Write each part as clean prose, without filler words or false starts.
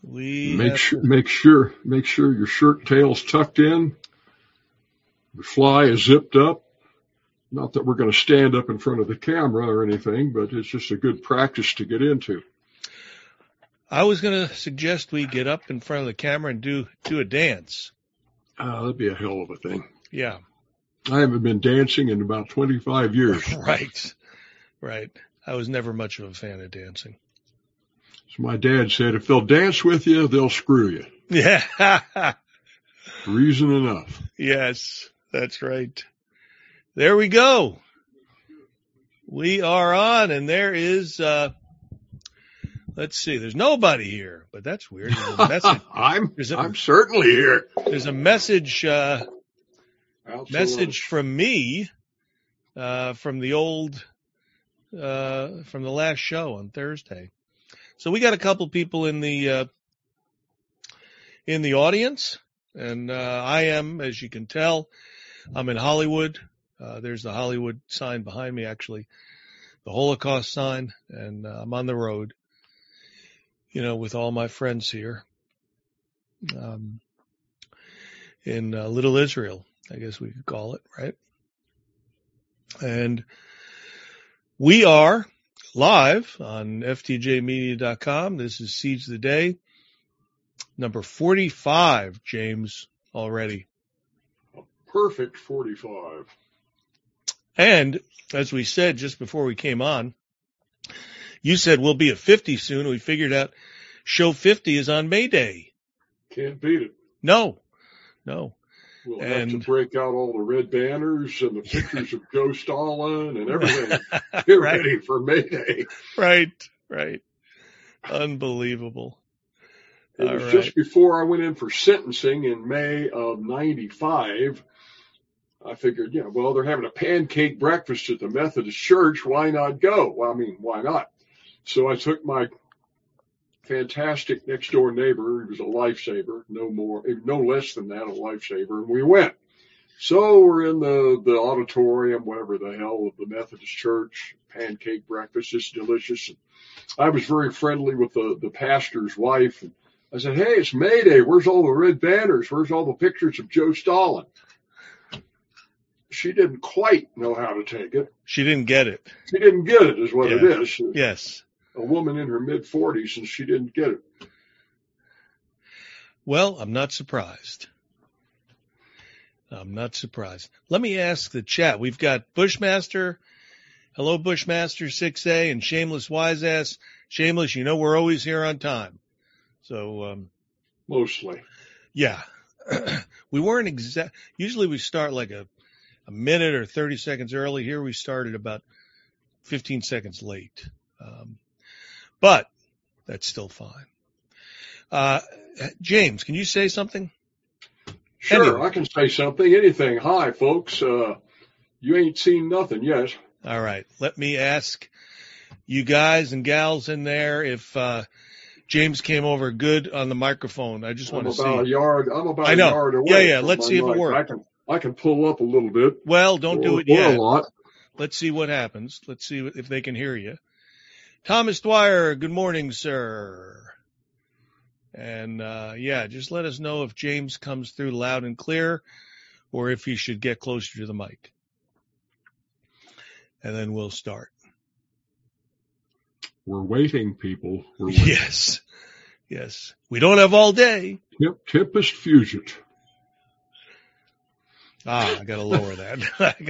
Make sure your shirt tail's tucked in. The fly is zipped up. Not that we're going to stand up in front of the camera or anything, but it's just a good practice to get into. I was going to suggest we get up in front of the camera and do a dance. That'd be a hell of a thing. Yeah. I haven't been dancing in about 25 years. Right. I was never much of a fan of dancing. So my dad said, if they'll dance with you, they'll screw you. Yeah. Reason enough. Yes, that's right. There we go. We are on, and there is, let's see, there's nobody here, but that's weird. There's a message. I'm certainly here. There's a message from me, from the old, from the last show on Thursday. So we got a couple people in the audience, and I am, as you can tell, I'm in Hollywood. There's the Hollywood sign behind me, actually, the Holocaust sign, and I'm on the road, with all my friends here in Little Israel, I guess we could call it, right? And we are live on ftjmedia.com. This is Seeds of the Day, number 45, James, already. A perfect 45. And as we said just before we came on, you said we'll be at 50 soon. We figured out show 50 is on May Day. Can't beat it. No. We'll have to break out all the red banners and the pictures of Joe Stalin and everything. Get ready for May Day. Right. Unbelievable. It was just before I went in for sentencing in May of 95. I figured, they're having a pancake breakfast at the Methodist Church. Why not go? Well, why not? So I took my fantastic next door neighbor. He was a lifesaver, no less than that, a lifesaver. And we went. So we're in the auditorium, whatever the hell, of the Methodist Church. Pancake breakfast is delicious. And I was very friendly with the pastor's wife. And I said, hey, it's May Day. Where's all the red banners? Where's all the pictures of Joe Stalin? She didn't quite know how to take it. She didn't get it. She didn't get it is what it is. Yes. A woman in her mid-40s, and she didn't get it. Well, I'm not surprised. Let me ask the chat. We've got Bushmaster. Hello, Bushmaster 6A, and Shameless Wiseass. Shameless, we're always here on time. So, mostly. Yeah. We weren't usually we start like a minute or 30 seconds early. Here we started about 15 seconds late. But that's still fine. James, can you say something? Sure, anyway. I can say something. Anything. Hi, folks. You ain't seen nothing yet. All right. Let me ask you guys and gals in there if James came over good on the microphone. I just want to see. I'm about a yard away. Yeah. Let's see if it works. I can pull up a little bit. Well, don't do it yet. A lot. Let's see what happens. Let's see if they can hear you. Thomas Dwyer, good morning, sir. And, just let us know if James comes through loud and clear or if he should get closer to the mic. And then we'll start. We're waiting, people. We're waiting. Yes. We don't have all day. Tempest Fugit. I got to lower that.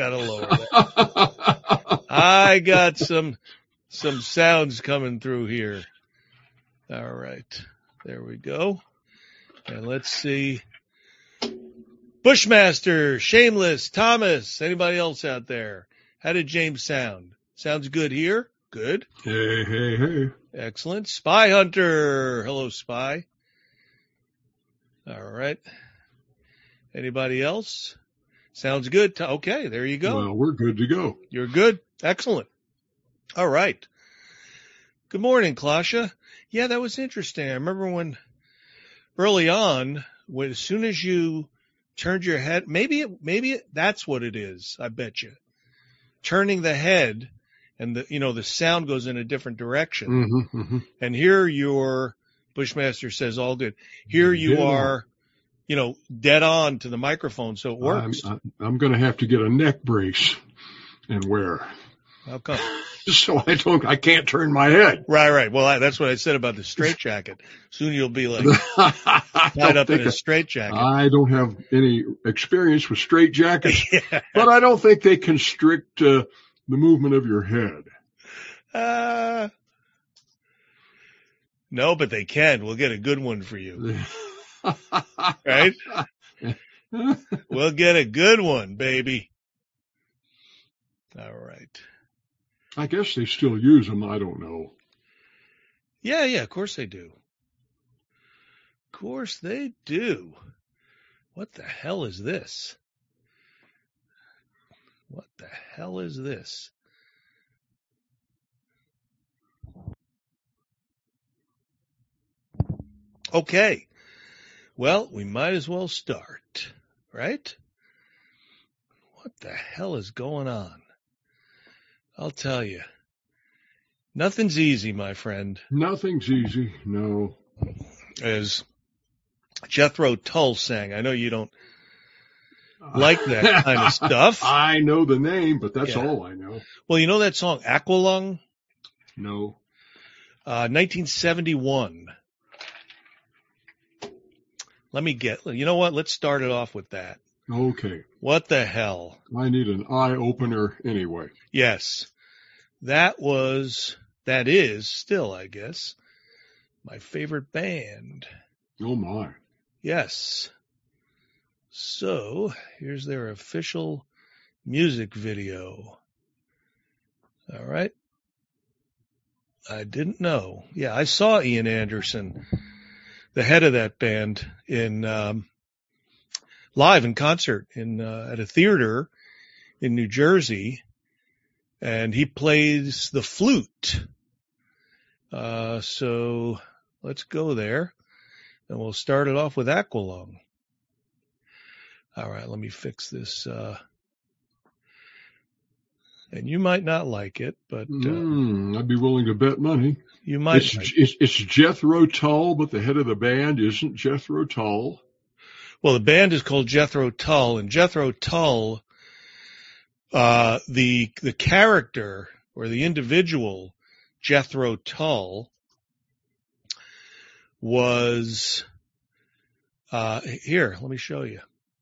I got some sounds coming through here. All right. There we go. And let's see. Bushmaster, Shameless, Thomas, anybody else out there? How did James sound? Sounds good here? Good. Hey. Excellent. Spy Hunter. Hello, Spy. All right. Anybody else? Sounds good. Okay, there you go. Well, we're good to go. You're good. Excellent. All right. Good morning, Klasha. Yeah, that was interesting. I remember when early on, as soon as you turned your head, maybe that's what it is. I bet you. Turning the head and the sound goes in a different direction. Mm-hmm. And here you're Bushmaster says all good. Here you are, dead on to the microphone, so it works. I'm going to have to get a neck brace and wear. How come? So I can't turn my head. Right. Well, that's what I said about the straitjacket. Soon you'll be like tied up in a straitjacket. I don't have any experience with straitjackets, yeah. But I don't think they constrict the movement of your head. No, but they can. We'll get a good one for you. Right? We'll get a good one, baby. All right. I guess they still use them. I don't know. Yeah, of course they do. Of course they do. What the hell is this? Okay. Well, we might as well start, right? What the hell is going on? I'll tell you. Nothing's easy, my friend. Nothing's easy, no. As Jethro Tull sang. I know you don't like that kind of stuff. I know the name, but that's all I know. Well, you know that song, Aqualung? No. 1971. You know what? Let's start it off with that. Okay. What the hell? I need an eye-opener anyway. Yes. That is still, I guess, my favorite band. Oh, my. Yes. So, here's their official music video. All right. I didn't know. Yeah, I saw Ian Anderson, the head of that band, in live in concert at a theater in New Jersey, and he plays the flute. So let's go there, and we'll start it off with Aqualung. All right, let me fix this. And you might not like it, but I'd be willing to bet money. You might. It's Jethro Tull, but the head of the band isn't Jethro Tull. Well, the band is called Jethro Tull, and Jethro Tull, the character or the individual Jethro Tull was here. Let me show you.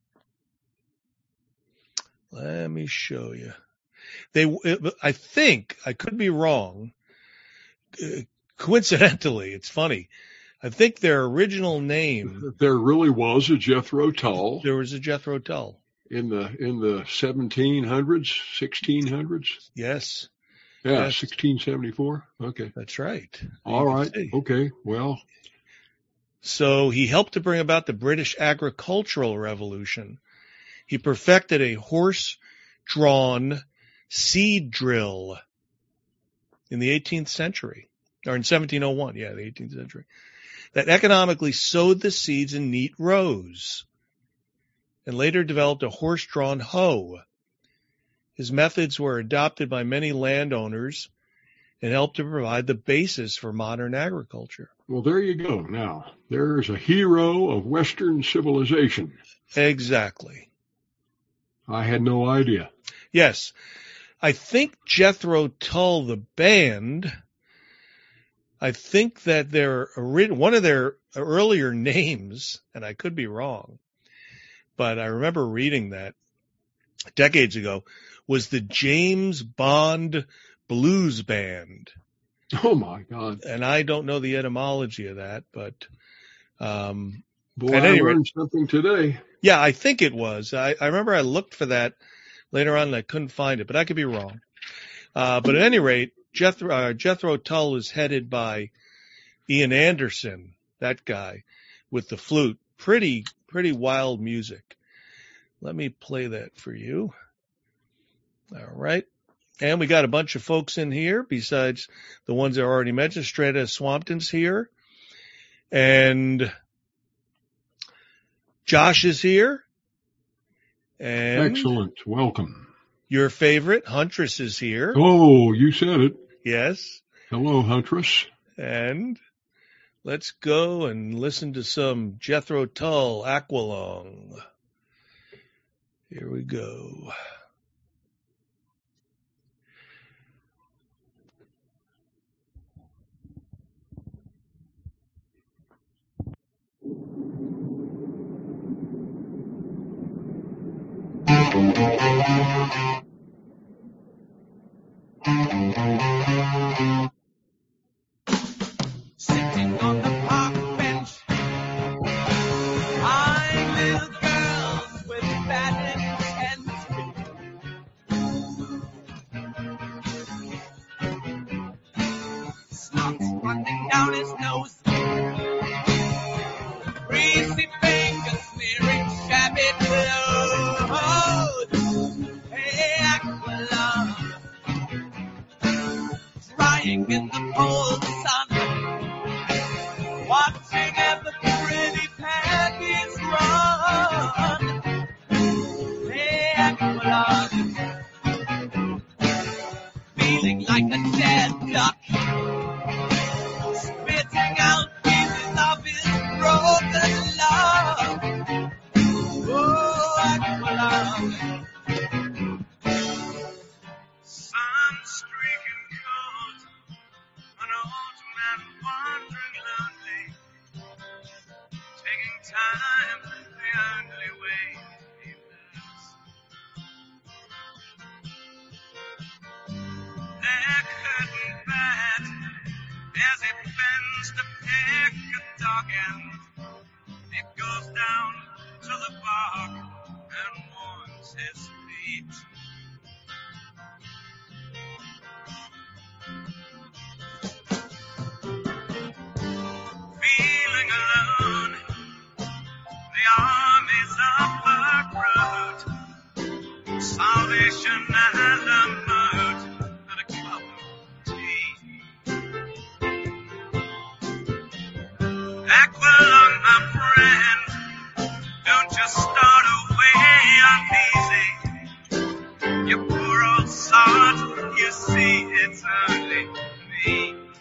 I think, I could be wrong. Coincidentally, it's funny. I think their original name. There really was a Jethro Tull. There was a Jethro Tull. In the 1700s, 1600s? Yes. Yeah, yes. 1674. Okay. That's right. All right. Okay. Well. So he helped to bring about the British agricultural revolution. He perfected a horse-drawn seed drill in the 18th century, or in 1701, the 18th century, that economically sowed the seeds in neat rows, and later developed a horse-drawn hoe. His methods were adopted by many landowners and helped to provide the basis for modern agriculture. Well, there you go. Now, there's a hero of Western civilization. Exactly. I had no idea. Yes. I think Jethro Tull, the band, I think that one of their earlier names, and I could be wrong, but I remember reading that decades ago, was the James Bond Blues Band. Oh, my God. And I don't know the etymology of that, but boy, I learned something today. Yeah, I think it was. I remember I looked for that later on and I couldn't find it, but I could be wrong. But at any rate, Jethro Tull is headed by Ian Anderson, that guy, with the flute. Pretty wild music. Let me play that for you. All right. And we got a bunch of folks in here besides the ones I already mentioned. Strata Swampton's here. And Josh is here. And excellent. Welcome. Your favorite, Huntress, is here. Oh, you said it. Yes. Hello, Huntress. And let's go and listen to some Jethro Tull, Aqualung. Here we go. Sitting on the park bench, eyeing little girls with bad intent. Snot's running down his nose, greasy fingers smearing shabby clothes. Hey, Aqualung, drying in the cold sun, watching every pretty pebbles run. Hey, Aqualung, feeling like a dead duck, spitting out pieces of his broken love. Oh, Aqualung, sun streaking cold, an old man wandering lonely, taking time the only way he knows. Their curtain bed as it bends to pick a dog end. It goes down to the bark and warms his feet. Feeling alone, the armies of the road, salvation and a mood and a cup of tea. Aqualung, my friend, don't just start away uneasy. You poor old sod, you see it's only me.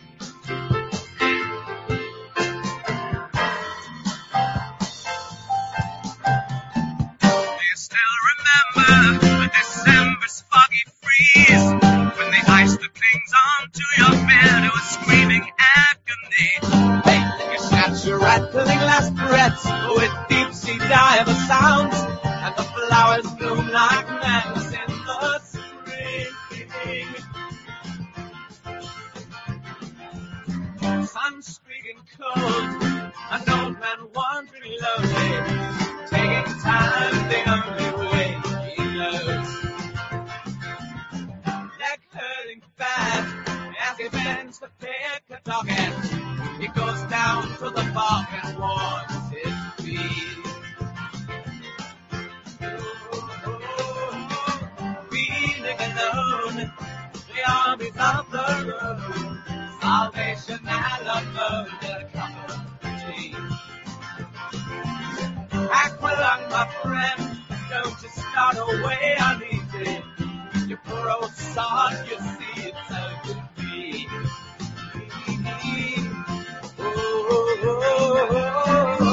Do you still remember a December's foggy freeze, when the ice that clings onto your beard was screaming agony? Hey, you snatch your rattling last breaths with deep-sea diver sounds, and the flowers bloom like madness in the spring. Sun streaking cold, an old man wandering lonely, taking time the only way he knows. Leg hurting bad as he bends to pick a dog end. He goes down to the bark and warms his feet. Feeling alone, the armies of the road, salvation and a mood and a cup of tea. Aqualung, my friend, don't you start away uneasy. You poor old sod, you see it's so good to be. Oh, oh, oh, oh, oh.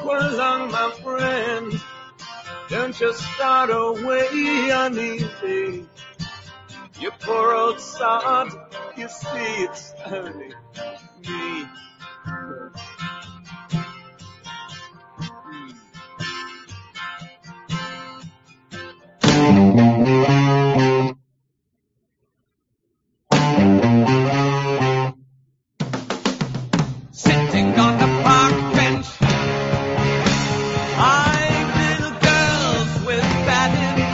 Aqualung, my friend, don't you start away uneasy. You poor old sod, you see it's only me. Sitting on the park bench, eyeing little girls with bad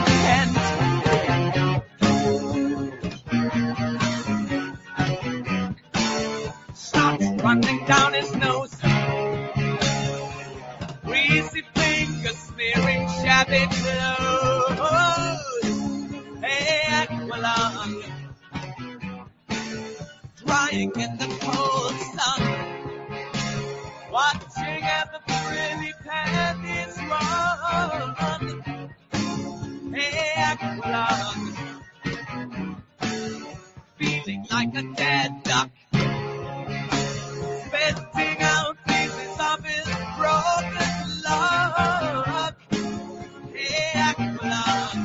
intent. Starts running down his nose, greasy fingers smearing shabby clothes. Hey, Aqualung, drying in the cold sun, watching as the pretty panties run. Hey, Aqualung, feeling like a dead duck, spitting out pieces of his broken luck. Hey, Aqualung.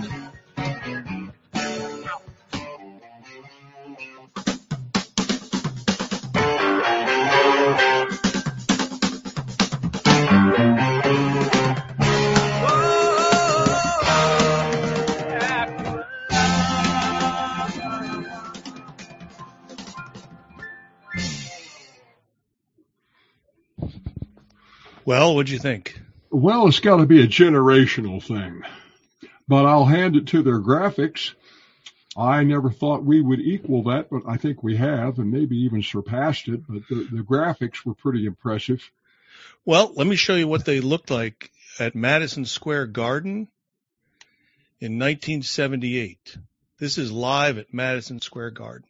Well, what'd you think? Well, it's got to be a generational thing, but I'll hand it to their graphics. I never thought we would equal that, but I think we have, and maybe even surpassed it. But the graphics were pretty impressive. Well, let me show you what they looked like at Madison Square Garden in 1978. This is live at Madison Square Garden.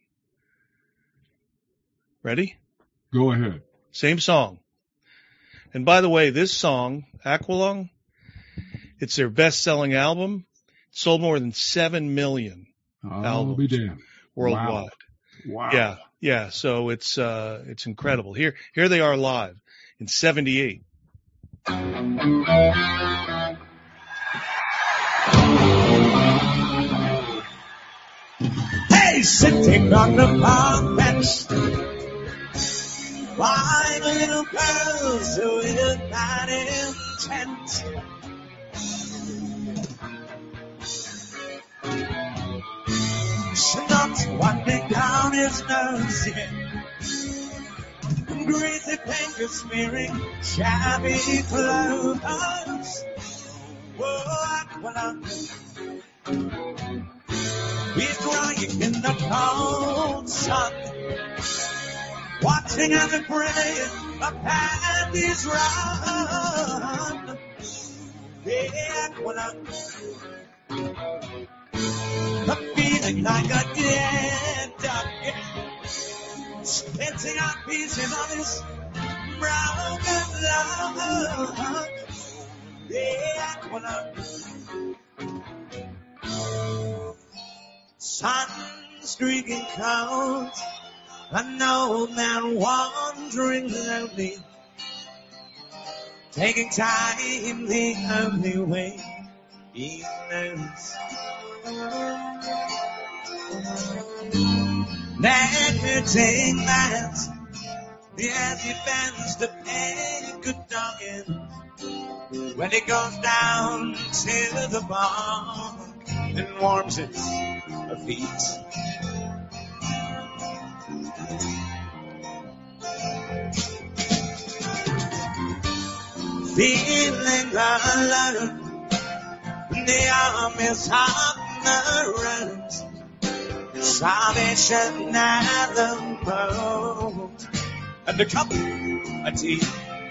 Ready? Go ahead. Same song. And by the way, this song, Aqualung, it's their best-selling album. It sold more than 7 million albums be damned. worldwide. Wow. Yeah. So it's incredible. Here they are live in 78. Hey, sitting on the park bench, why the little girls with bad intent. Snot running down his nose, yeah. Greasy fingers smearing shabby clothes. Whoa, Aqualung, he's crying in the cold sun, watching as the pretty panties run. Yeah, Aqualung, I'm feeling like a dead duck, spitting out pieces of his broken luck. Yeah, Aqualung, sun streaking clouds, an old man wandering lonely, taking time the only way he knows. Admitting that as he bends to pay good dogging, when he goes down to the bar and warms his feet. Feeling alone, the army's on the road, salvation at the moment, and a cup of tea.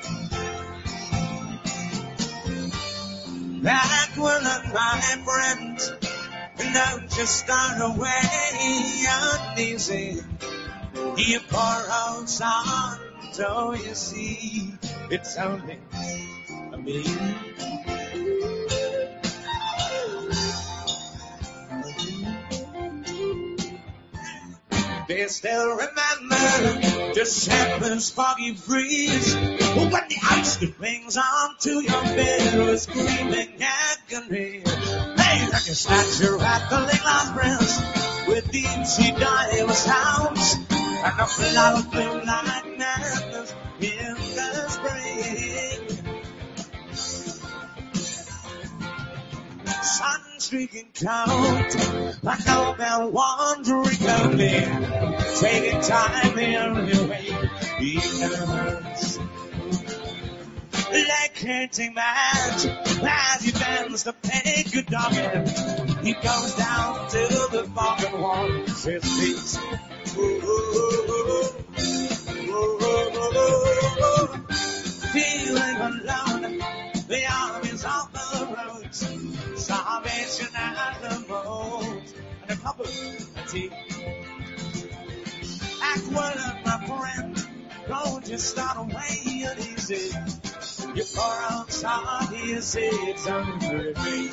Aqualung, my friend, don't just start away uneasy. You poor old son, don't you see, it's only me. They still remember December's foggy breeze. When the ice that rings onto your bed was screaming agony. Hey, like a statue rattling loud breaths with deep-sea dive sounds. And a flower bloom like madness in the spring. Sun streaking clouds, like no bell wandering of me. Taking time the only way he ever hurts. Like hurting match, as he bends to pay good dog. He goes down to the fog and warms his feet. Feeling alone, the armies on the roads. Salvation at the most, and a cup of tea. Act well, my friend, don't just start away uneasy. You pour out side, you say it's under me.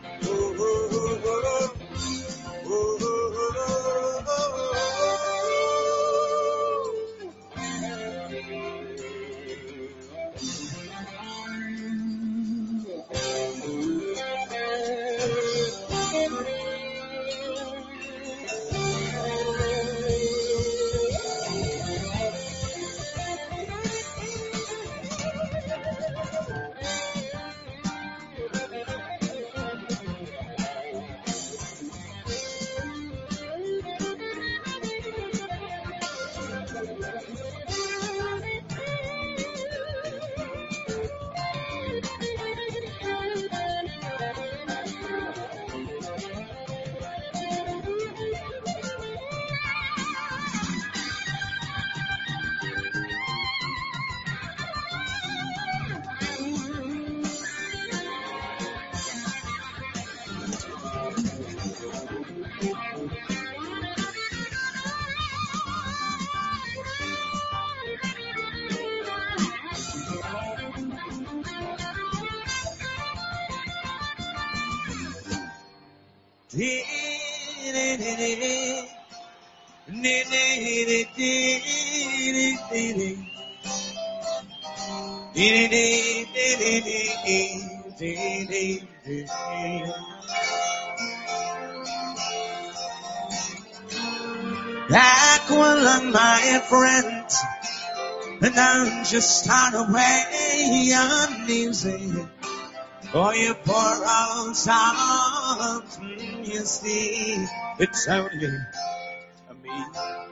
Back one, my friend, and I'm just start away uneasy. For you pour out something, you see, it's only me.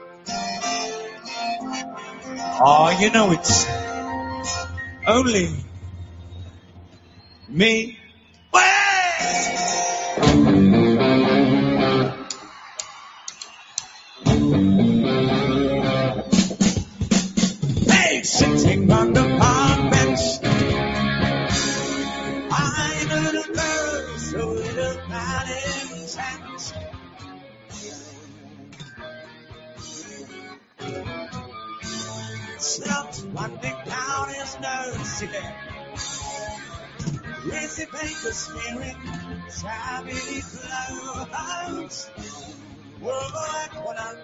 Oh, you know it's only me. Hey, sitting on the park bench, I'm a little girl, so little malintent. Slumped running down his nose, yeah. Lazy baker smearing savvy clothes. What I'm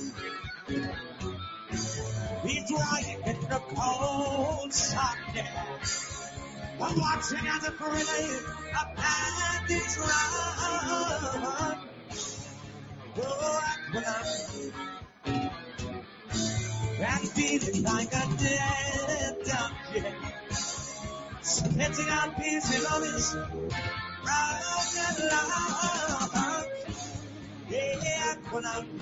he's lying in the cold sun, yeah. I'm watching as a relay up at this run. What I'm and feeling like a dead duck, yeah. Splitting out pieces of his broken love. Yeah, when I'm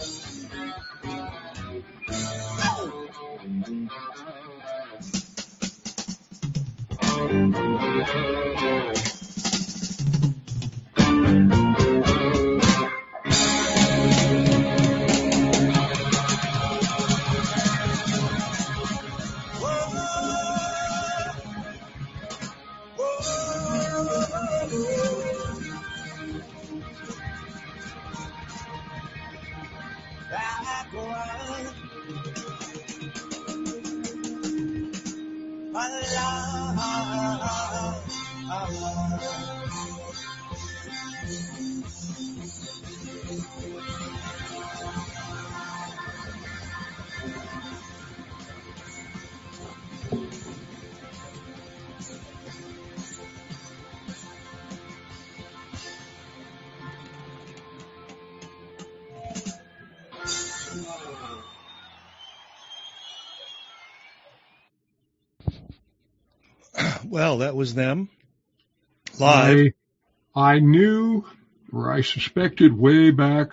Well, that was them live. I knew, or I suspected way back,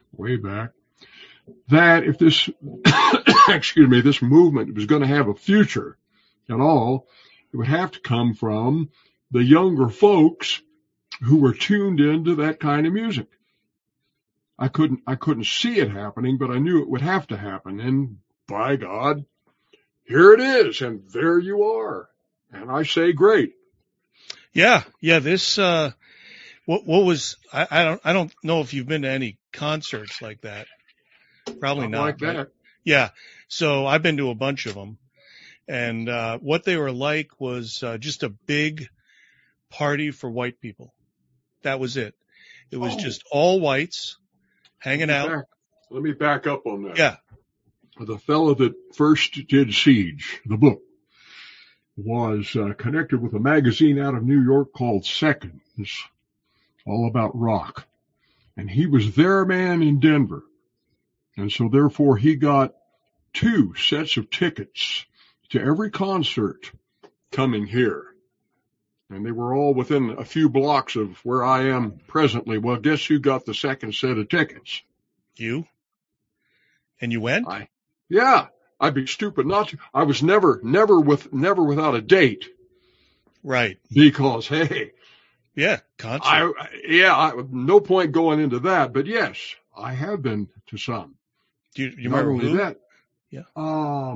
that if this, this movement was going to have a future at all, it would have to come from the younger folks who were tuned into that kind of music. I couldn't see it happening, but I knew it would have to happen. And by God, here it is. And there you are. And I say, great. Yeah. This, what was, I don't know if you've been to any concerts like that. Probably not. Like that. Right? Yeah. So I've been to a bunch of them. And, what they were like was, just a big party for white people. That was it. It was just all whites hanging out. Let me back up on that. Yeah. The fellow that first did Siege, the book, was connected with a magazine out of New York called Second. It's all about rock. And he was their man in Denver. And so therefore he got 2 sets of tickets to every concert coming here. And they were all within a few blocks of where I am presently. Well, guess who got the second set of tickets? You? And you went? Yeah. I'd be stupid not to. I was never without a date. Right. Because, hey. Yeah, concert. No point going into that. But yes, I have been to some. Do you not remember only who? that. Yeah.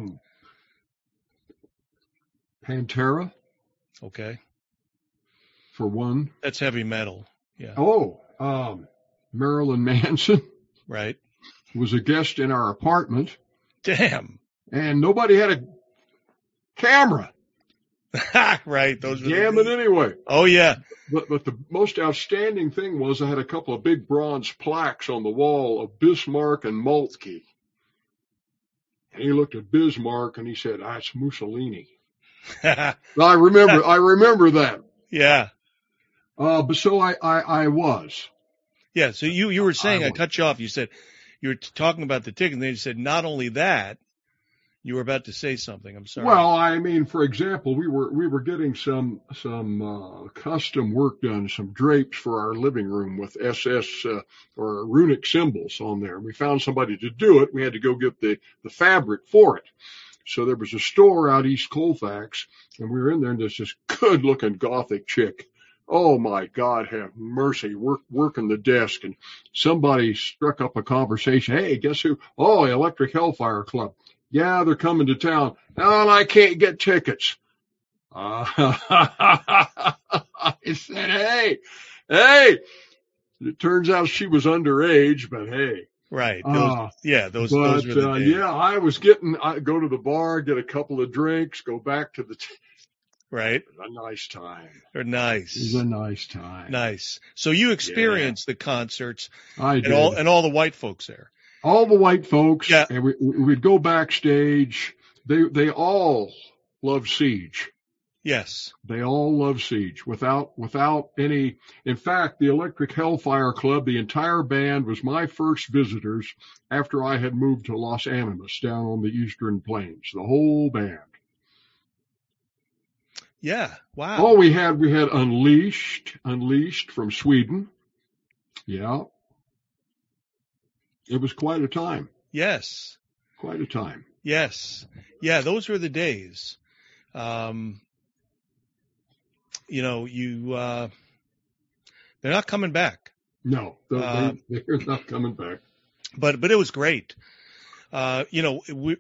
Pantera. Okay. For one. That's heavy metal. Yeah. Oh, Marilyn Manson. Right. Was a guest in our apartment. Damn. And nobody had a camera. Right. Those were jamming anyway. Oh, yeah. But the most outstanding thing was I had a couple of big bronze plaques on the wall of Bismarck and Moltke. And he looked at Bismarck and he said, "That's Mussolini." I remember that. Yeah. But so I was. Yeah. So you were saying, I cut you off. You said, you were talking about the ticket, and then you said, not only that, you were about to say something. I'm sorry. Well, I mean, for example, we were getting some custom work done, some drapes for our living room with SS or runic symbols on there. We found somebody to do it. We had to go get the fabric for it. So there was a store out East Colfax, and we were in there, and there's this good-looking Gothic chick. Oh, my God, have mercy, working the desk. And somebody struck up a conversation. Hey, guess who? Oh, Electric Hellfire Club. Yeah, they're coming to town. Oh, I can't get tickets. I said, hey. It turns out she was underage, but hey. Right. Those were the days. Yeah, I go to the bar, get a couple of drinks, go back to the right. A nice time. They're nice. It was a nice time. Nice. So you experienced the concerts. I did. And all the white folks there. All the white folks. Yeah. And we'd go backstage. They all love Siege. Yes. They all love Siege without any. In fact, the Electric Hellfire Club, the entire band was my first visitors after I had moved to Los Animas down on the Eastern Plains. The whole band. Yeah. Wow. Oh, we had Unleashed from Sweden. Yeah. It was quite a time. Yes. Quite a time. Yes. Yeah. Those were the days. They're not coming back. No, they're not coming back. But it was great. We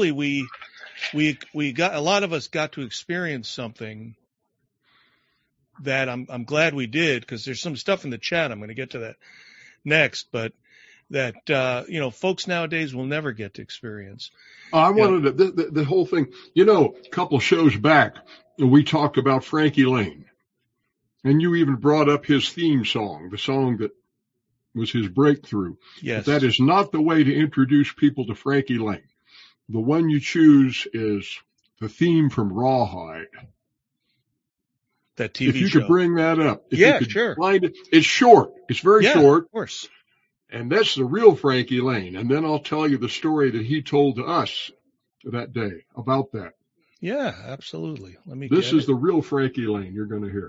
got, a lot of us got to experience something that I'm glad we did, because there's some stuff in the chat. I'm going to get to that next, but that, folks nowadays will never get to experience. I wanted the whole thing, a couple shows back, we talked about Frankie Lane, and you even brought up his theme song, the song that was his breakthrough. Yes. But that is not the way to introduce people to Frankie Lane. The one you choose is the theme from Rawhide. That TV show. If you could bring that up. Yeah, sure. Find it. It's short. It's very short. Of course. And that's the real Frankie Lane. And then I'll tell you the story that he told to us that day about that. Yeah, absolutely. Let me This get is it. the real Frankie Laine you're going to hear.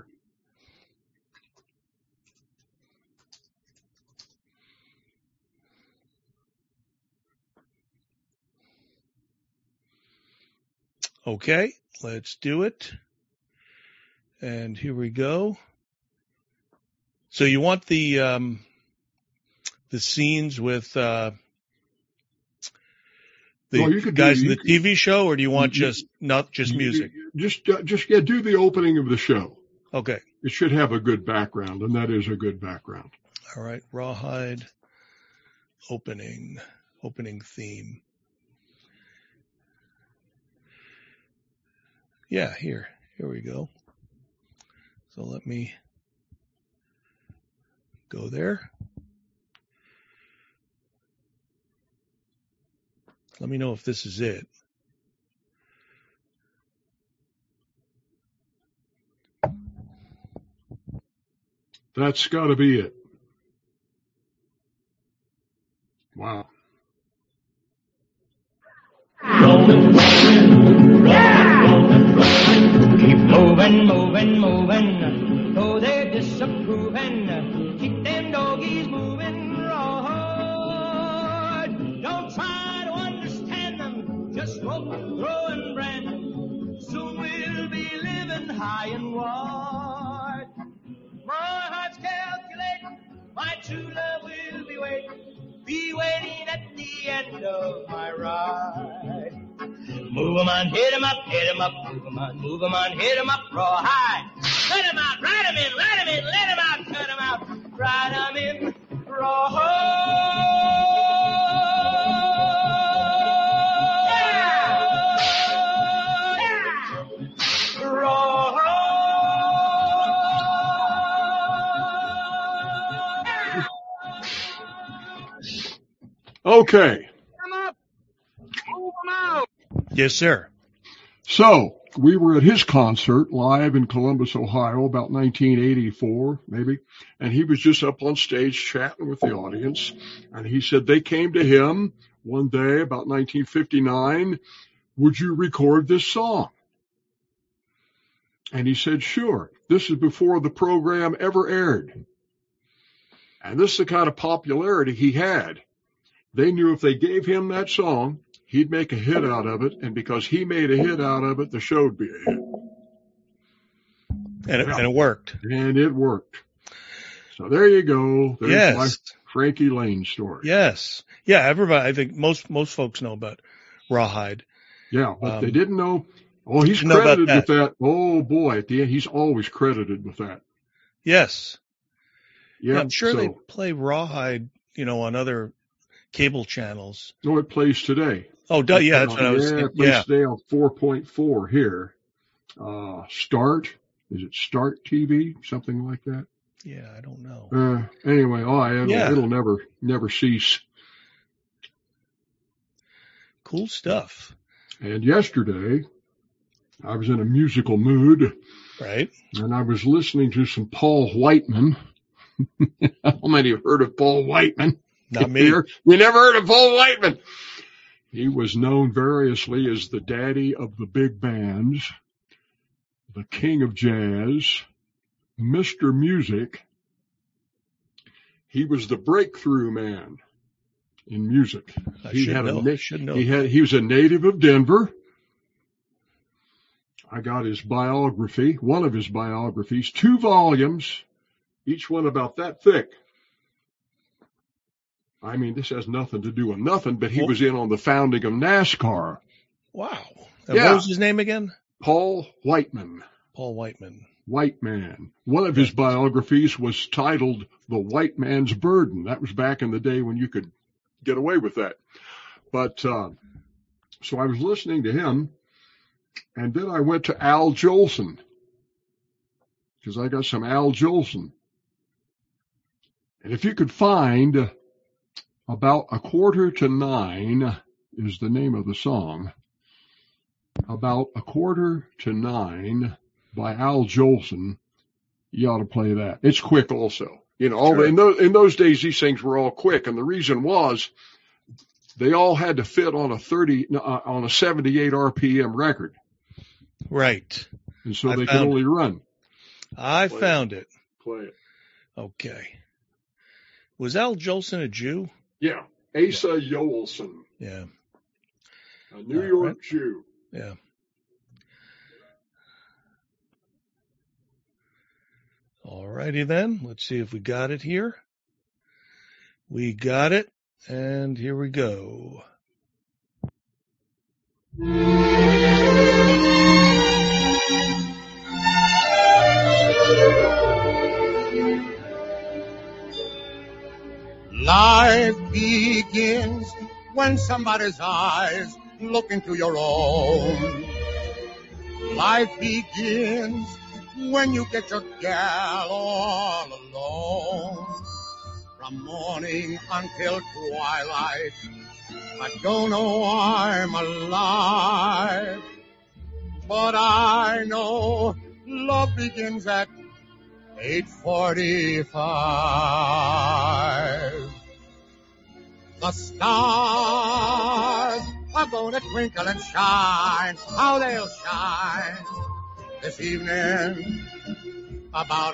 Okay, let's do it. And here we go. So you want the scenes with the You could guys in the TV show, or do you want not just music? Just do the opening of the show. Okay. It should have a good background, and that is a good background. All right, Rawhide opening theme. Yeah, here we go. So let me go there. Let me know if this is it. That's got to be it. Wow. Keep moving, though they're disapproving. Keep them doggies moving raw. Don't try to understand them, just rope and throw and brand. Soon we'll be living high and wide. My heart's calculating, my true love will be waiting at the end of my ride. Move 'em on, hit 'em up, move 'em on, hit 'em up, rawhide. Let 'em out, ride 'em in, let 'em out, cut 'em out, ride 'em in, rawhide. Okay. Come up, move 'em out. Yes, sir. So we were at his concert live in Columbus, Ohio, about 1984, maybe. And he was just up on stage chatting with the audience. And he said they came to him one day about 1959. Would you record this song? And he said, sure. This is before the program ever aired. And this is the kind of popularity he had. They knew if they gave him that song, he'd make a hit out of it. And because he made a hit out of it, the show would be a hit. And it worked. And it worked. So there you go. There's my Yes. Frankie Laine story. Yes. Yeah, everybody, I think most folks know about Rawhide. Yeah, but they didn't know. Oh, he's Didn't know about credited that. with that. Oh, boy. At the end, he's always credited with that. Yes. Yeah, I'm sure so, they play Rawhide, on other cable channels. No, it plays today. Oh, yeah, that's what I was Yeah, saying. it plays Yeah. today on 4.4 here. Start. Is it Start TV? Something like that. Yeah, I don't know. Anyway, Yeah. it'll never cease. Cool stuff. And yesterday, I was in a musical mood, Right? and I was listening to some Paul Whiteman. How many have heard of Paul Whiteman? Not me. You never heard of Paul Whiteman? He was known variously as the daddy of the big bands, the king of jazz, Mr. Music. He was the breakthrough man in music. I He should know. He was a native of Denver. I got his biography, one of his biographies, 2 volumes, each one about that thick. I mean, this has nothing to do with nothing, but he was in on the founding of NASCAR. Wow. And Yeah. what was his name again? Paul Whiteman. Paul Whiteman. White Man. One of his biographies was titled The White Man's Burden. That was back in the day when you could get away with that. But so I was listening to him, and then I went to Al Jolson, because I got some Al Jolson. And if you could find About 8:45 is the name of the song. About 8:45 by Al Jolson. You ought to play that. It's quick also. Sure. In those days, these things were all quick. And the reason was they all had to fit on a 78 RPM record. Right. And so they can only run. I found it. Play it. Okay. Was Al Jolson a Jew? Yeah. Asa Joelson. Yeah. A New York Jew. Yeah. All righty then. Let's see if we got it here. We got it. And here we go. Life begins when somebody's eyes look into your own. Life begins when you get your gal all alone. From morning until twilight, I don't know I'm alive, but I know love begins at 8:45. The stars are gonna twinkle and shine. How they'll shine this evening about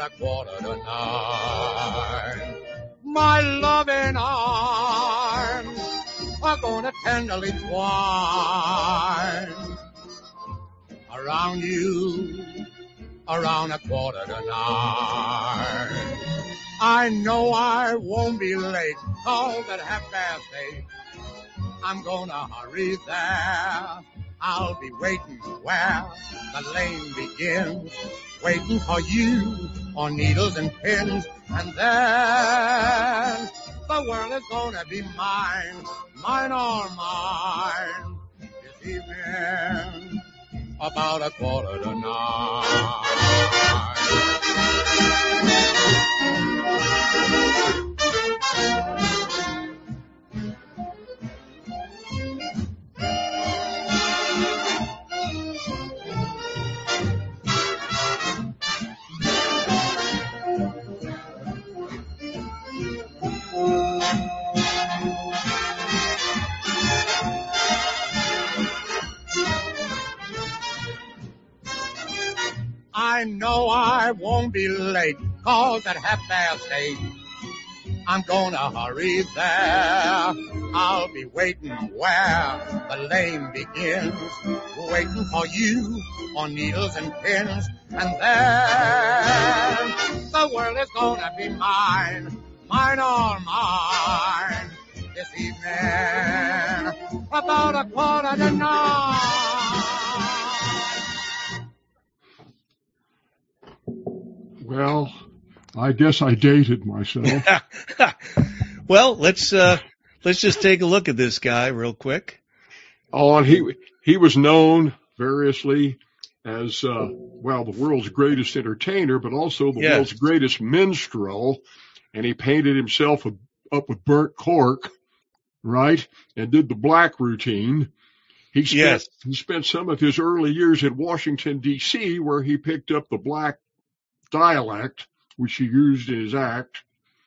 8:45. My loving arms are gonna tenderly twine around you around 8:45. I know I won't be late, 'cause at 8:30 I'm gonna hurry there. I'll be waiting where the lane begins, waiting for you on needles and pins, and then the world is gonna be mine, mine all mine, this evening about 8:45. I know I won't be late, 'cause at 8:30 I'm gonna hurry there. I'll be waiting where the lane begins, waiting for you on needles and pins, and then the world is gonna be mine, mine all mine, this evening about 8:45. Well, I guess I dated myself. Well, let's just take a look at this guy real quick. Oh, and he was known variously as, the world's greatest entertainer, but also the world's greatest minstrel. And he painted himself up with burnt cork, right? And did the black routine. He spent some of his early years in Washington, D.C., where he picked up the black dialect, which he used in his act.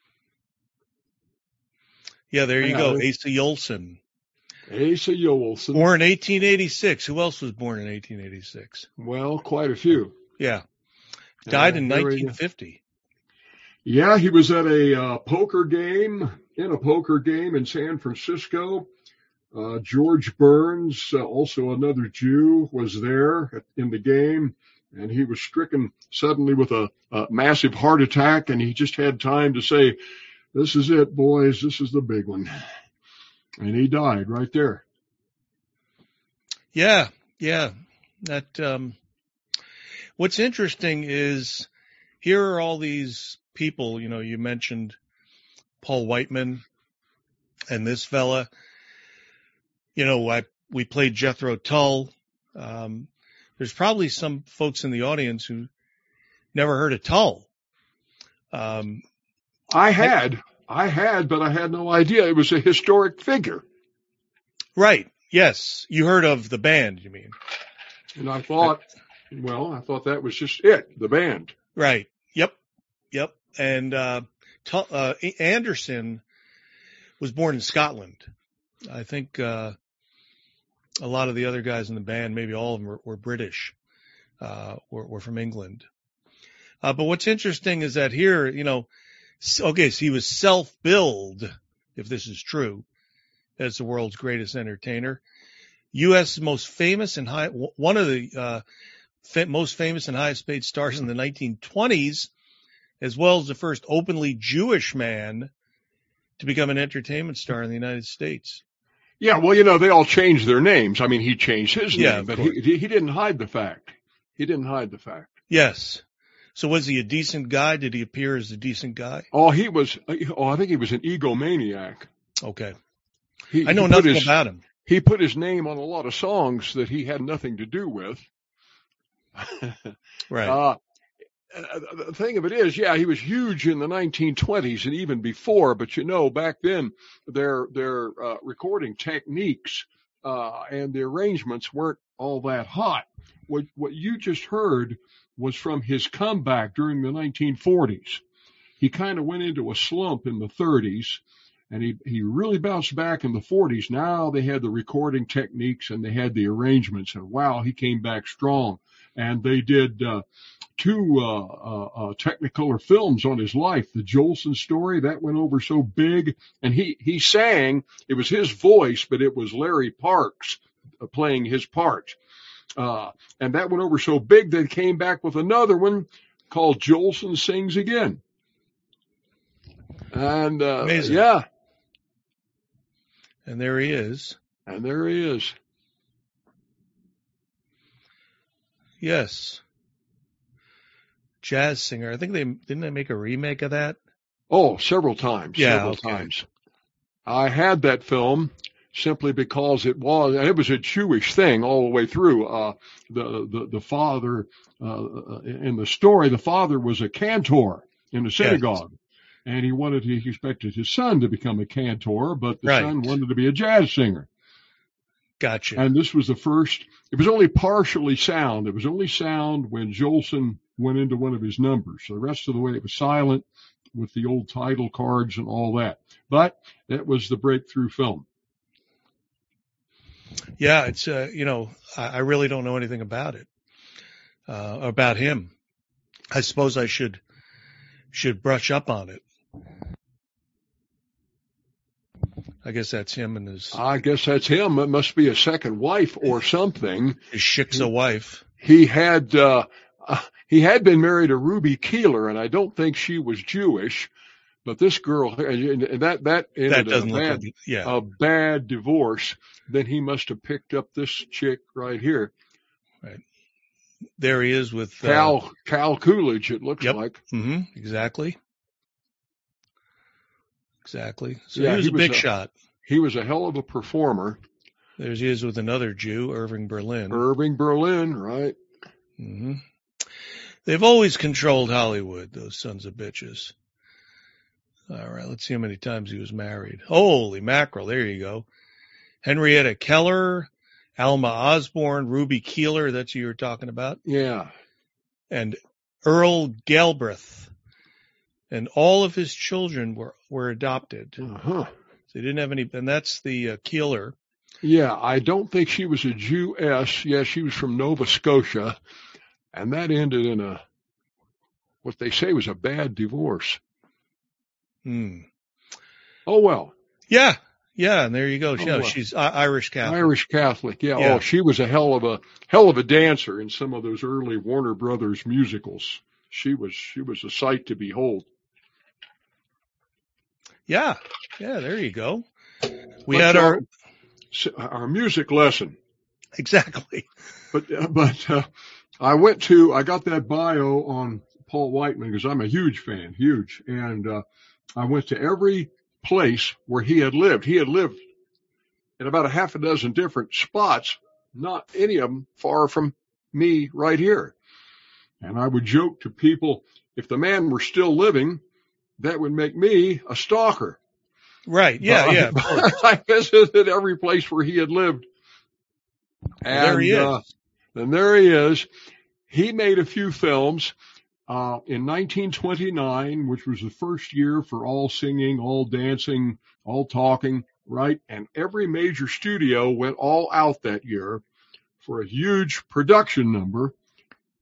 Yeah, there you go. Asa Joelson. Asa Joelson. Born 1886. Who else was born in 1886? Well, quite a few. Yeah. Died in 1950. Yeah, he was at a poker game in San Francisco. George Burns, also another Jew, was there in the game. And he was stricken suddenly with a massive heart attack, and he just had time to say, "This is it, boys. This is the big one." And he died right there. Yeah. That what's interesting is here are all these people, you mentioned Paul Whiteman and this fella. We played Jethro Tull. There's probably some folks in the audience who never heard of Tull. I had, but I had no idea it was a historic figure. Right. Yes. You heard of the band, you mean? And I thought that was just it, the band. Right. Yep. And Anderson was born in Scotland. I think a lot of the other guys in the band, maybe all of them were British. were from England. But what's interesting is that here, okay, so he was self-billed, if this is true, as the world's greatest entertainer. U.S. most famous and one of the most famous and highest paid stars in the 1920s, as well as the first openly Jewish man to become an entertainment star in the United States. Yeah, well, they all changed their names. I mean, he changed his name, but he didn't hide the fact. He didn't hide the fact. Yes. So was he a decent guy? Did he appear as a decent guy? I think he was an egomaniac. Okay. I know nothing about him. He put his name on a lot of songs that he had nothing to do with. Right. The thing of it is, he was huge in the 1920s and even before, but back then their recording techniques and the arrangements weren't all that hot. What you just heard was from his comeback during the 1940s. He kind of went into a slump in the 30s, and he really bounced back in the 40s. Now they had the recording techniques and they had the arrangements, and wow, he came back strong. And they did two Technicolor films on his life. The Jolson story, that went over so big, and he sang. It was his voice, but it was Larry Parks playing his part. And that went over so big they came back with another one called Jolson Sings Again. And amazing. Yeah. And there he is. Yes. Jazz singer. I think didn't they make a remake of that? Oh, several times. Yeah, several times. I had that film simply because it was a Jewish thing all the way through. The father, in the story, the father was a cantor in a synagogue. Yes. And he expected his son to become a cantor, but the son wanted to be a jazz singer. Gotcha. And this was the first, it was only partially sound. It was only sound when Jolson went into one of his numbers. So the rest of the way it was silent with the old title cards and all that. But that was the breakthrough film. Yeah, it's, I really don't know anything about it, about him. I suppose I should brush up on it. I guess that's him and his... I guess that's him. It must be a second wife or something. His shiksa wife. He had been married to Ruby Keeler, and I don't think she was Jewish. But this girl, that ended a bad divorce. Then he must have picked up this chick right here. Right. There he is with Cal Coolidge, it looks like. Mm-hmm. Exactly. So he was a big shot. He was a hell of a performer. There he is with another Jew, Irving Berlin. Right. Mm-hmm. They've always controlled Hollywood, those sons of bitches. All right, let's see how many times he was married. Holy mackerel, there you go. Henrietta Keller, Alma Osborne, Ruby Keeler, that's who you were talking about. Yeah. And Earl Galbraith. And all of his children were adopted. Uh-huh. So he didn't have any, and that's the Keeler. Yeah, I don't think she was a Jewess. Yeah, she was from Nova Scotia. And that ended in what they say was a bad divorce. Oh, well. Yeah, and there you go. She's Irish Catholic. Yeah. Oh, she was a hell of a dancer in some of those early Warner Brothers musicals. She was a sight to behold. Yeah, there you go. We had our music lesson. Exactly. But I got that bio on Paul Whiteman because I'm a huge fan, and I went to every place where he had lived. He had lived in about a half a dozen different spots, not any of them far from me right here. And I would joke to people, if the man were still living, that would make me a stalker. Right. Yeah. I visited every place where he had lived. And there he is. And there he is. He made a few films. In 1929, which was the first year for all singing, all dancing, all talking, right? And every major studio went all out that year for a huge production number.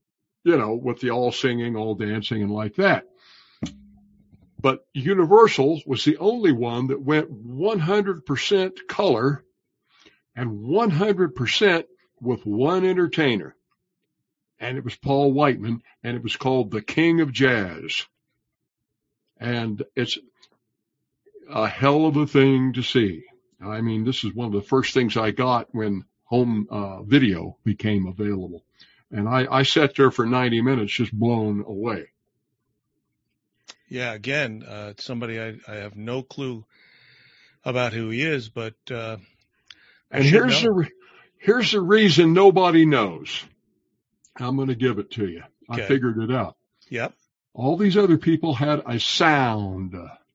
with the all singing, all dancing and like that. But Universal was the only one that went 100% color and 100% with one entertainer. And it was Paul Whiteman, and it was called The King of Jazz. And it's a hell of a thing to see. I mean, this is one of the first things I got when home video became available. And I sat there for 90 minutes just blown away. Yeah, again, somebody I have no clue about who he is, but and here's the reason nobody knows. I'm going to give it to you. Okay. I figured it out. Yep. All these other people had a sound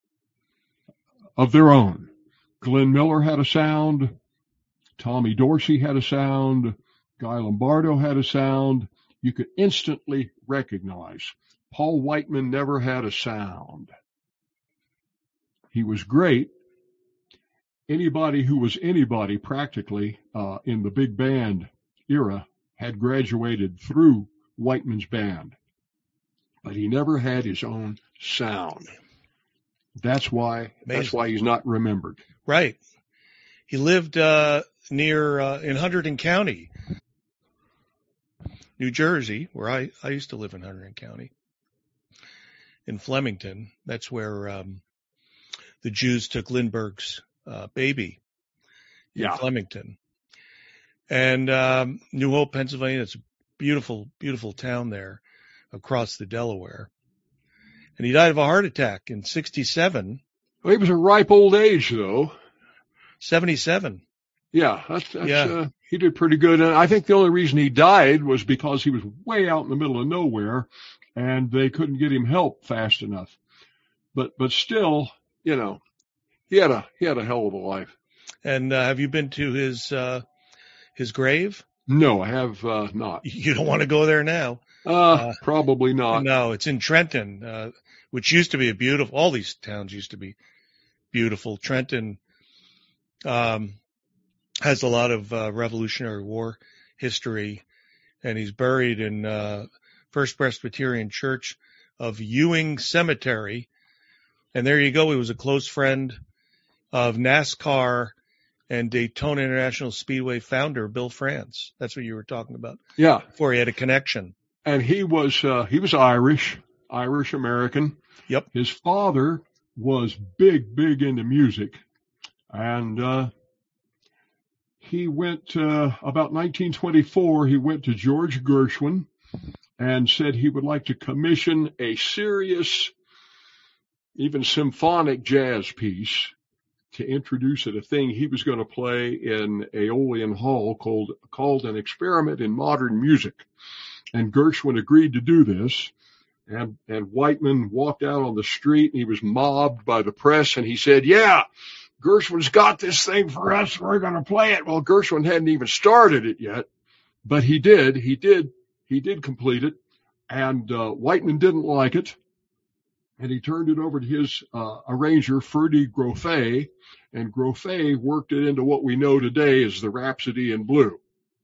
of their own. Glenn Miller had a sound. Tommy Dorsey had a sound. Guy Lombardo had a sound. You could instantly recognize. Paul Whiteman never had a sound. He was great. Anybody who was anybody practically in the big band era had graduated through Whiteman's band. But he never had his own sound. That's why he's not remembered. Right. He lived near in Hunterdon County, New Jersey, where I used to live in Hunterdon County. In Flemington, that's where the Jews took Lindbergh's baby in Flemington. And New Hope, Pennsylvania, it's a beautiful, beautiful town there across the Delaware. And he died of a heart attack in 1967. Well, he was a ripe old age, though. 77. Yeah, he did pretty good. And I think the only reason he died was because he was way out in the middle of nowhere and they couldn't get him help fast enough. But still, he had a hell of a life. And have you been to his grave? No, I have not. You don't want to go there now? Probably not. No, it's in Trenton, which used to be all these towns used to be beautiful. Trenton has a lot of Revolutionary War history, and he's buried in First Presbyterian Church of Ewing Cemetery. And there you go. He was a close friend of NASCAR and Daytona International Speedway founder Bill France. That's what you were talking about. Yeah. Before he had a connection. And he was Irish American. Yep. His father was big into music. And he went about 1924, he went to George Gershwin and said he would like to commission a serious, even symphonic jazz piece to introduce at a thing he was going to play in Aeolian Hall called An Experiment in Modern Music. And Gershwin agreed to do this. And Whiteman walked out on the street and he was mobbed by the press and he said, yeah, Gershwin's got this thing for us. We're going to play it. Well, Gershwin hadn't even started it yet, but he did complete it. And Whiteman didn't like it. And he turned it over to his arranger, Ferdy Grofé, and Grofé worked it into what we know today as the Rhapsody in Blue.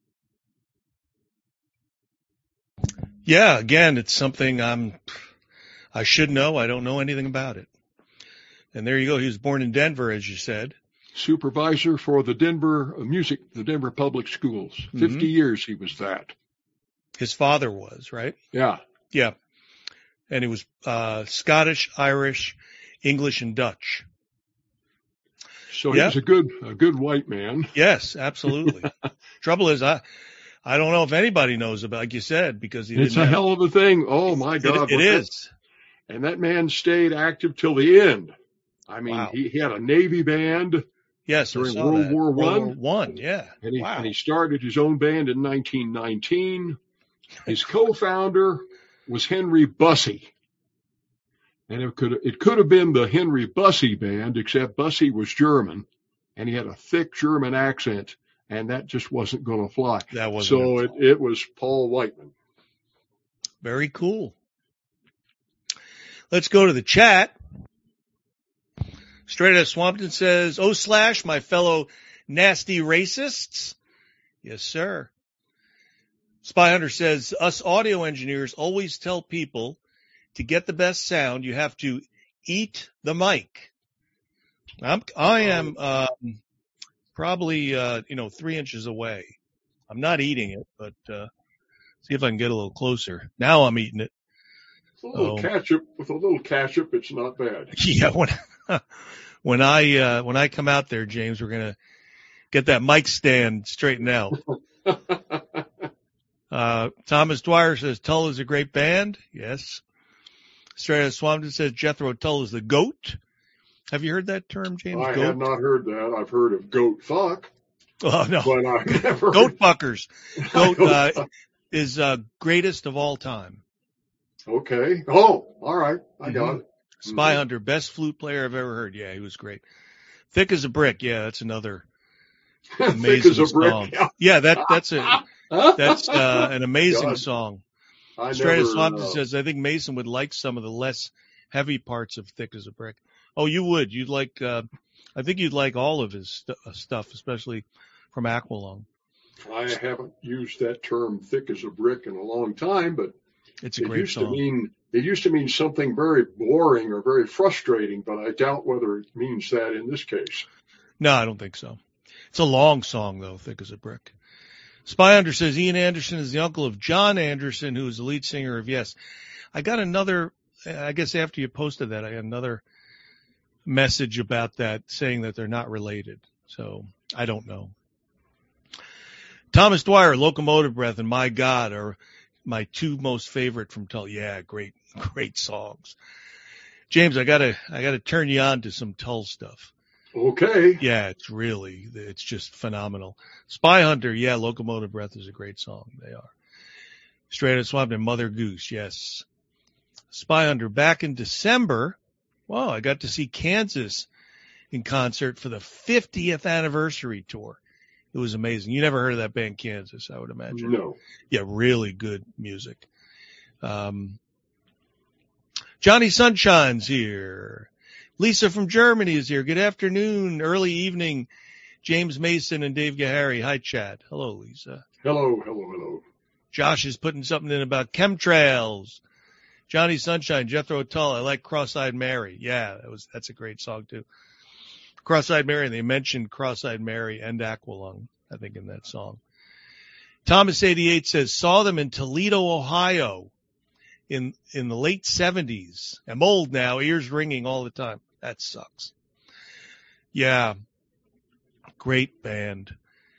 Yeah, again, it's something I should know. I don't know anything about it. And there you go. He was born in Denver, as you said. Supervisor for the Denver Public Schools. 50 years he was that. His father was, right? Yeah. Yeah. And he was Scottish, Irish, English, and Dutch. So he was a good white man. Yes, absolutely. Trouble is, I don't know if anybody knows about, like you said, because it's a hell of a thing. Oh my God. It is. And that man stayed active till the end. I mean, wow. he had a Navy band. Yes, during World War I. World War I, yeah. And he started his own band in 1919. His co-founder was Henry Bussey. And it could have been the Henry Bussey band, except Bussey was German and he had a thick German accent and that just wasn't going to fly. That wasn't. So it was Paul Whiteman. Very cool. Let's go to the chat. Straight out Swampton says, / my fellow nasty racists. Yes, sir. Spy Hunter says, us audio engineers always tell people to get the best sound, you have to eat the mic. I am probably 3 inches away. I'm not eating it, but see if I can get a little closer. Now I'm eating it. With a little ketchup, it's not bad. Yeah, when I come out there, James, we're gonna get that mic stand straightened out. Thomas Dwyer says Tull is a great band. Yes. Strata Swampton says Jethro Tull is the GOAT. Have you heard that term, James? I goat? have not heard that. I've heard of goat fuck. Oh, no. But I've never Goat fuckers. Goat is greatest of all time. Okay. Oh, all right. I got it. Spy Hunter, best flute player I've ever heard. Yeah, he was great. Thick as a Brick. Yeah, that's another amazing Thick as a brick. song. Yeah, that's an amazing song. Strata Swampton says, I think Mason would like some of the less heavy parts of Thick as a Brick. Oh, you would. You'd like, I think you'd like all of his stuff, especially from Aqualung. I haven't used that term thick as a brick in a long time, but it's a great song. It used to mean something very boring or very frustrating, but I doubt whether it means that in this case. No, I don't think so. It's a long song, though, Thick as a Brick. Spy Hunter says Ian Anderson is the uncle of John Anderson, who is the lead singer of Yes. I got another, I guess after you posted that, I got another message about that saying that they're not related. So I don't know. Thomas Dwyer, Locomotive Breath, and My God are my two most favorite from Tull. Yeah, great songs. James, I gotta turn you on to some Tull stuff. Okay. Yeah, it's just phenomenal. Spy Hunter, yeah, Locomotive Breath is a great song. They are. Straight Out Swampton, Mother Goose, yes. Spy Hunter, back in December, wow, I got to see Kansas in concert for the 50th anniversary tour. It was amazing. You never heard of that band, Kansas, I would imagine. No. Yeah, really good music. Johnny Sunshine's here. Lisa from Germany is here. Good afternoon, early evening. James Mason and Dave Gahary. Hi, Chad. Hello, Lisa. Hello. Josh is putting something in about chemtrails. Johnny Sunshine, Jethro Tull. I like Cross-Eyed Mary. Yeah, that's a great song too. Cross-Eyed Mary. They mentioned Cross-Eyed Mary and Aqualung, I think, in that song. Thomas 88 says saw them in Toledo, Ohio, in the late 70s. I'm old now, ears ringing all the time. That sucks. Yeah, great band.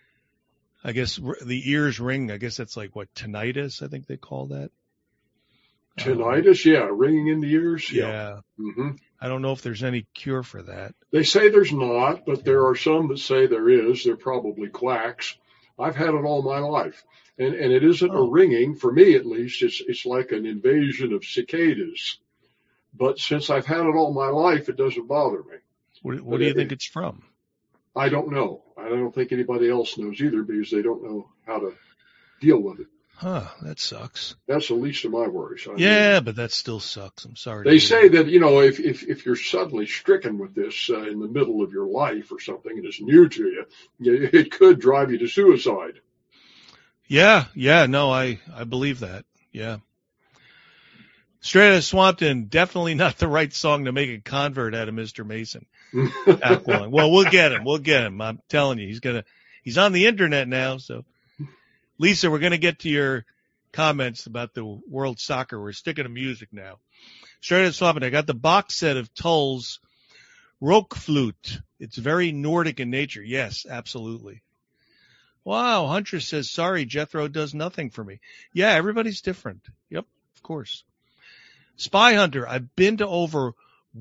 I guess the ears ring. I guess that's like what, tinnitus? I think they call that. Tinnitus, yeah, ringing in the ears. Yeah. Mm-hmm. I don't know if there's any cure for that. They say there's not, but there are some that say there is. They're probably quacks. I've had it all my life. And it isn't a ringing, for me at least. It's like an invasion of cicadas. But since I've had it all my life, it doesn't bother me. What do you think it's from? I don't know. I don't think anybody else knows either because they don't know how to deal with it. Huh, that sucks. That's the least of my worries. Yeah, but that still sucks. I'm sorry. They say that, if you're suddenly stricken with this in the middle of your life or something and it's new to you, it could drive you to suicide. Yeah, no, I believe that. Yeah. Straight Out of Swampton, definitely not the right song to make a convert out of Mr. Mason. Well, we'll get him. I'm telling you, he's on the internet now. So, Lisa, we're going to get to your comments about the World Soccer. We're sticking to music now. Straight Out of Swampton, I got the box set of Tull's Rockflute. It's very Nordic in nature. Yes, absolutely. Wow, Huntress says, sorry, Jethro does nothing for me. Yeah, everybody's different. Yep, of course. Spy Hunter, I've been to over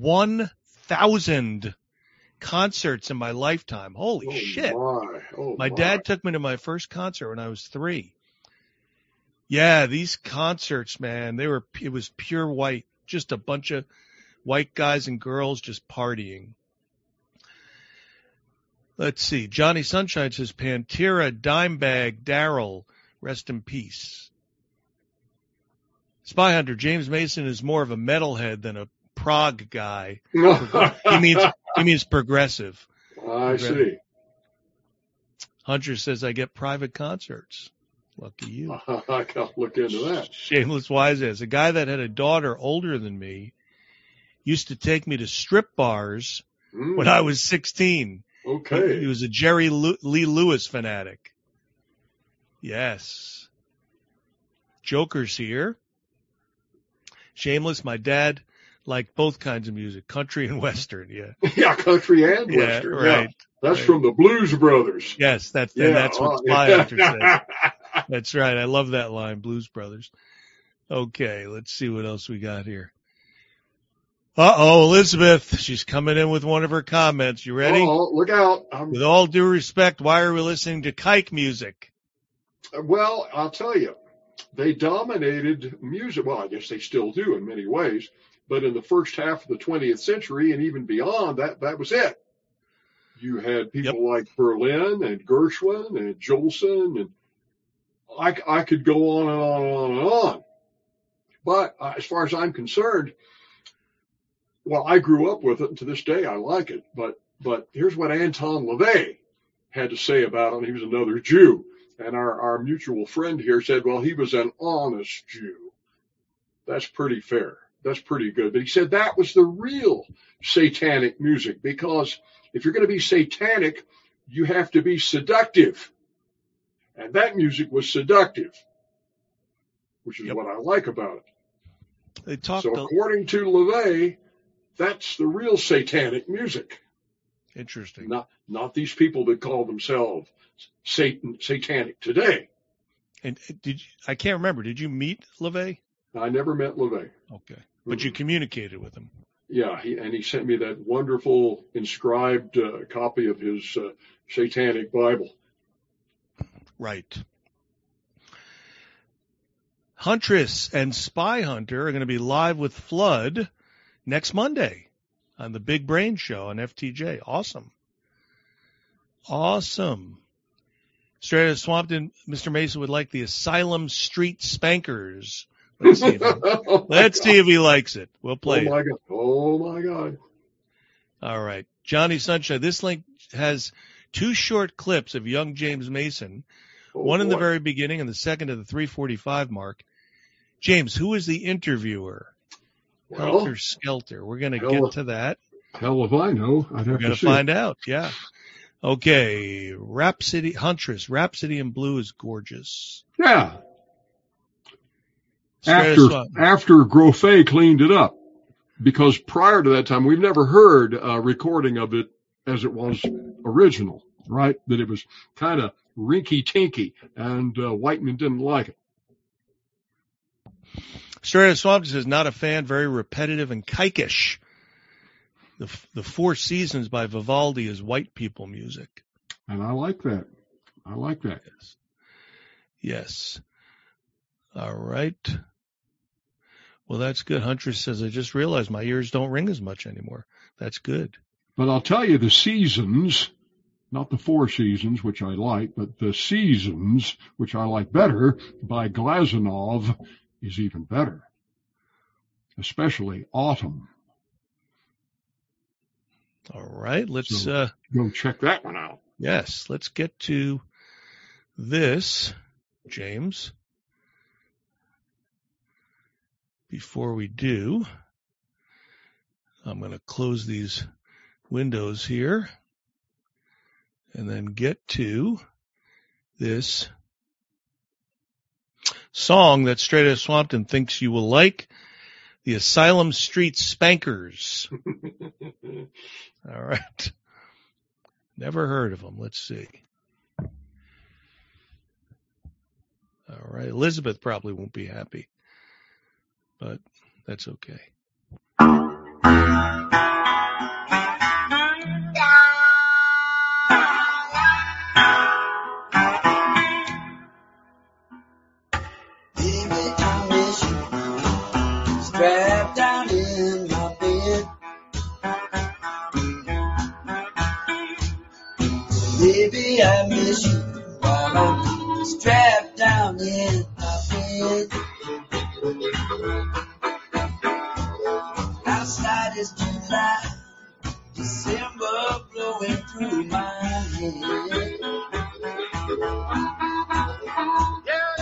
1,000 concerts in my lifetime. Holy shit. My dad took me to my first concert when I was 3. Yeah, these concerts, man, it was pure white. Just a bunch of white guys and girls just partying. Let's see. Johnny Sunshine says Pantera, Dimebag, Daryl, rest in peace. Spy Hunter, James Mason is more of a metalhead than a prog guy. He means progressive. I see. Hunter says I get private concerts. Lucky you. I gotta look into that. Shameless wise ass. A guy that had a daughter older than me used to take me to strip bars when I was 16. Okay. He was a Jerry Lee Lewis fanatic. Yes. Joker's here. Shameless, my dad liked both kinds of music, country and western. Yeah. Yeah, country and western. Right. Yeah. That's from the Blues Brothers. Yes, that's what Spy Hunter said. That's right. I love that line, Blues Brothers. Okay, let's see what else we got here. Uh-oh, Elizabeth. She's coming in with one of her comments. You ready? Oh, look out. With all due respect, why are we listening to kike music? Well, I'll tell you, they dominated music. Well, I guess they still do in many ways. But in the first half of the 20th century and even beyond, that was it. You had people like Berlin and Gershwin and Jolson, and I could go on and on and on and on. But as far as I'm concerned, well, I grew up with it, and to this day I like it. But here's what Anton LaVey had to say about it. He was another Jew. And our mutual friend here said, well, he was an honest Jew. That's pretty fair. That's pretty good. But he said that was the real satanic music, because if you're going to be satanic, you have to be seductive. And that music was seductive, which is what I like about it. So according to LaVey, that's the real satanic music. Interesting. Not these people that call themselves satanic today. And I can't remember. Did you meet LaVey? I never met LaVey. Okay. But you communicated with him. Yeah, he sent me that wonderful inscribed copy of his satanic Bible. Right. Huntress and Spy Hunter are going to be live with Flood next Monday on the Big Brain Show on FTJ. Awesome. Straight out of Swampton, Mr. Mason would like the Asylum Street Spankers. Let's see if he likes it. We'll play it. Oh, my God. All right. Johnny Sunshine, this link has 2 short clips of young James Mason, one in the very beginning and the second at the 3:45 mark. James, who is the interviewer? Well, Helter Skelter. We're going to get to that. Hell if I know. I'd have We're going to find out. Yeah. Okay. Huntress. Rhapsody in Blue is gorgeous. Yeah. After Grofé cleaned it up, because prior to that time, we've never heard a recording of it as it was original, right? That it was kind of rinky-tinky, and Whiteman didn't like it. Straight Out Swamp says, not a fan, very repetitive and kikish. The Four Seasons by Vivaldi is white people music. And I like that. Yes. All right. Well, that's good. Huntress says, I just realized my ears don't ring as much anymore. That's good. But I'll tell you, the Seasons, not the Four Seasons, which I like, but the Seasons, which I like better, by Glazunov, is even better. Especially Autumn. All right. Let's go check that one out. Yes. Let's get to this, James. Before we do, I'm going to close these windows here and then get to this song that Straight Outta Swampton thinks you will like, the Asylum Street Spankers. All right. Never heard of them. Let's see. All right. Elizabeth probably won't be happy, but that's okay. Strapped down in my bed, baby, I miss you while I'm strapped down in my bed. Outside is July, December blowing through my head. Yeah,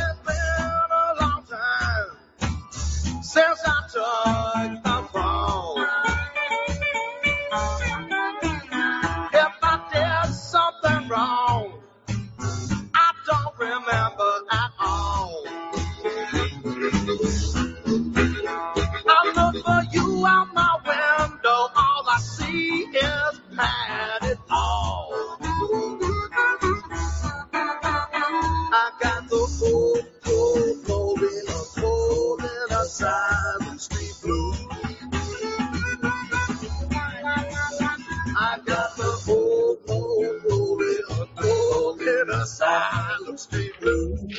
asylum street blues.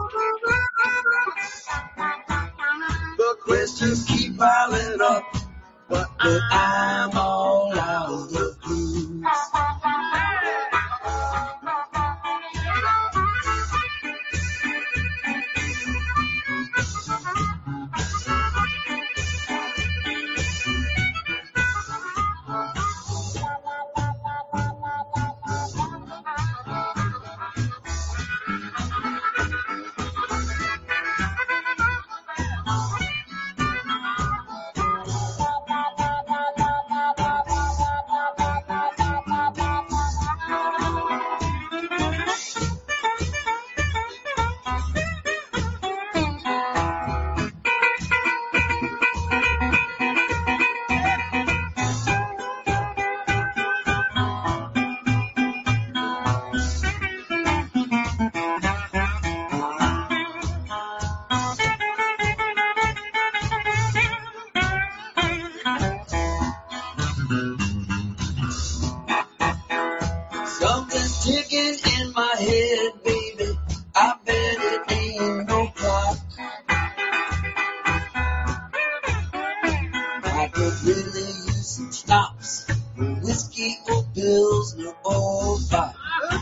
The questions keep piling up, but I'm all out of the blues. Something's ticking in my head, baby. I bet it ain't no clock. I could really use some schnapps, whiskey or Pilsner or vodka.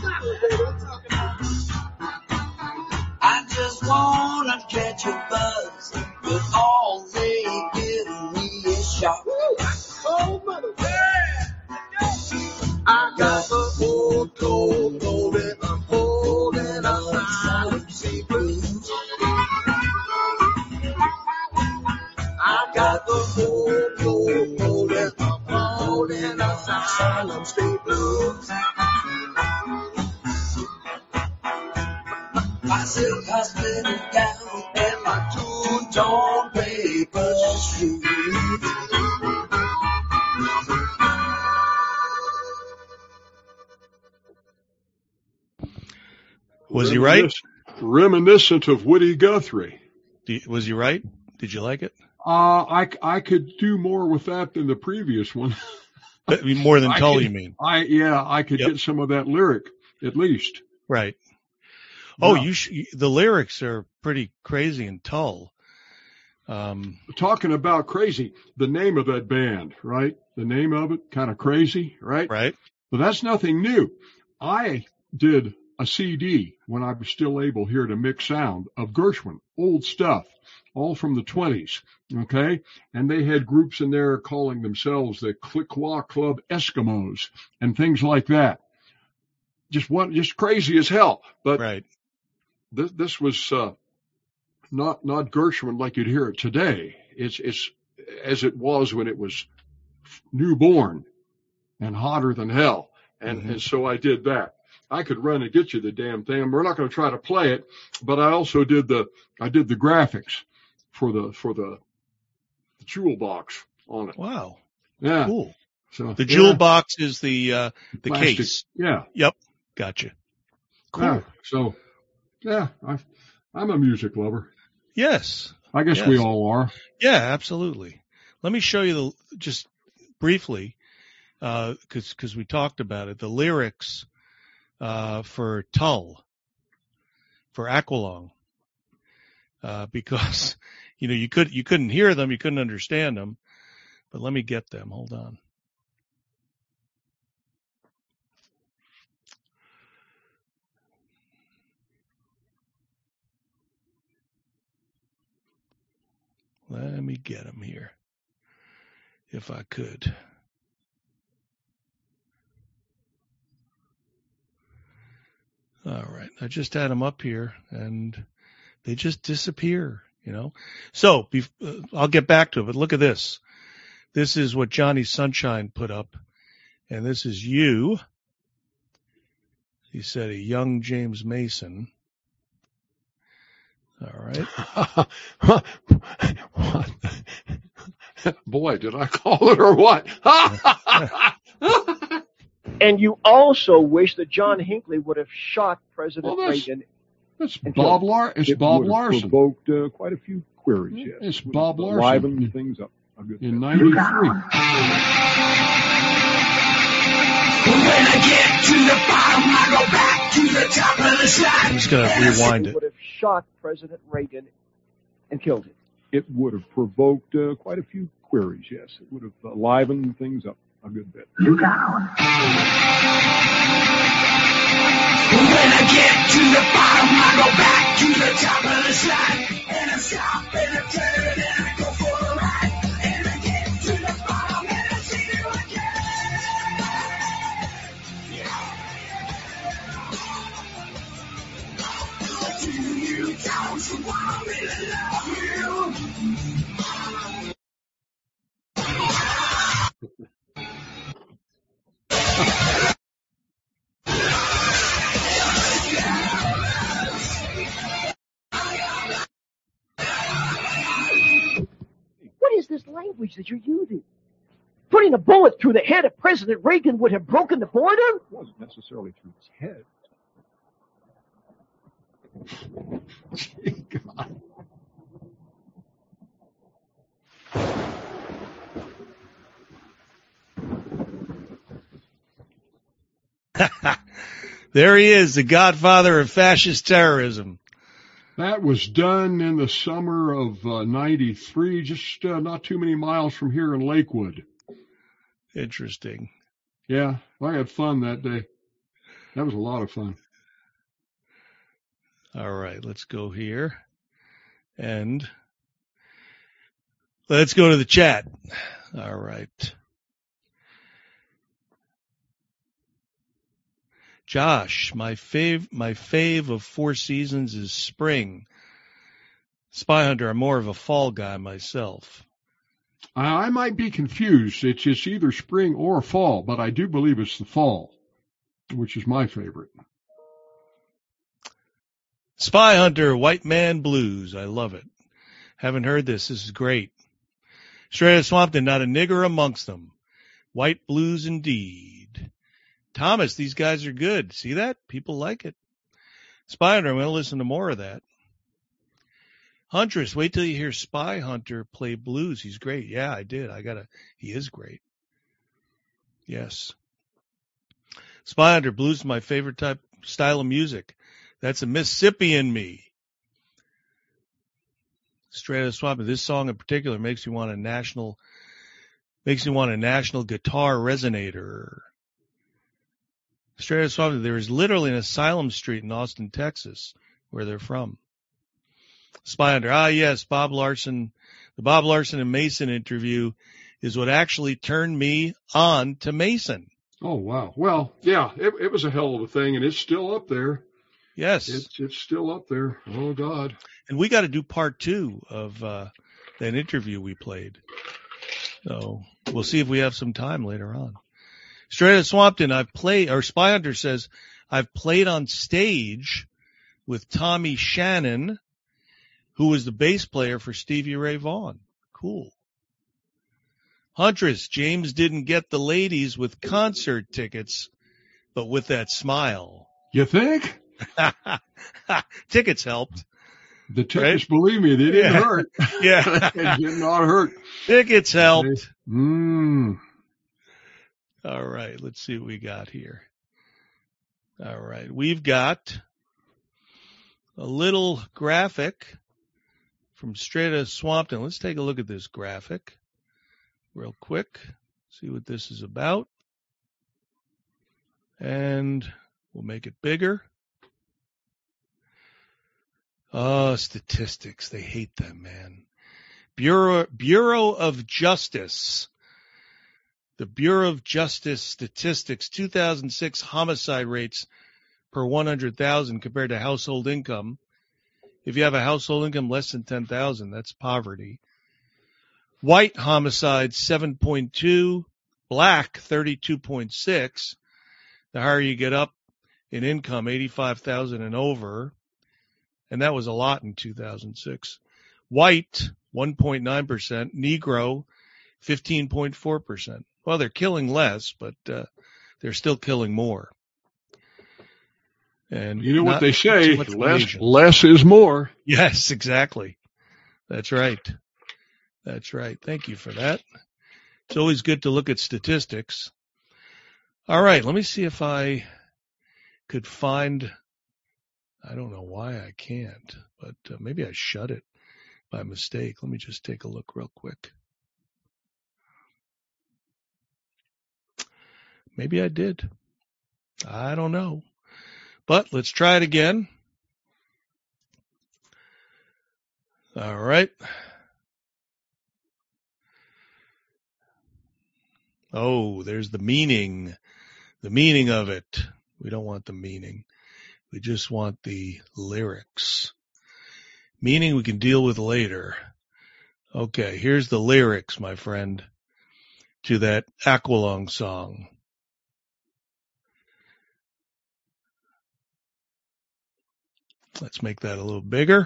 I just wanna catch a buzz, but all they give me is shock. Oh, mother, I got the old cold golden, I'm holding asylum street blues. I got the old cold golden, I'm holding asylum street blues. My silk hospital gown and my two-tone paper shoes. Was he right? Reminiscent of Woody Guthrie. Was he right? Did you like it? I could do more with that than the previous one. More than Tull, you mean? I could get some of that lyric at least. Right. Yeah. Oh, the lyrics are pretty crazy in Tull. Talking about crazy, the name of that band, right? The name of it, kind of crazy, right? Right. But that's nothing new. I did a CD when I was still able here to mix sound of Gershwin, old stuff, all from the 20s, okay? And they had groups in there calling themselves the Click-Claw Club Eskimos and things like that. Just crazy as hell. But right. This was not Gershwin like you'd hear it today. It's as it was when it was newborn and hotter than hell. And so I did that. I could run and get you the damn thing. We're not going to try to play it, but I also did the graphics for the jewel box on it. Wow. Yeah. Cool. So the jewel box is the plastic case. Yeah. Yep. Gotcha. Cool. Yeah. So yeah, I'm a music lover. Yes. I guess we all are. Yeah, absolutely. Let me show you just briefly, because we talked about it, the lyrics for Tull, for Aqualung, because you couldn't hear them, you couldn't understand them, but let me get them. Hold on. Let me get them here, if I could. All right. I just had them up here, and they just disappear, So I'll get back to it, but look at this. This is what Johnny Sunshine put up, and this is you. He said a young James Mason. All right. What? Boy, did I call it or what? And you also wish that John Hinckley would have shot President Reagan. It's Bob Larson. It's Bob Larson. Provoked quite a few queries. Yes. It's Bob Larson. Livened things up. In 93. When I get I'm just going to rewind it. Would have shot President Reagan and killed him. It would have provoked quite a few queries, yes. It would have livened things up a good bit. Look out. When I get to the bottom, I go back to the top of the slide. And I stop and I turn and I go for a ride. And I get to the bottom and I see you again. Do you don't want me to love you? What is this language that you're using? Putting a bullet through the head of President Reagan would have broken the border? It wasn't necessarily through his head. God. There he is, the godfather of fascist terrorism. That was done in the summer of 93, just not too many miles from here in Lakewood. Interesting. Yeah, I had fun that day. That was a lot of fun. All right, let's go here. And let's go to the chat. All right. Josh, my fave of Four Seasons is spring. Spy Hunter, I'm more of a fall guy myself. I might be confused. It's either spring or fall, but I do believe it's the fall, which is my favorite. Spy Hunter, White Man Blues. I love it. Haven't heard this. This is great. Straight Outta Swampton, not a nigger amongst them. White blues indeed. Thomas, these guys are good. See that? People like it. Spy Hunter, I'm going to listen to more of that. Huntress, wait till you hear Spy Hunter play blues. He's great. Yeah, I did. He is great. Yes. Spy Hunter, blues is my favorite style of music. That's a Mississippi in me. Straight Outta Swampton, this song in particular makes me want a national guitar resonator. Straight Outta Swampton, there is literally an Asylum Street in Austin, Texas, where they're from. Spy Hunter, yes, Bob Larson. The Bob Larson and Mason interview is what actually turned me on to Mason. Oh, wow. Well, yeah, it was a hell of a thing, and it's still up there. Yes. It's still up there. Oh, God. And we got to do part 2 of that interview we played. So we'll see if we have some time later on. Straight Outta Swampton, Spy Hunter says, I've played on stage with Tommy Shannon, who was the bass player for Stevie Ray Vaughan. Cool. Huntress, James didn't get the ladies with concert tickets, but with that smile. You think? Tickets helped. The tickets, right? Believe me, they didn't hurt. Yeah. They did not hurt. Tickets helped. All right, let's see what we got here. All right, we've got a little graphic from Straight Outta Swampton. Let's take a look at this graphic real quick, see what this is about. And we'll make it bigger. Oh, statistics. They hate them, man. Bureau of Justice. The Bureau of Justice statistics, 2006 homicide rates per 100,000 compared to household income. If you have a household income less than 10,000, that's poverty. White homicides, 7.2. Black, 32.6. The higher you get up in income, 85,000 and over. And that was a lot in 2006. White, 1.9%. Negro, 15.4%. Well, they're killing less, but they're still killing more. And you know what they say, less is more. Yes, exactly. That's right. That's right. Thank you for that. It's always good to look at statistics. All right, let me see if I could find, I don't know why I can't, but maybe I shut it by mistake. Let me just take a look real quick. Maybe I did. I don't know. But let's try it again. All right. Oh, there's the meaning of it. We don't want the meaning. We just want the lyrics. Meaning we can deal with later. Okay, here's the lyrics, my friend, to that Aqualung song. Let's make that a little bigger.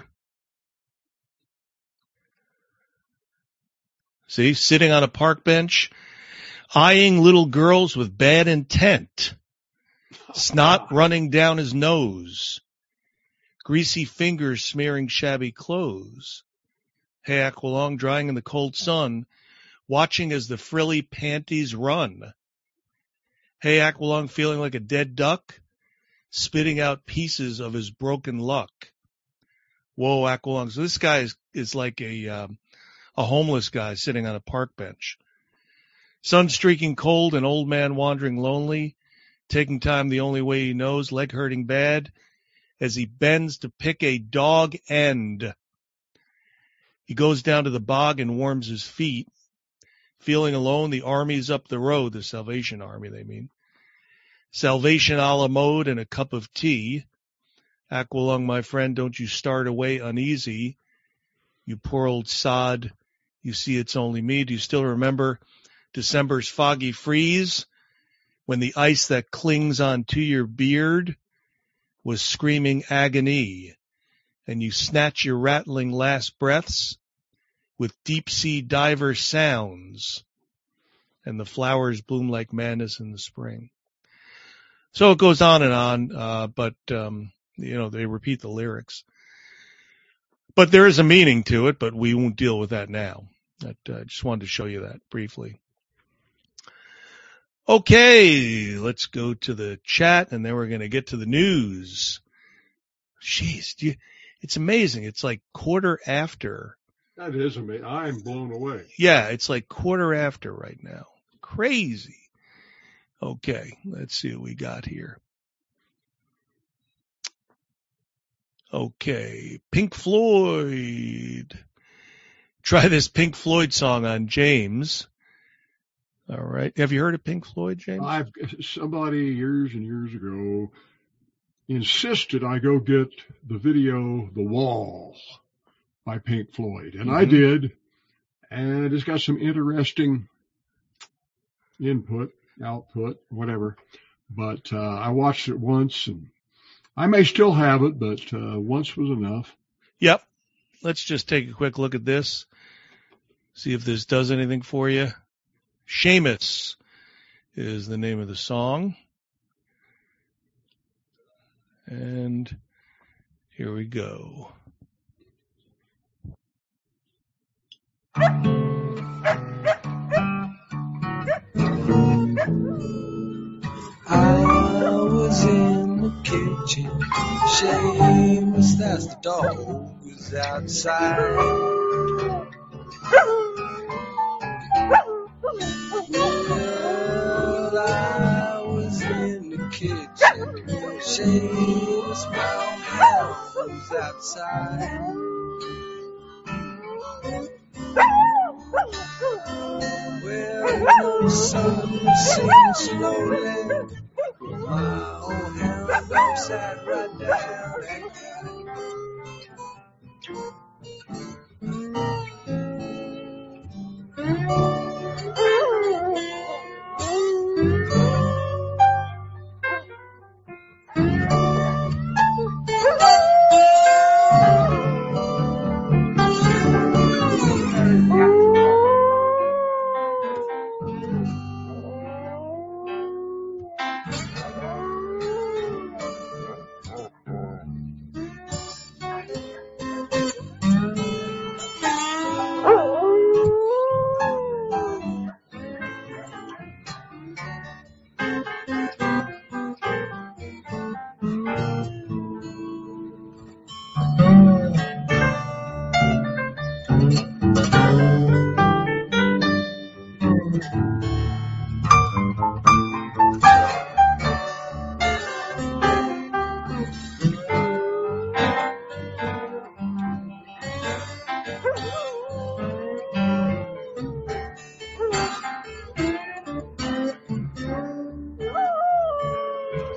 See, sitting on a park bench, eyeing little girls with bad intent, snot running down his nose, greasy fingers smearing shabby clothes. Hey, Aqualung drying in the cold sun, watching as the frilly panties run. Hey, Aqualung feeling like a dead duck, spitting out pieces of his broken luck. Whoa, Aqualung. So this guy is like a homeless guy sitting on a park bench. Sun streaking cold, an old man wandering lonely, taking time the only way he knows, leg hurting bad, as he bends to pick a dog end. He goes down to the bog and warms his feet. Feeling alone, the army's up the road, the Salvation Army, they mean. Salvation a la mode and a cup of tea. Aqualung, my friend, don't you start away uneasy. You poor old sod, you see it's only me. Do you still remember December's foggy freeze when the ice that clings onto your beard was screaming agony, and you snatch your rattling last breaths with deep-sea diver sounds, and the flowers bloom like madness in the spring. So it goes on and on, but they repeat the lyrics. But there is a meaning to it, but we won't deal with that now. I just wanted to show you that briefly. Okay, let's go to the chat, and then we're going to get to the news. Jeez, it's amazing. It's like quarter after. That is amazing. I'm blown away. Yeah, it's like quarter after right now. Crazy. Okay, let's see what we got here. Okay, Pink Floyd. Try this Pink Floyd song on James. All right. Have you heard of Pink Floyd, James? Somebody years and years ago insisted I go get the video The Wall by Pink Floyd, and I did, and it's got some interesting input, output, whatever, but I watched it once, and I may still have it, but once was enough. Yep. Let's just take a quick look at this, see if this does anything for you. Seamus is the name of the song. And here we go. I was in the kitchen, Seamus, that's the dog who's outside. Well, I was in the kitchen, Seamus, brown house who's outside. Well, the sun sinks slowly, my old hound dog sat right down and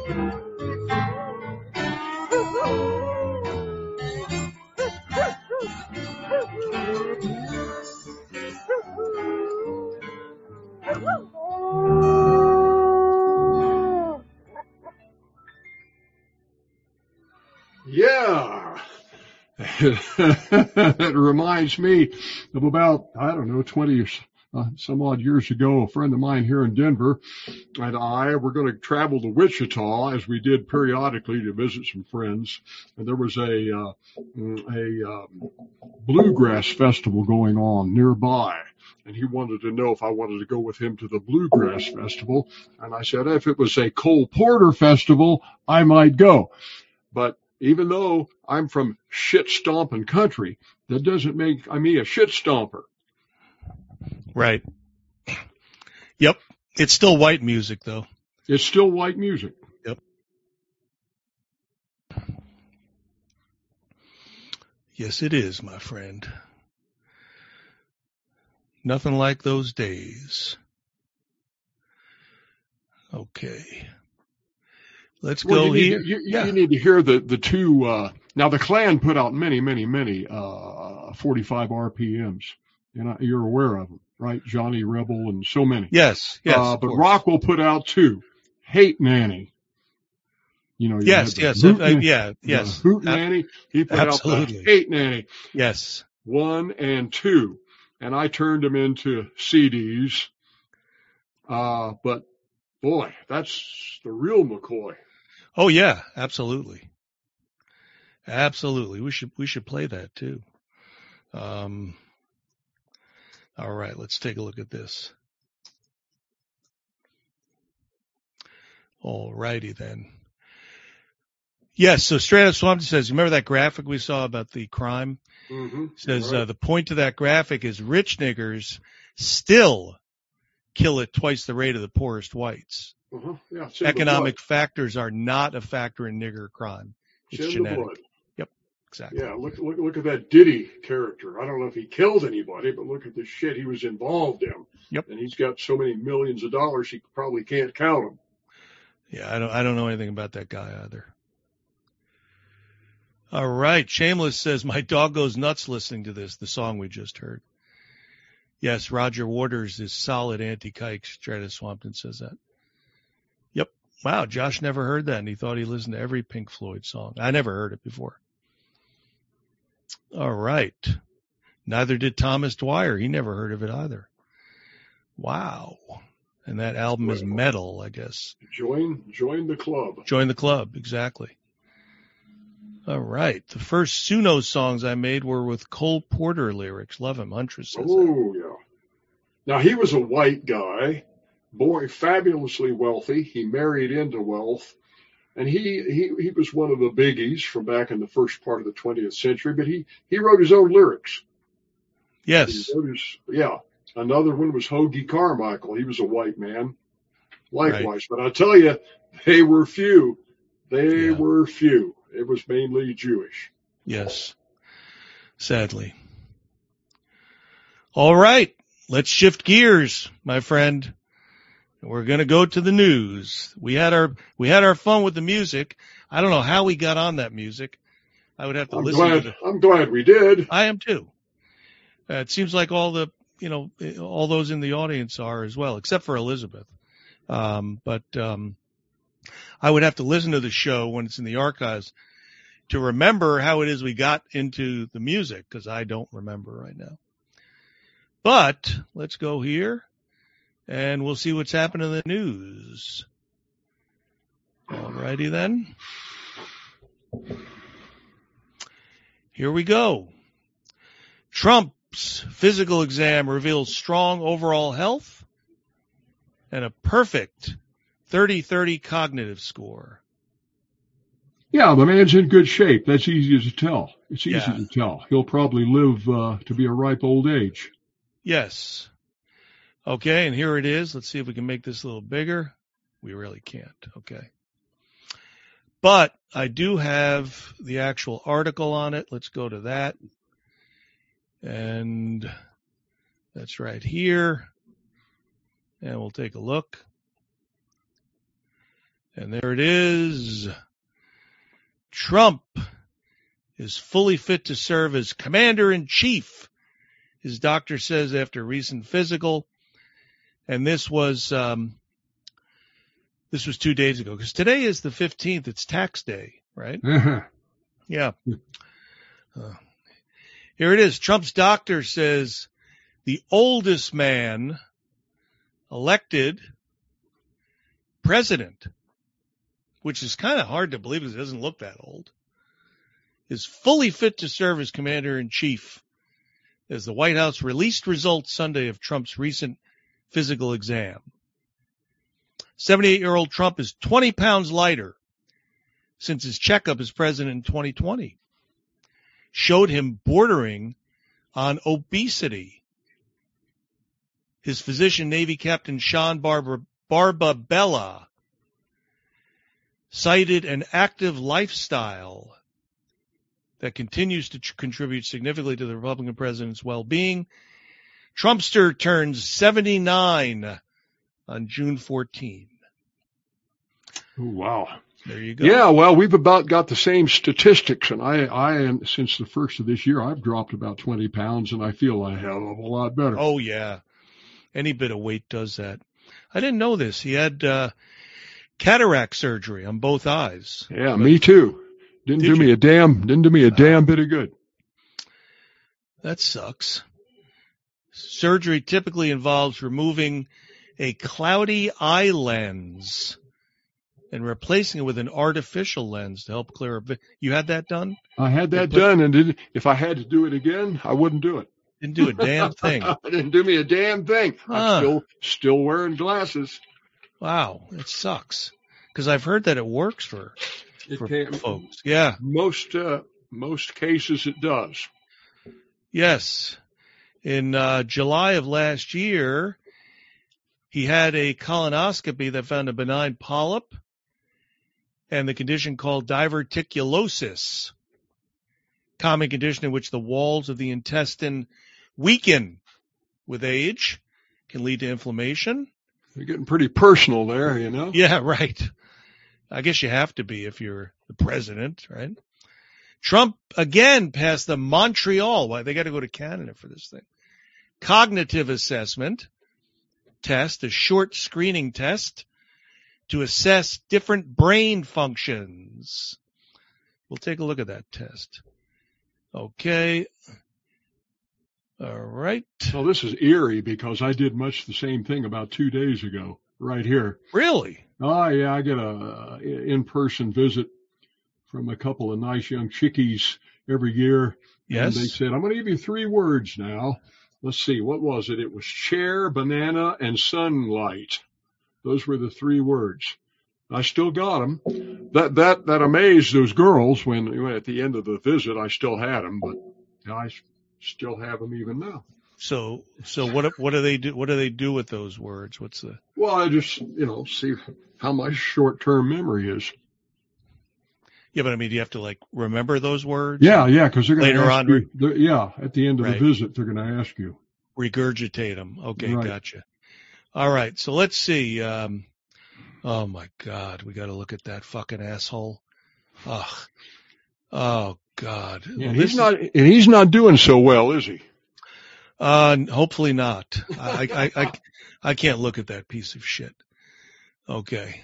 Yeah. It reminds me of about, I don't know, 20 or some odd years ago, a friend of mine here in Denver and I were going to travel to Wichita, as we did periodically, to visit some friends. And there was a bluegrass festival going on nearby. And he wanted to know if I wanted to go with him to the bluegrass festival. And I said, if it was a Cole Porter festival, I might go. But even though I'm from shit stomping country, that doesn't make me a shit stomper. Right. Yep. It's still white music, though. It's still white music. Yep. Yes, it is, my friend. Nothing like those days. Okay. Let's go here. You need to hear the two. Now, the Klan put out many 45 RPMs. You're aware of them, right? Johnny Rebel and so many. Yes. But Rockwell put out two. Hate Nanny. Yes. Hoot Nanny. He put out the Hate Nanny. Yes. 1 and 2. And I turned them into CDs. But boy, that's the real McCoy. Oh yeah, absolutely. Absolutely. We should play that too. All right, let's take a look at this. All righty then. Yes, so Straight Out Swampton says, remember that graphic we saw about the crime? Mm-hmm. Says right. The point of that graphic is rich niggers still kill at twice the rate of the poorest whites. Uh-huh. Yeah, economic factors are not a factor in nigger crime. It's genetic. Yep, exactly. Yeah, look at that Diddy character. I don't know if he killed anybody, but look at the shit he was involved in. Yep. And he's got so many millions of dollars he probably can't count them. Yeah, I don't know anything about that guy either. All right, Shameless says, my dog goes nuts listening to this, the song we just heard. Yes, Roger Waters is solid anti-kike. Stratus Swampton says that. Yep. Wow, Josh never heard that, and he thought he listened to every Pink Floyd song. I never heard it before. All right. Neither did Thomas Dwyer. He never heard of it either. Wow. And that album is metal, I guess. Join the club. Join the club, exactly. All right. The first Suno songs I made were with Cole Porter lyrics. Love him. Huntress says that. Yeah. Now, he was a white guy, fabulously wealthy. He married into wealth. And he was one of the biggies from back in the first part of the 20th century, but he wrote his own lyrics. Yes. Another one was Hoagie Carmichael. He was a white man. Likewise. Right. But I tell you, they were few. Were few. It was mainly Jewish. Yes. Sadly. All right. Let's shift gears, my friend. We're going to go to the news. We had our fun with the music. I don't know how we got on that music. I would have to listen. I'm glad we did. I am too. It seems like all those in the audience are as well, except for Elizabeth. But I would have to listen to the show when it's in the archives to remember how it is we got into the music, because I don't remember right now. But let's go here, and we'll see what's happened in the news. All righty then. Here we go. Trump's physical exam reveals strong overall health and a perfect 30-30 cognitive score. Yeah, the man's in good shape. That's easy to tell. It's easy to tell. He'll probably live to be a ripe old age. Yes. Okay, and here it is. Let's see if we can make this a little bigger. We really can't. Okay. But I do have the actual article on it. Let's go to that. And that's right here. And we'll take a look. And there it is. Trump is fully fit to serve as commander-in-chief, his doctor says after a recent physical. And this was 2 days ago, because today is the 15th. It's tax day, right? Yeah. Here it is. Trump's doctor says the oldest man elected president, which is kind of hard to believe because it doesn't look that old, is fully fit to serve as commander-in-chief as the White House released results Sunday of Trump's recent physical exam. 78-year-old Trump is 20 pounds lighter since his checkup as president in 2020 showed him bordering on obesity. His physician, Navy Captain Sean Barbabella, cited an active lifestyle that continues to contribute significantly to the Republican president's well-being. Trumpster turns 79 on June 14. Oh, wow. There you go. Yeah, well, we've about got the same statistics, and I since the first of this year, I've dropped about 20 pounds, and I feel a hell of a lot better. Oh, yeah. Any bit of weight does that. I didn't know this. He had cataract surgery on both eyes. Yeah, me too. Didn't do me a damn bit of good. That sucks. Surgery typically involves removing a cloudy eye lens and replacing it with an artificial lens to help clear up. You had that done? I had that done, and if I had to do it again, I wouldn't do it. Didn't do a damn thing. It didn't do me a damn thing. I'm still wearing glasses. Wow, it sucks. Because I've heard that it works for folks. Yeah. Most cases it does. Yes. In July of last year, he had a colonoscopy that found a benign polyp and the condition called diverticulosis, common condition in which the walls of the intestine weaken with age, can lead to inflammation. You're getting pretty personal there, you know? Yeah, right. I guess you have to be if you're the president, right? Trump again passed the Montreal. Why they got to go to Canada for this thing? Cognitive assessment test, a short screening test to assess different brain functions. We'll take a look at that test. Okay. All right. Well, this is eerie because I did much the same thing about 2 days ago, right here. Really? Oh, yeah, I get a in-person visit from a couple of nice young chickies every year. Yes. And they said, I'm going to give you 3 words now. Let's see, what was it? It was chair, banana, and sunlight. Those were the 3 words. I still got them. That amazed those girls when at the end of the visit, I still had them, but I still have them even now. So what do they do? What do they do with those words? What's the? Well, I just, see how my short-term memory is. Yeah, but I mean, do you have to like remember those words? Yeah, because they're going to later ask on. You, at the end of the visit, they're going to ask you. Regurgitate them. Okay, right. Gotcha. All right, so let's see. Oh my God, we got to look at that fucking asshole. Ugh. Oh God. Yeah, he's not doing so well, is he? Hopefully not. I can't look at that piece of shit. Okay.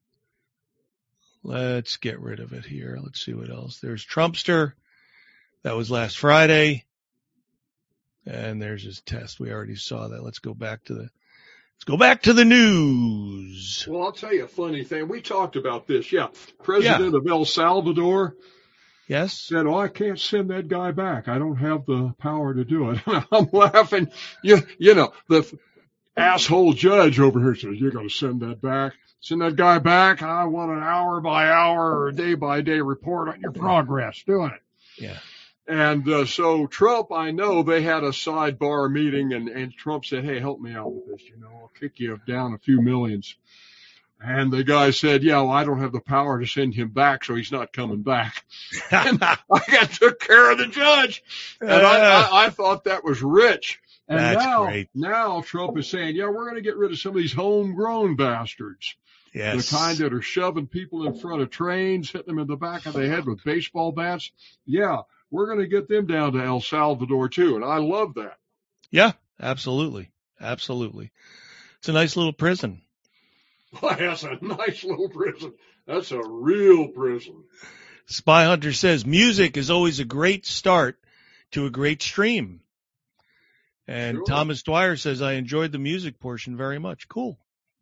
Let's get rid of it here. Let's see what else. There's Trumpster. That was last Friday. And there's his test. We already saw that. Let's go back to the news. Well, I'll tell you a funny thing. We talked about this. Yeah. President of El Salvador. Yes. Said, I can't send that guy back. I don't have the power to do it. I'm laughing. You know, the asshole judge over here says, you're going to send that back? Send that guy back? I want an hour by hour or day by day report on your progress doing it. Yeah. And so Trump, I know they had a sidebar meeting and Trump said, hey, help me out with this. I'll kick you down a few millions. And the guy said, yeah, well, I don't have the power to send him back, so he's not coming back. And I took care of the judge. And I thought that was rich. And that's great. Now Trump is saying, yeah, we're going to get rid of some of these homegrown bastards. Yes. The kind that are shoving people in front of trains, hitting them in the back of the head with baseball bats. Yeah, we're going to get them down to El Salvador too, and I love that. Yeah, absolutely. Absolutely. It's a nice little prison. Boy, that's a nice little prison. That's a real prison. Spy Hunter says music is always a great start to a great stream. And Sure. Thomas Dwyer says, I enjoyed the music portion very much. Cool.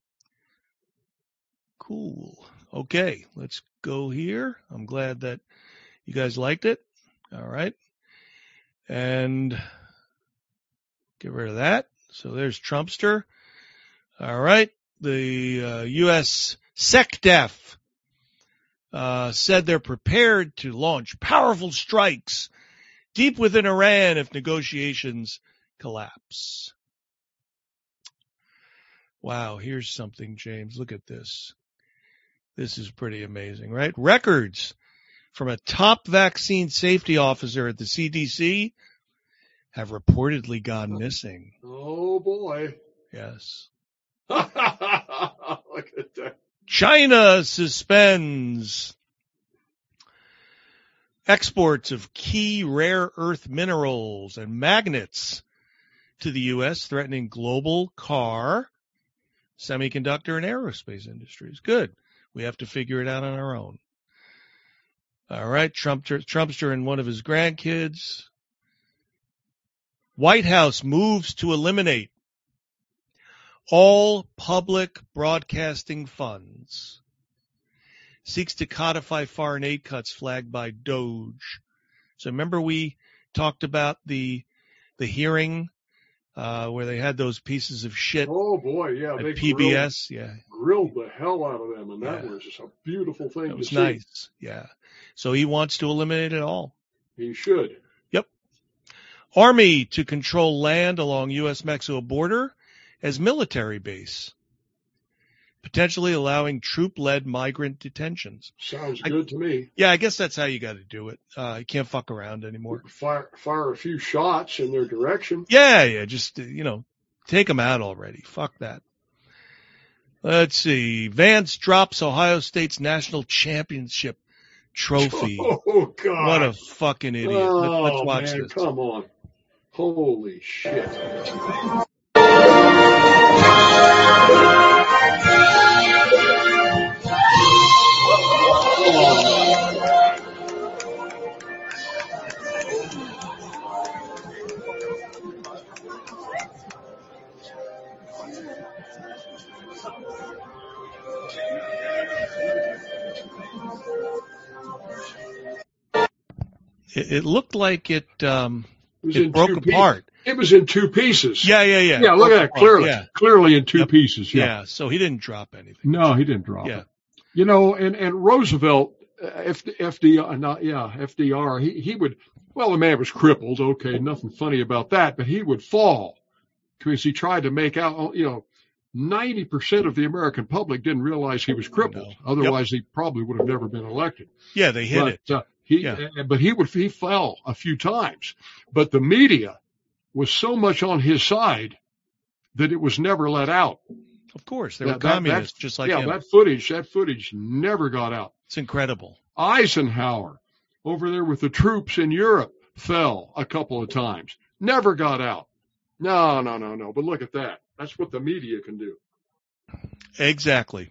Okay, let's go here. I'm glad that you guys liked it. All right. And get rid of that. So there's Trumpster. All right. The U.S. SecDef said they're prepared to launch powerful strikes deep within Iran if negotiations collapse. Wow, here's something, James. Look at this. This is pretty amazing, right? Records from a top vaccine safety officer at the CDC have reportedly gone missing. Oh, boy. Yes. Look at that. China suspends exports of key rare earth minerals and magnets to the U.S., threatening global car, semiconductor, and aerospace industries. Good. We have to figure it out on our own. All right, Trumpster and one of his grandkids. White House moves to eliminate all public broadcasting funds. Seeks to codify foreign aid cuts flagged by Doge. So remember we talked about the hearing where they had those pieces of shit Oh, boy, yeah. at They PBS. grilled the hell out of them, and that Yeah. was just a beautiful thing That was to see. nice. Yeah. So he wants to eliminate it all. He should. Yep. Army to control land along U.S.-Mexico border as military base, potentially allowing troop-led migrant detentions. Sounds good to me. Yeah, I guess that's how you got to do it. You can't fuck around anymore. Fire a few shots in their direction. Yeah, just, take them out already. Fuck that. Let's see. Vance drops Ohio State's national championship trophy. Oh, God. What a fucking idiot. Oh, Let's watch man, this. come on. Holy shit. It looked like it in broke two apart. It was in two pieces. Yeah. Yeah, look at that. Clearly. Yeah. Clearly in two Yep. pieces. Yeah. Yeah, so he didn't drop anything. No, he didn't drop Yeah. it. And Roosevelt, FDR, he would, well, the man was crippled. Okay, nothing funny about that, but he would fall because he tried to make out, 90% of the American public didn't realize he was crippled. No. Otherwise, he probably would have never been elected. Yeah, they hit it. He fell a few times, but the media was so much on his side that it was never let out. Of course, they were communists just like him. That footage never got out. It's incredible. Eisenhower, over there with the troops in Europe, fell a couple of times. Never got out. No. But look at that. That's what the media can do. Exactly.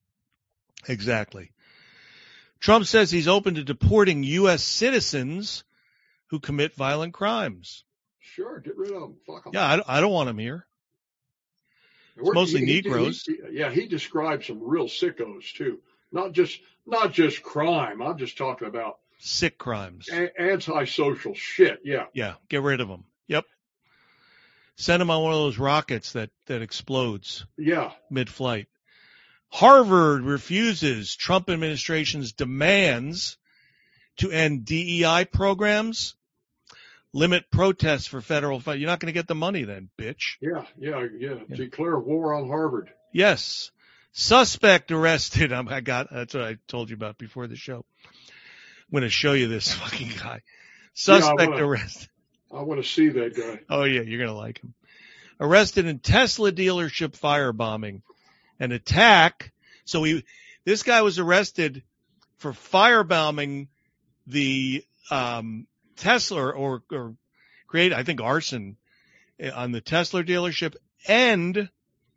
Trump says he's open to deporting U.S. citizens who commit violent crimes. Sure, get rid of them. Fuck them. Yeah, I don't want them here. It's mostly Negroes. He described some real sickos too. Not just crime. I'm just talking about Sick crimes. Antisocial shit. Yeah. Yeah, get rid of them. Yep. Send them on one of those rockets that explodes Yeah. mid-flight. Harvard refuses Trump administration's demands to end DEI programs, limit protests for federal funds. You're not going to get the money then, bitch. Yeah. Declare war on Harvard. Yes. Suspect arrested. That's what I told you about before the show. I'm going to show you this fucking guy. Suspect arrested. I want to see that guy. Oh, yeah, you're going to like him. Arrested in Tesla dealership firebombing. An attack So this guy was arrested for firebombing the Tesla or create, I think, arson on the Tesla dealership and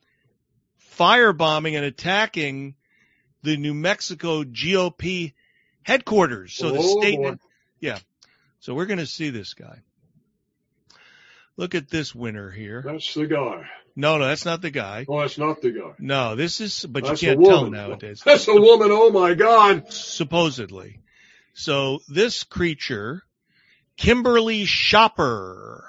firebombing and attacking the New Mexico GOP headquarters. So the state, yeah. So we're going to see this guy. Look at this winner here. That's the guy. No, that's not the guy. Oh, that's not the guy. No, this is, but That's you can't a tell woman. nowadays. That's a woman. Oh my God. Supposedly. So this creature, Kimberly Shopper,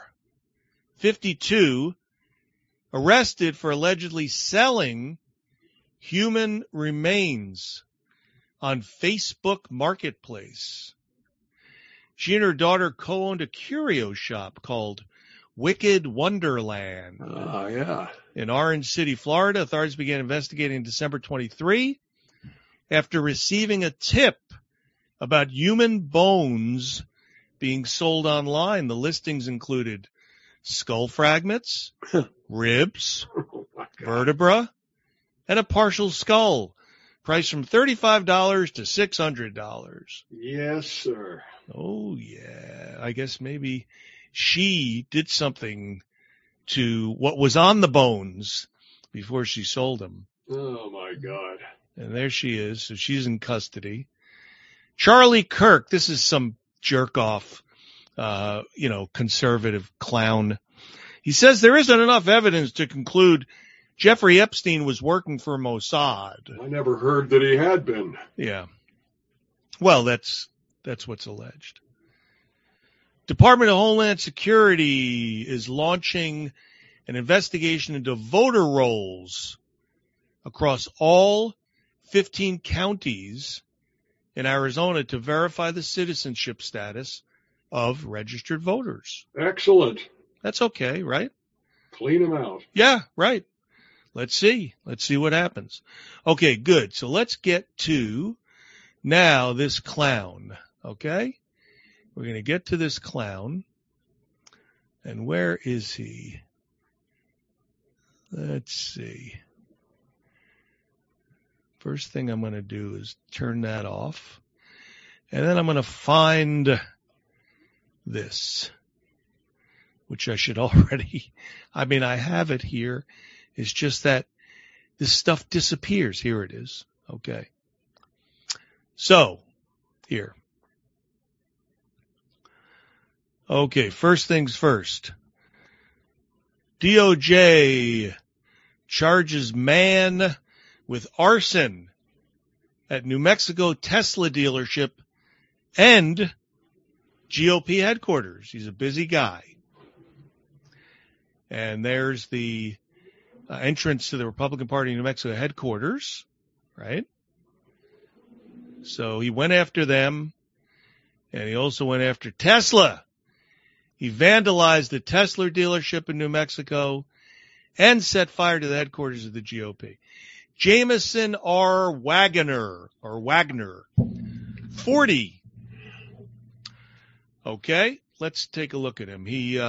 52, arrested for allegedly selling human remains on Facebook Marketplace. She and her daughter co-owned a curio shop called Wicked Wonderland. Yeah. In Orange City, Florida. Authorities began investigating in December 23 after receiving a tip about human bones being sold online. The listings included skull fragments, ribs, vertebra, and a partial skull, priced from $35 to $600. Yes, sir. Oh, yeah. I guess maybe she did something to what was on the bones before she sold them. Oh, my God. And there she is. So she's in custody. Charlie Kirk, this is some jerk-off, conservative clown. He says there isn't enough evidence to conclude Jeffrey Epstein was working for Mossad. I never heard that he had been. Yeah. Well, that's what's alleged. Department of Homeland Security is launching an investigation into voter rolls across all 15 counties in Arizona to verify the citizenship status of registered voters. Excellent. That's okay, right? Clean them out. Yeah, right. Let's see. Let's see what happens. Okay, good. So let's get to now this clown, okay? We're going to get to this clown. And where is he? Let's see. First thing I'm going to do is turn that off. And then I'm going to find this, which I should already, I have it here. It's just that this stuff disappears. Here it is. Okay. So, here. Okay, first things first. DOJ charges man with arson at New Mexico Tesla dealership and GOP headquarters. He's a busy guy. And there's the entrance to the Republican Party New Mexico headquarters, right? So he went after them, and he also went after Tesla. He vandalized the Tesla dealership in New Mexico and set fire to the headquarters of the GOP. Jameson R. Wagner, 40. Okay, let's take a look at him. He,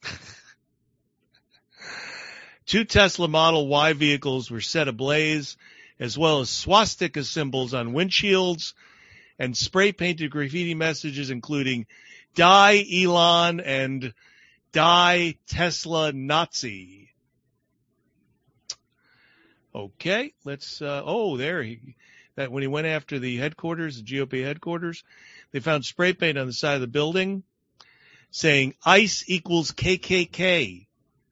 2 Tesla Model Y vehicles were set ablaze, as well as swastika symbols on windshields and spray-painted graffiti messages including Die Elon and Die Tesla Nazi. Okay, let's, that when he went after the headquarters, the GOP headquarters, they found spray paint on the side of the building saying ICE equals KKK.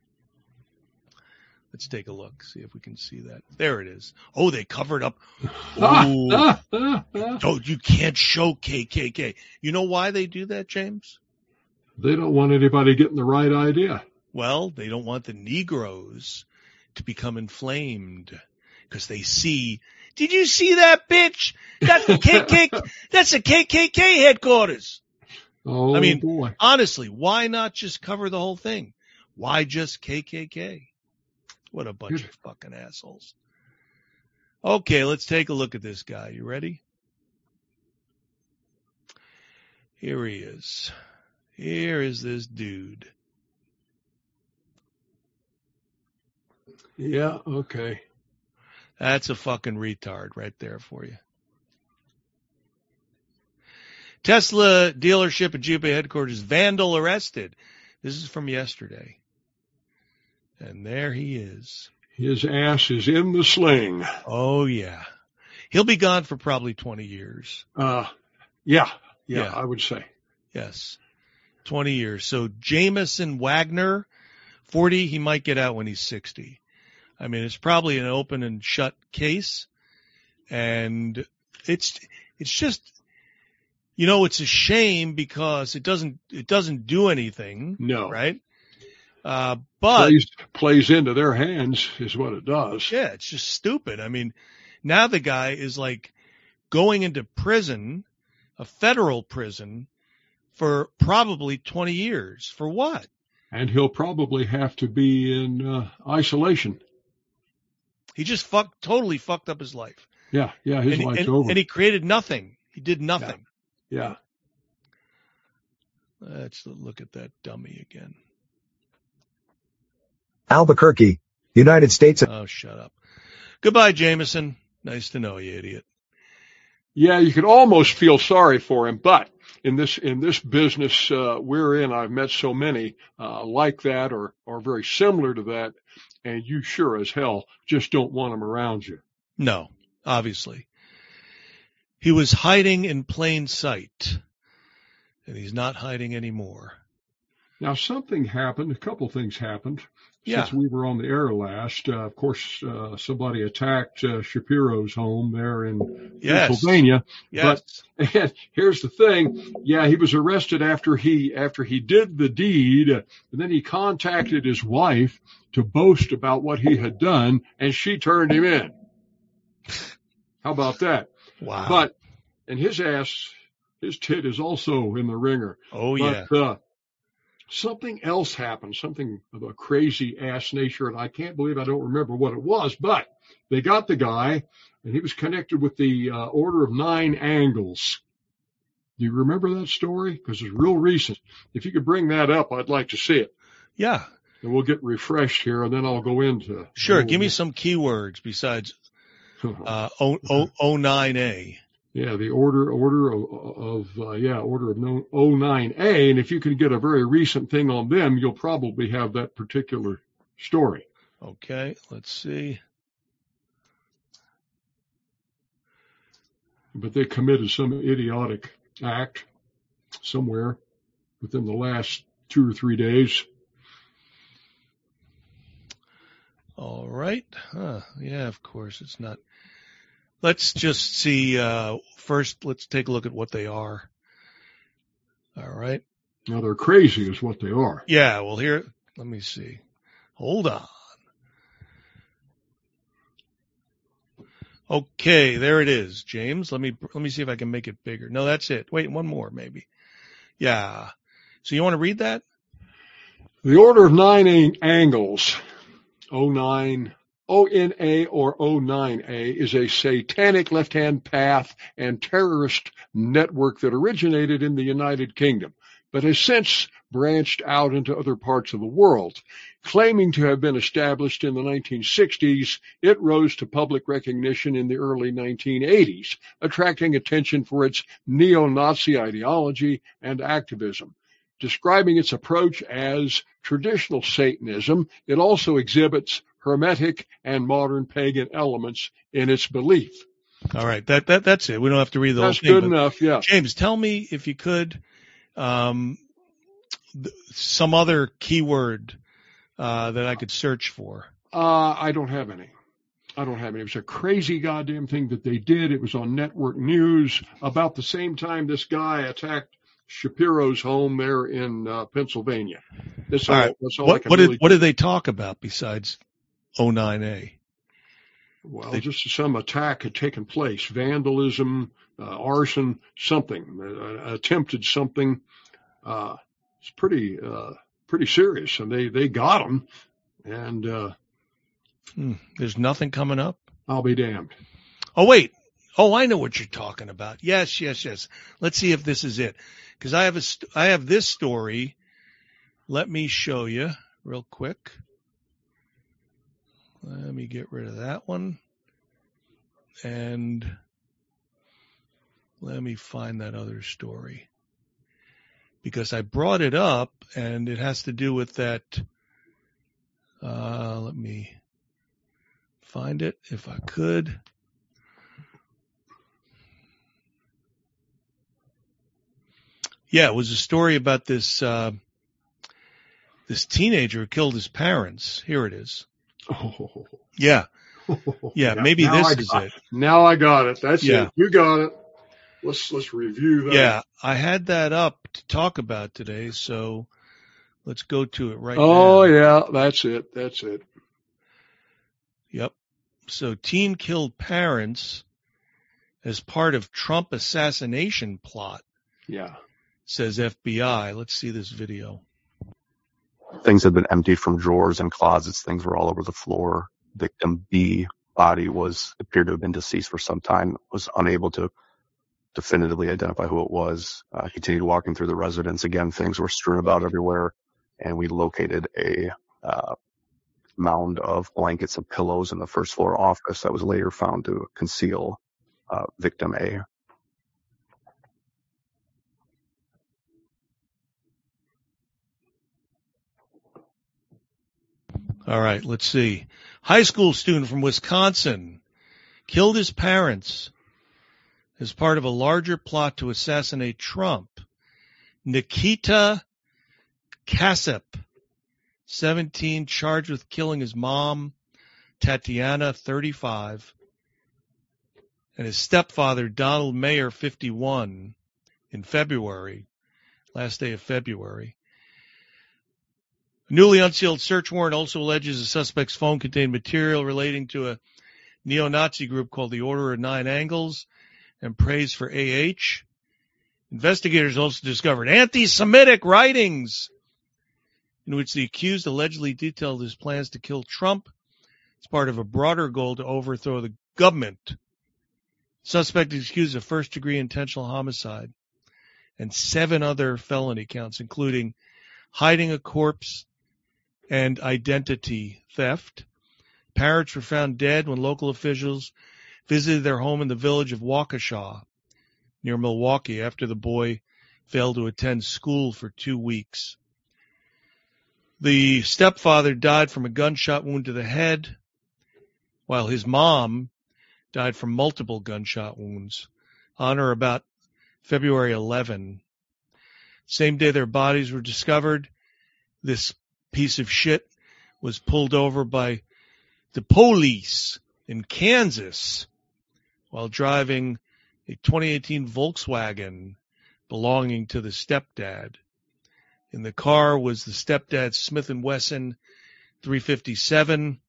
Let's take a look, see if we can see that. There it is. Oh, they covered up. Oh, you can't show KKK. You know why they do that, James? They don't want anybody getting the right idea. Well, they don't want the Negroes to become inflamed because they see, did you see that bitch? That's the KKK. That's the KKK headquarters. Oh, boy. Honestly, why not just cover the whole thing? Why just KKK? What a bunch of fucking assholes. Okay, let's take a look at this guy. You ready? Here he is. Here is this dude. Yeah, okay. That's a fucking retard right there for you. Tesla dealership at GPA headquarters, vandal arrested. This is from yesterday. And there he is. His ass is in the sling. Oh, yeah. He'll be gone for probably 20 years. Yeah, I would say. Yes, 20 years. So Jameson Wagner, 40, he might get out when he's 60. I mean, it's probably an open and shut case. And it's just, you know, it's a shame because it doesn't do anything. No. Right? But plays into their hands is what it does. Yeah, it's just stupid. I mean, now the guy is like going into prison, a federal prison, for probably 20 years. For what? And he'll probably have to be in isolation. He just totally fucked up his life. Yeah, his life's over. And he created nothing. He did nothing. Yeah. Let's look at that dummy again. Albuquerque, United States. Oh, shut up. Goodbye, Jameson. Nice to know you, idiot. Yeah, you could almost feel sorry for him, but in this business we're in, I've met so many like that or very similar to that, and you sure as hell just don't want them around you. No, obviously. He was hiding in plain sight, and he's not hiding anymore. Now, something happened. A couple things happened Yeah. since we were on the air last. Of course, somebody attacked Shapiro's home there in Pennsylvania. Yes. But here's the thing. Yeah, he was arrested after he did the deed, and then he contacted his wife to boast about what he had done, and she turned him in. How about that? Wow. But, and his tit is also in the ringer. Oh, yeah. But, something else happened, something of a crazy ass nature, and I can't believe I don't remember what it was, but they got the guy, and he was connected with the Order of Nine Angles. Do you remember that story? Because it's real recent. If you could bring that up, I'd like to see it. Yeah. And we'll get refreshed here, and then I'll go into... Sure, give me some keywords besides 09A. Yeah, the Order of 09A, and if you can get a very recent thing on them, you'll probably have that particular story. Okay, let's see. But they committed some idiotic act somewhere within the last 2 or 3 days. All right. Yeah, of course, it's not. Let's just see. First, let's take a look at what they are. All right. Now, they're crazy is what they are. Yeah, well, here, let me see. Hold on. Okay, there it is, James. Let me see if I can make it bigger. No, that's it. Wait, one more maybe. Yeah. So you want to read that? The Order of Nine Angles, ONA or O9A, is a satanic left-hand path and terrorist network that originated in the United Kingdom, but has since branched out into other parts of the world. Claiming to have been established in the 1960s, it rose to public recognition in the early 1980s, attracting attention for its neo-Nazi ideology and activism. Describing its approach as traditional Satanism, it also exhibits Hermetic and modern pagan elements in its belief. All right, that's it. We don't have to read the whole thing. That's good enough, yeah. James, tell me if you could some other keyword that I could search for. I don't have any. It was a crazy goddamn thing that they did. It was on network news about the same time this guy attacked Shapiro's home there in Pennsylvania. That's all what did they talk about besides O9A? Well, just some attack had taken place, vandalism, arson, something, attempted something. It's pretty serious, and they got him. And there's nothing coming up. I'll be damned. Oh wait. Oh, I know what you're talking about. Yes. Let's see if this is it, because I have this story. Let me show you real quick. Let me get rid of that one. And let me find that other story, because I brought it up and it has to do with that. Let me find it if I could. Yeah, it was a story about this this teenager who killed his parents. Here it is. Oh. Yeah. Yeah, maybe this is it. Now I got it. That's Yeah. it. You got it. Let's review that. Yeah, I had that up to talk about today, so let's go to it right now. Oh, yeah, that's it. That's it. Yep. So teen killed parents as part of Trump assassination plot, Yeah. says FBI. Let's see this video. Things had been emptied from drawers and closets. Things were all over the floor. Victim B body appeared to have been deceased for some time, was unable to definitively identify who it was. Continued walking through the residence. Again, things were strewn about everywhere, and we located a mound of blankets and pillows in the first floor office that was later found to conceal victim A. All right, let's see. High school student from Wisconsin killed his parents as part of a larger plot to assassinate Trump. Nikita Kasep, 17, charged with killing his mom, Tatiana, 35, and his stepfather, Donald Mayer, 51, in February, last day of February. A newly unsealed search warrant also alleges the suspect's phone contained material relating to a neo-Nazi group called the Order of Nine Angles and praise for AH. Investigators also discovered anti-Semitic writings in which the accused allegedly detailed his plans to kill Trump as part of a broader goal to overthrow the government. Suspect is accused of first-degree intentional homicide and 7 other felony counts, including hiding a corpse and identity theft. Parents were found dead when local officials visited their home in the village of Waukesha, near Milwaukee, after the boy failed to attend school for 2 weeks. The stepfather died from a gunshot wound to the head, while his mom died from multiple gunshot wounds on or about February 11. Same day their bodies were discovered, this piece of shit was pulled over by the police in Kansas while driving a 2018 Volkswagen belonging to the stepdad. In the car was the stepdad's Smith & Wesson 357,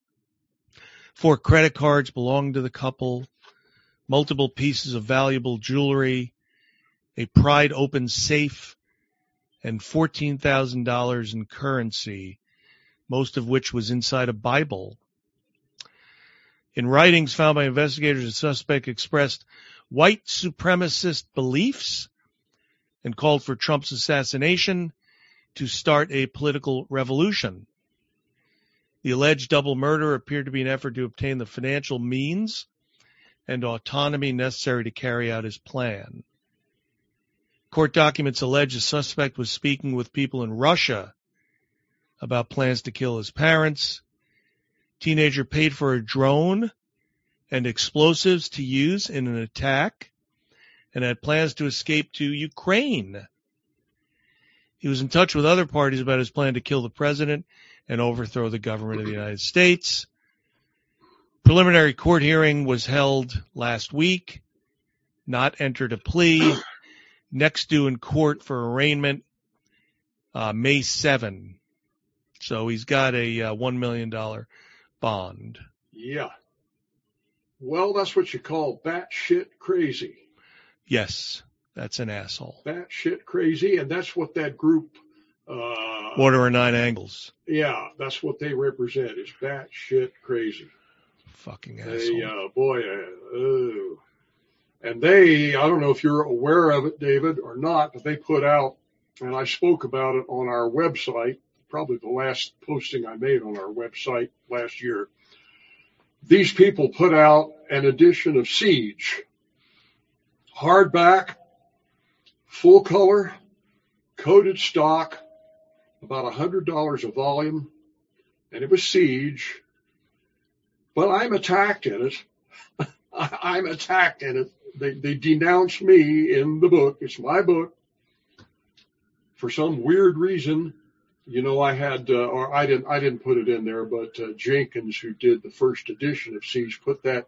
4 credit cards belonging to the couple, multiple pieces of valuable jewelry, a Pride open safe, and $14,000 in currency, most of which was inside a Bible. In writings found by investigators, the suspect expressed white supremacist beliefs and called for Trump's assassination to start a political revolution. The alleged double murder appeared to be an effort to obtain the financial means and autonomy necessary to carry out his plan. Court documents allege the suspect was speaking with people in Russia about plans to kill his parents. Teenager paid for a drone and explosives to use in an attack and had plans to escape to Ukraine. He was in touch with other parties about his plan to kill the president and overthrow the government of the United States. Preliminary court hearing was held last week, not entered a plea. Next due in court for arraignment, May 7. So he's got a $1 million bond. Yeah. Well, that's what you call batshit crazy. Yes, that's an asshole. Batshit crazy, and that's what that group... Order of Nine Angles. Yeah, that's what they represent, is batshit crazy. Fucking asshole. And they, I don't know if you're aware of it, David, or not, but they put out, and I spoke about it on our website, probably the last posting I made on our website last year. these people put out an edition of Siege, hardback, full color, coated stock, about $100 a volume, and it was Siege. But I'm attacked in it. I'm attacked in it. They denounced me in the book. It's my book. For some weird reason, you know, I had, or I didn't put it in there, but Jenkins, who did the first edition of Siege, put that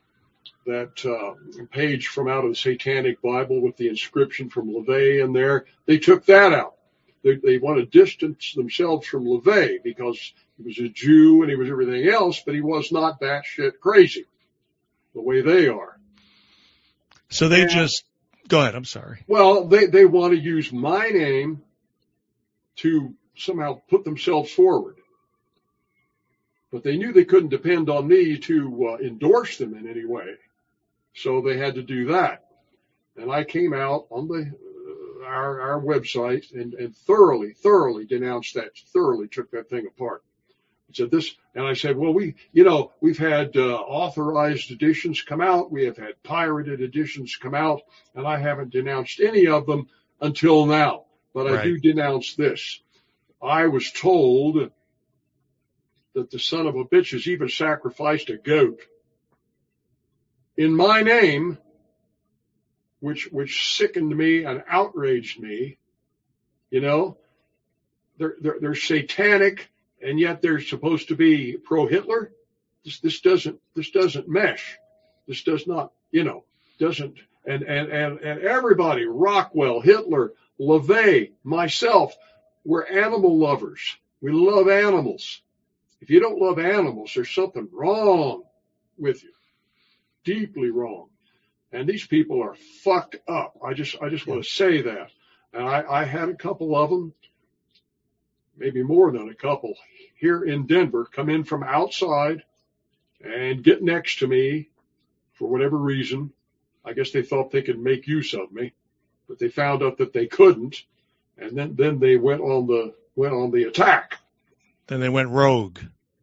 page from out of the Satanic Bible with the inscription from LaVey in there. They took that out. They want to distance themselves from LaVey because he was a Jew and he was everything else, but he was not batshit crazy the way they are. So they just go ahead. I'm sorry. Well, they want to use my name to somehow put themselves forward, but they knew they couldn't depend on me to endorse them in any way, so they had to do that. And I came out on our website and thoroughly denounced that. Thoroughly took that thing apart. Said this, and I said, well, we've had authorized editions come out, we have had pirated editions come out, and I haven't denounced any of them until now. But I do denounce this. I was told that the son of a bitch has even sacrificed a goat in my name, which sickened me and outraged me. You know, they're satanic. And yet they're supposed to be pro-Hitler. This doesn't mesh. This does not, doesn't. And everybody, Rockwell, Hitler, LaVey, myself, we're animal lovers. We love animals. If you don't love animals, there's something wrong with you. Deeply wrong. And these people are fucked up. I just want to say that. And I had a couple of them, maybe more than a couple, here in Denver, come in from outside and get next to me for whatever reason. I guess they thought they could make use of me, but they found out that they couldn't, and then they went on the attack. Then they went rogue.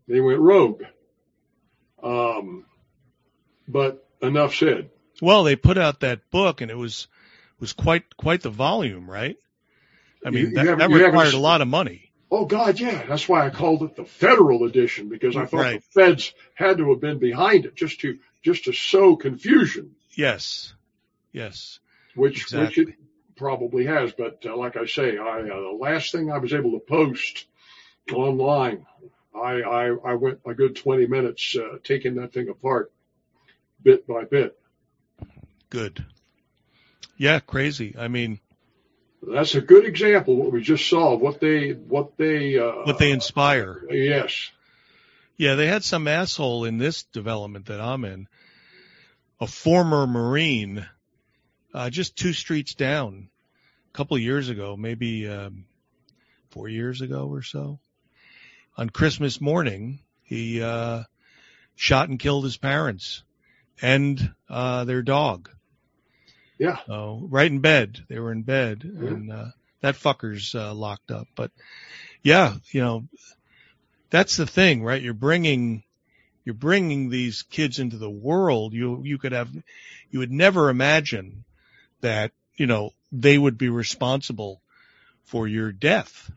But enough said. Well, they put out that book, and it was quite the volume, right? I mean, that required a lot of money. Oh God, yeah. That's why I called it the Federal Edition, because I thought the feds had to have been behind it just to sow confusion. Yes. Which it probably has. But like I say, the last thing I was able to post online, I went a good 20 minutes taking that thing apart, bit by bit. Good. Yeah, crazy. I mean, that's a good example what we just saw, what they inspire. Yes. Yeah, they had some asshole in this development that I'm in, a former Marine, just 2 streets down a couple of years ago, maybe 4 years ago or so. On Christmas morning, he shot and killed his parents and their dog. Yeah. Right in bed. They were in bed, and that fucker's locked up. But yeah, that's the thing, right? You're bringing these kids into the world. You would never imagine that, they would be responsible for your death.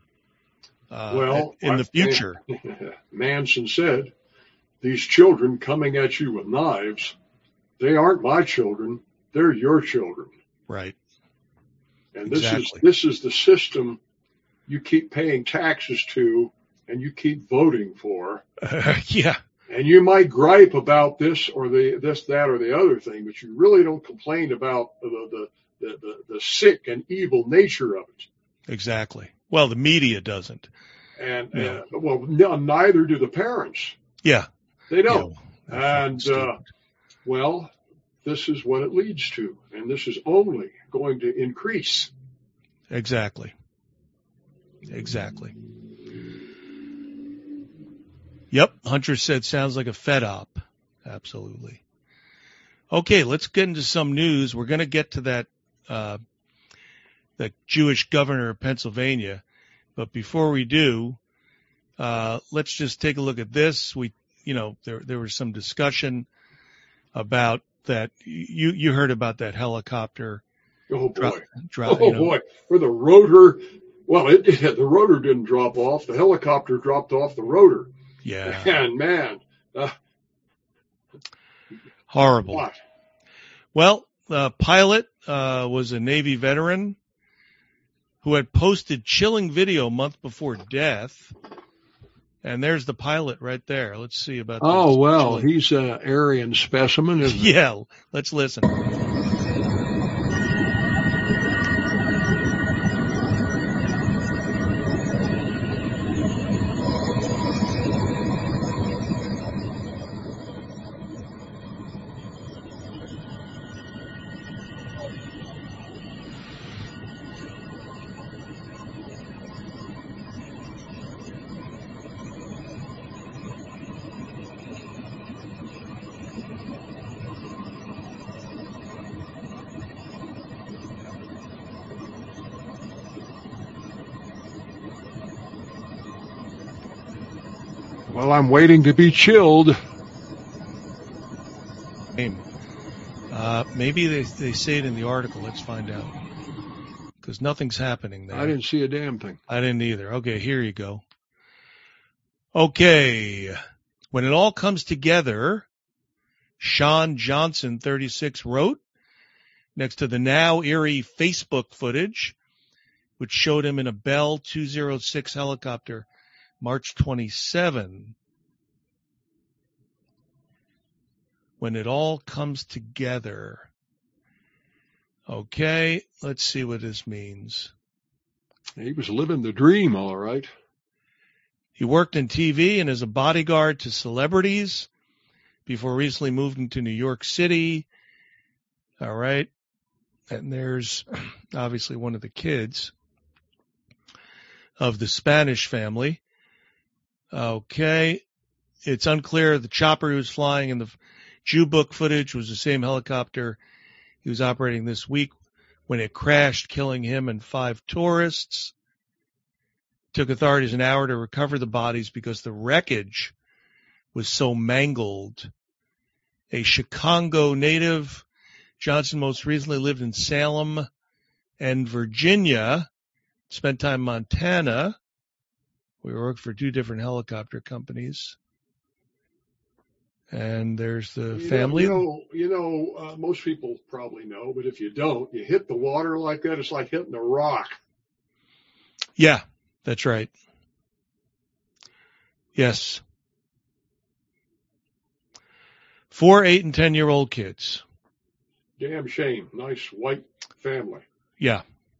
In the future. Manson said, these children coming at you with knives, they aren't my children. They're your children. Right. And this is the system you keep paying taxes to and you keep voting for. Yeah. And you might gripe about this or that or the other thing, but you really don't complain about the sick and evil nature of it. Exactly. Well, the media doesn't. And neither do the parents. Yeah. They don't. Yeah, and this is what it leads to, and this is only going to increase. Exactly. Yep. Hunter said, sounds like a Fed op. Absolutely. Okay, let's get into some news. We're going to get to that Jewish governor of Pennsylvania. But before we do, let's just take a look at this. there was some discussion about that. You heard about that helicopter. Oh boy. Boy. Where the rotor, the rotor didn't drop off. The helicopter dropped off the rotor. Yeah. And man. Horrible. What? Well, the pilot was a Navy veteran who had posted chilling video a month before death. And there's the pilot right there. Let's see about this. Oh, well, he's an Aryan specimen, isn't he? Yeah, let's listen. Well, I'm waiting to be chilled. Maybe they say it in the article. Let's find out. Because nothing's happening there. I didn't see a damn thing. I didn't either. Okay, here you go. Okay. When it all comes together, Sean Johnson, 36, wrote next to the now eerie Facebook footage, which showed him in a Bell 206 helicopter March 27. When it all comes together. Okay, let's see what this means. He was living the dream, all right. He worked in TV and as a bodyguard to celebrities before recently moving to New York City. All right. And there's obviously one of the kids of the Spanish family. Okay. It's unclear. The chopper he was flying in the Jew book footage was the same helicopter he was operating this week when it crashed, killing him and 5 tourists. It took authorities an hour to recover the bodies because the wreckage was so mangled. A Chicago native, Johnson most recently lived in Salem and Virginia, spent time in Montana. We worked for 2 different helicopter companies. And there's the family. Most people probably know, but if you don't, you hit the water like that, it's like hitting a rock. Yeah, that's right. Yes. 4, 8, and 10-year-old kids. Damn shame. Nice white family. Yeah.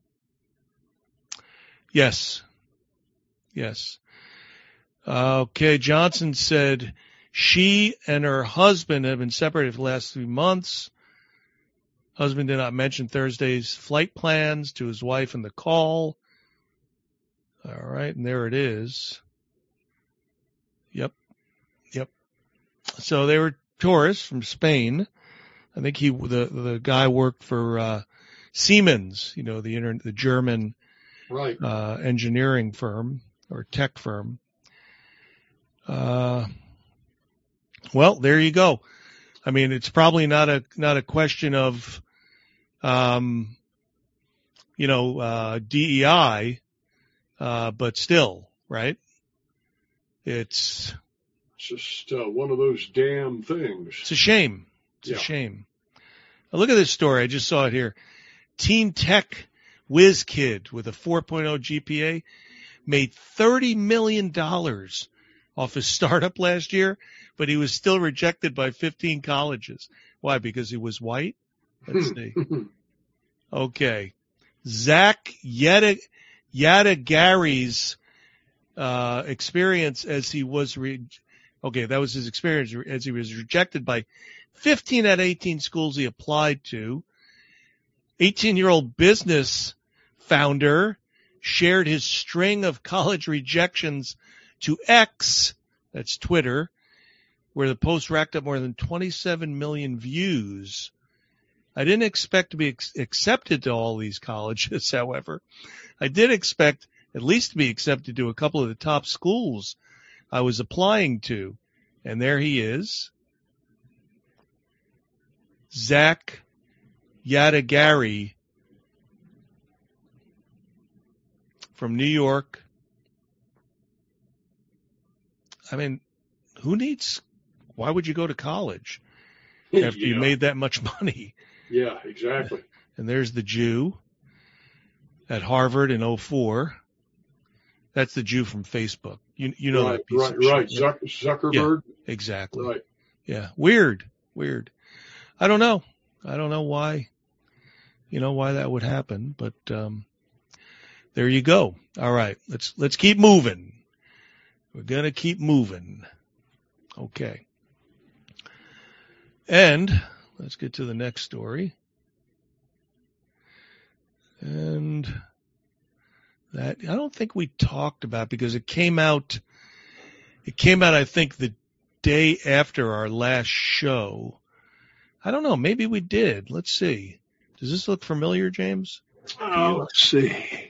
Yes. Yes. Okay, Johnson said she and her husband have been separated for the last 3 months. Husband did not mention Thursday's flight plans to his wife in the call. All right, and there it is. Yep. So they were tourists from Spain. I think the guy worked for Siemens, the German right. Engineering firm or tech firm. Well, there you go. I mean, it's probably not a question of, DEI, but still, right? It's just one of those damn things. It's a shame. It's a shame. Now look at this story. I just saw it here. Teen tech whiz kid with a 4.0 GPA made $30 million off his startup last year, but he was still rejected by 15 colleges. Why? Because he was white? Let's see. Okay. Zach Yadagary's experience as he was that was his experience as he was rejected by 15 out of 18 schools he applied to. 18-year-old business founder shared his string of college rejections to X, that's Twitter, where the post racked up more than 27 million views. I didn't expect to be accepted to all these colleges, however. I did expect at least to be accepted to a couple of the top schools I was applying to. And there he is. Zach Yadagari from New York. I mean, why would you go to college after you made that much money? Yeah, exactly. And there's the Jew at Harvard in 2004. That's the Jew from Facebook. You know right, that piece right, of shit, right. yeah. Zuckerberg. Yeah, exactly. Right. Yeah. Weird. I don't know why, why that would happen, but there you go. All right. Let's keep moving. We're going to keep moving. Okay. And let's get to the next story. And that I don't think we talked about because it came out, I think, the day after our last show. I don't know. Maybe we did. Let's see. Does this look familiar, James? Let's see.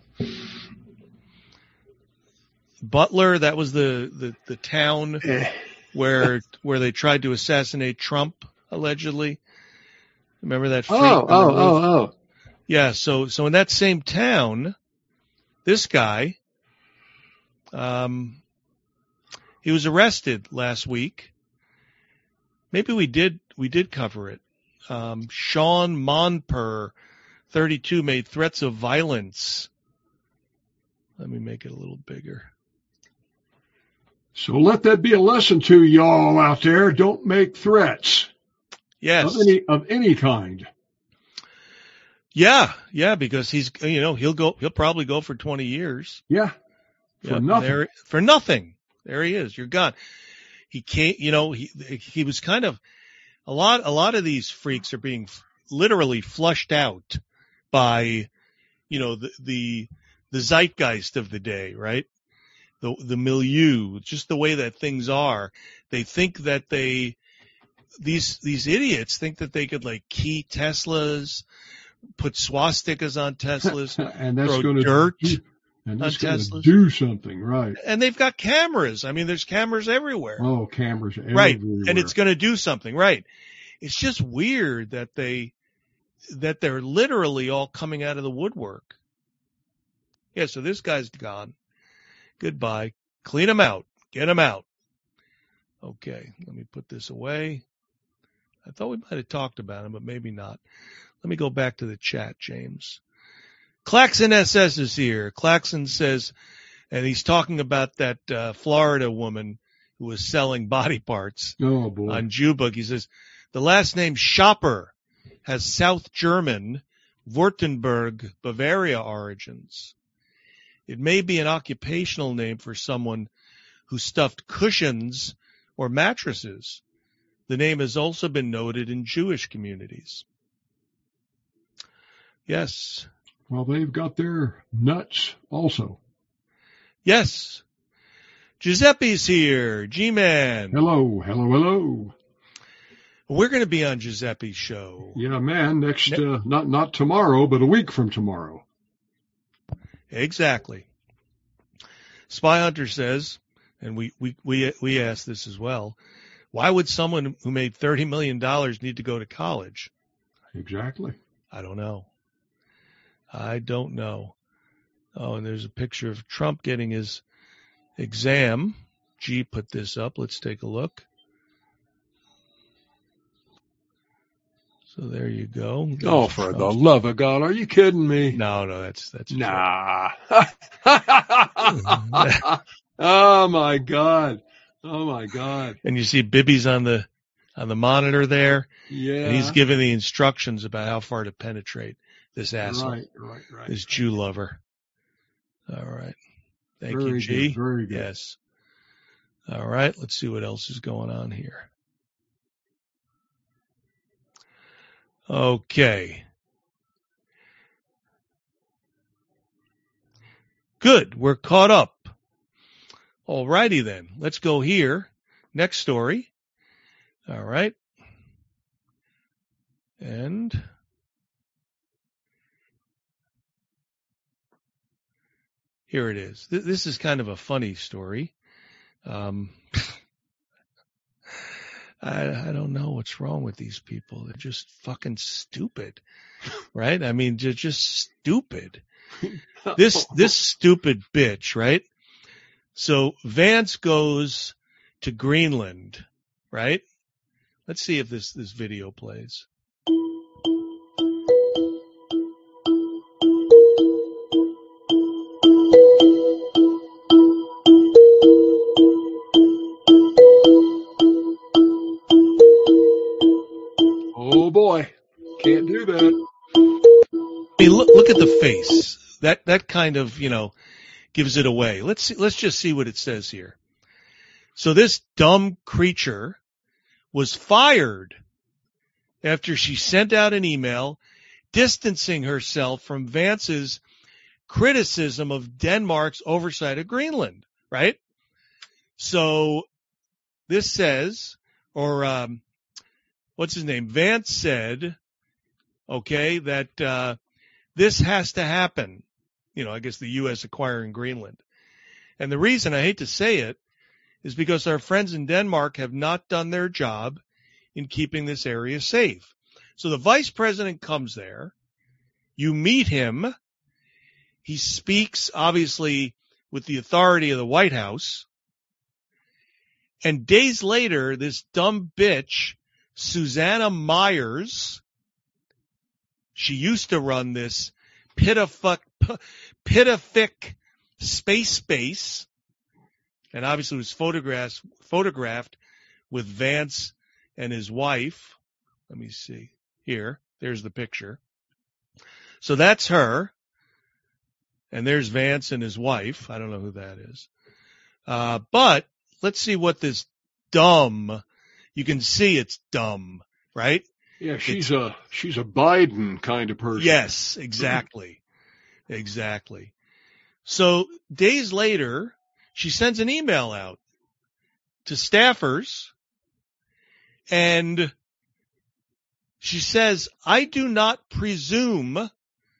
Butler, that was the town where they tried to assassinate Trump, allegedly. Remember that? Oh. Yeah. So in that same town, this guy, he was arrested last week. Maybe we did cover it. Sean Monper, 32, made threats of violence. Let me make it a little bigger. So let that be a lesson to y'all out there. Don't make threats. Yes. Of any kind. Yeah, because he's, he'll probably go for 20 years. Yeah. Nothing. For nothing. There he is. You're gone. He can't, he was kind of, a lot of these freaks are being literally flushed out by, the zeitgeist of the day, right? The milieu, just the way that things are. They think that these idiots think that they could key Teslas, put swastikas on Teslas, and that's throw going to dirt and on that's going to Teslas. do something, right? And they've got cameras. I mean, there's cameras everywhere. Oh, cameras everywhere. Right. And it's going to do something, right? It's just weird that they're literally all coming out of the woodwork. Yeah, so this guy's gone. Goodbye. Clean him out. Get him out. Okay, let me put this away. I thought we might have talked about him, but maybe not. Let me go back to the chat, James. Claxon SS is here. Claxon says, and he's talking about that Florida woman who was selling body parts on Jewbug. He says, the last name Schopper has South German, Württemberg, Bavaria origins. It may be an occupational name for someone who stuffed cushions or mattresses. The name has also been noted in Jewish communities. Yes. Well, they've got their nuts also. Yes. Giuseppe's here. G-Man. Hello. We're going to be on Giuseppe's show. Yeah, man. Next, not tomorrow, but a week from tomorrow. Exactly. Spy Hunter says, and we asked this as well, why would someone who made $30 million need to go to college? Exactly. I don't know. Oh, and there's a picture of Trump getting his exam. G put this up. Let's take a look. So there you go. Oh, for the love of God. Are you kidding me? No, that's nah. Oh my God. And you see Bibby's on the monitor there. Yeah. And he's giving the instructions about how far to penetrate this asshole. Right. This Jew lover. All right. Thank very you, G. Good, very good. Yes. All right. Let's see what else is going on here. Okay. Good. We're caught up. All righty then. Let's go here. Next story. All right. And here it is. This is kind of a funny story. I don't know what's wrong with these people. They're just fucking stupid, right? I mean, they're just stupid. This stupid bitch, right? So Vance goes to Greenland, right? Let's see if this video plays. Oh boy, can't do that. I mean, look at the face. That kind of, gives it away. Let's just see what it says here. So this dumb creature was fired after she sent out an email distancing herself from Vance's criticism of Denmark's oversight of Greenland, right? So this says, or what's his name? Vance said, okay, that this has to happen. I guess the U.S. acquiring Greenland. And the reason, I hate to say it, is because our friends in Denmark have not done their job in keeping this area safe. So the vice president comes there. You meet him. He speaks, obviously, with the authority of the White House. And days later, this dumb bitch, Susanna Myers, she used to run this Pitafic space base, and obviously was photographed with Vance and his wife. Let me see. Here, there's the picture. So that's her, and there's Vance and his wife. I don't know who that is. But let's see what this dumb, you can see it's dumb, right? Yeah, she's a Biden kind of person. Yes, exactly. Exactly. So days later, she sends an email out to staffers, and she says, I do not presume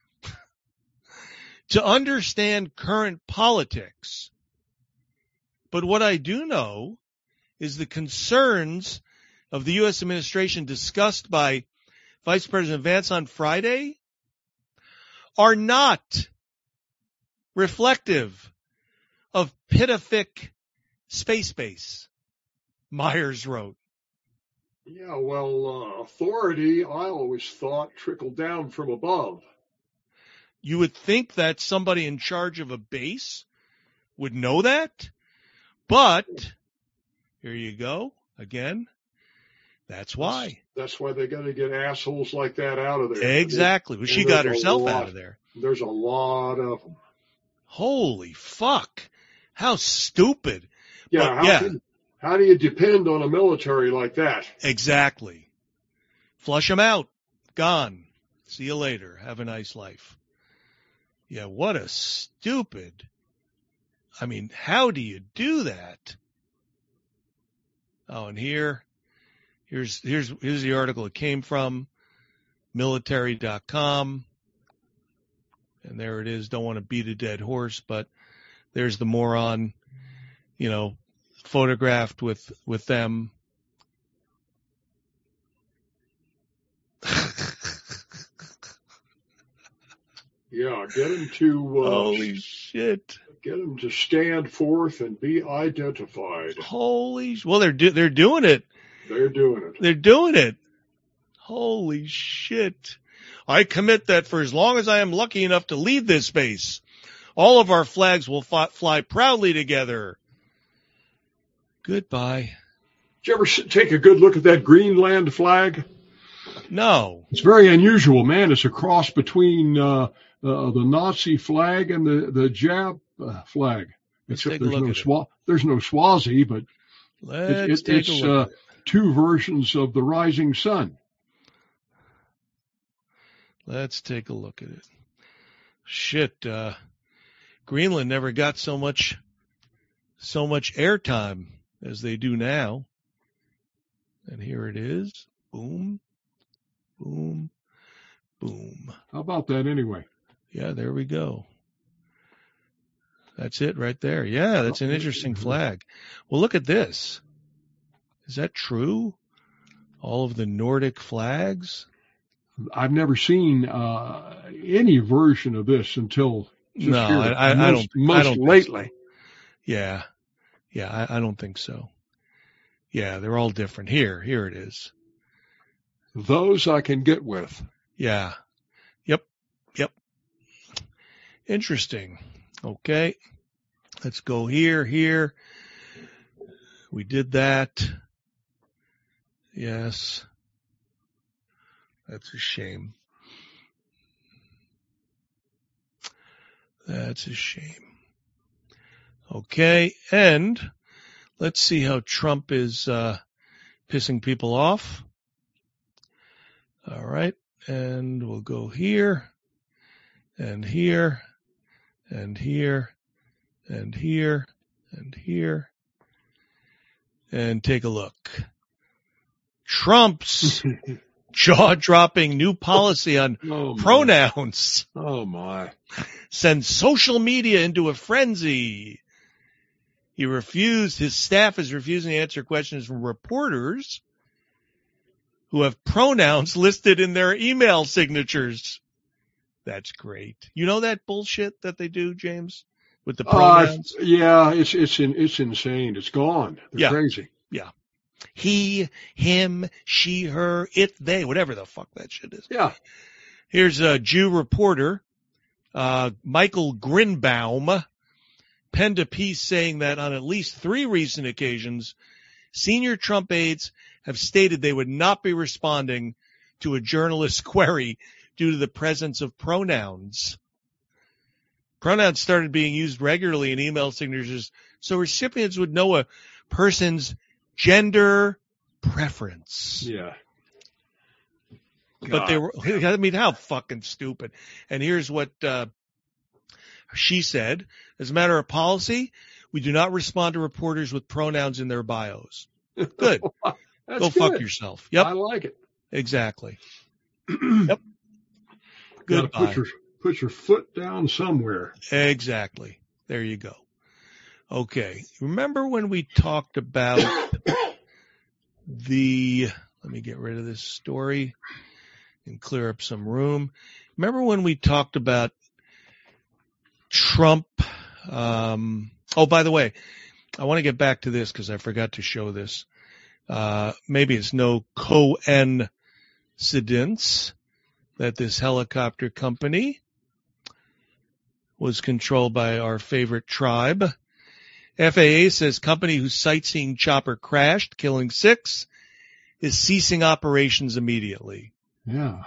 to understand current politics, but what I do know is the concerns of the U.S. administration discussed by Vice President Vance on Friday are not reflective of Pitafic space base, Myers wrote. Yeah, well, authority, I always thought, trickled down from above. You would think that somebody in charge of a base would know that, but here you go again. That's why. That's why they got to get assholes like that out of there. Exactly. Well, she got herself out of there. There's a lot of them. Holy fuck. How stupid. Yeah. How do you depend on a military like that? Exactly. Flush them out. Gone. See you later. Have a nice life. Yeah, what a stupid. I mean, how do you do that? Oh, and here's the article it came from, military.com. And there it is. Don't want to beat a dead horse, but there's the moron, photographed with them. Yeah, get him to holy shit. Get them to stand forth and be identified. Well, they're doing it. They're doing it. They're doing it. Holy shit. I commit that for as long as I am lucky enough to lead this base, all of our flags will fly proudly together. Goodbye. Did you ever take a good look at that Greenland flag? No. It's very unusual, man. It's a cross between the Nazi flag and the Jap flag. Except there's no Swazi, but it's two versions of the rising sun. Let's take a look at it. Shit, Greenland never got so much airtime as they do now. And here it is. Boom, boom, boom. How about that anyway? Yeah, there we go. That's it right there. Yeah, that's an interesting flag. Well, look at this. Is that true? All of the Nordic flags. I've never seen any version of this until just No, here. I don't. Most I don't lately. So. Yeah, I don't think so. Yeah, they're all different. Here it is. Those I can get with. Yeah. Yep. Interesting. Okay. Let's go here. We did that. Yes. That's a shame. That's a shame. Okay. And let's see how Trump is pissing people off. All right. And we'll go here and here and here and here and here and take a look. Trump's jaw-dropping new policy on pronouns. Oh my. Sends social media into a frenzy. His staff is refusing to answer questions from reporters who have pronouns listed in their email signatures. That's great. You know that bullshit that they do, James, with the pronouns? Yeah, it's insane. It's gone. They're crazy. Yeah. He, him, she, her, it, they, whatever the fuck that shit is. Yeah. Here's a Jew reporter, Michael Grinbaum, penned a piece saying that on at least 3 recent occasions, senior Trump aides have stated they would not be responding to a journalist's query due to the presence of pronouns. Pronouns started being used regularly in email signatures so recipients would know a person's gender preference. Yeah. But they were, I mean, how fucking stupid. And here's what she said. As a matter of policy, we do not respond to reporters with pronouns in their bios. Good. Go fuck yourself. Yep. I like it. Exactly. Yep. Goodbye. Put your foot down somewhere. Exactly. There you go. Okay. Remember when we talked about let me get rid of this story and clear up some room. Remember when we talked about Trump? By the way, I want to get back to this because I forgot to show this. Maybe it's no coincidence that this helicopter company was controlled by our favorite tribe. FAA says company whose sightseeing chopper crashed, killing 6, is ceasing operations immediately. Yeah.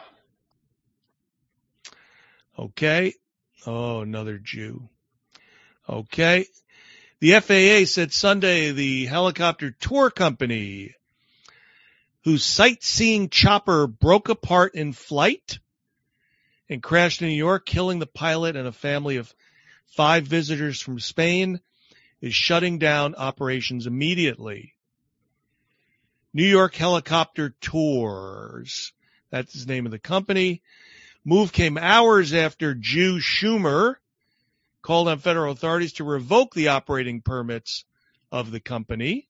Okay. Oh, another Jew. Okay. The FAA said Sunday the helicopter tour company whose sightseeing chopper broke apart in flight and crashed in New York, killing the pilot and a family of 5 visitors from Spain, is shutting down operations immediately. New York Helicopter Tours, that's the name of the company. Move came hours after Jew Schumer called on federal authorities to revoke the operating permits of the company.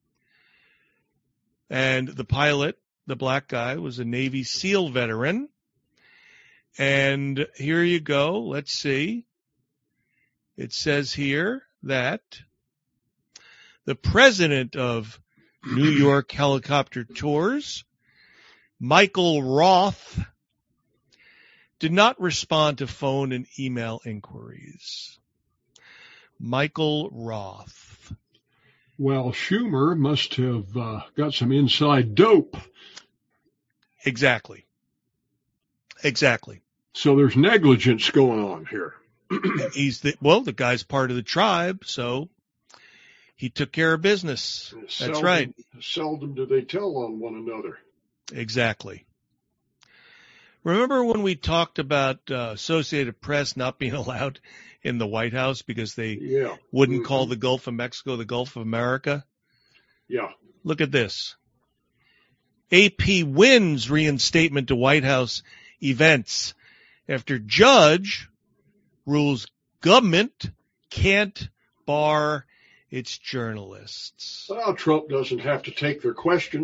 And the pilot, the black guy, was a Navy SEAL veteran. And here you go. Let's see. It says here that the president of New York Helicopter Tours, Michael Roth, did not respond to phone and email inquiries. Michael Roth. Well, Schumer must have got some inside dope. Exactly. So there's negligence going on here. The guy's part of the tribe, so he took care of business. That's right. Seldom do they tell on one another. Exactly. Remember when we talked about Associated Press not being allowed in the White House because they wouldn't call the Gulf of Mexico the Gulf of America? Yeah. Look at this. AP wins reinstatement to White House events after judge rules government can't bar its journalists. Well, Trump doesn't have to take their questions.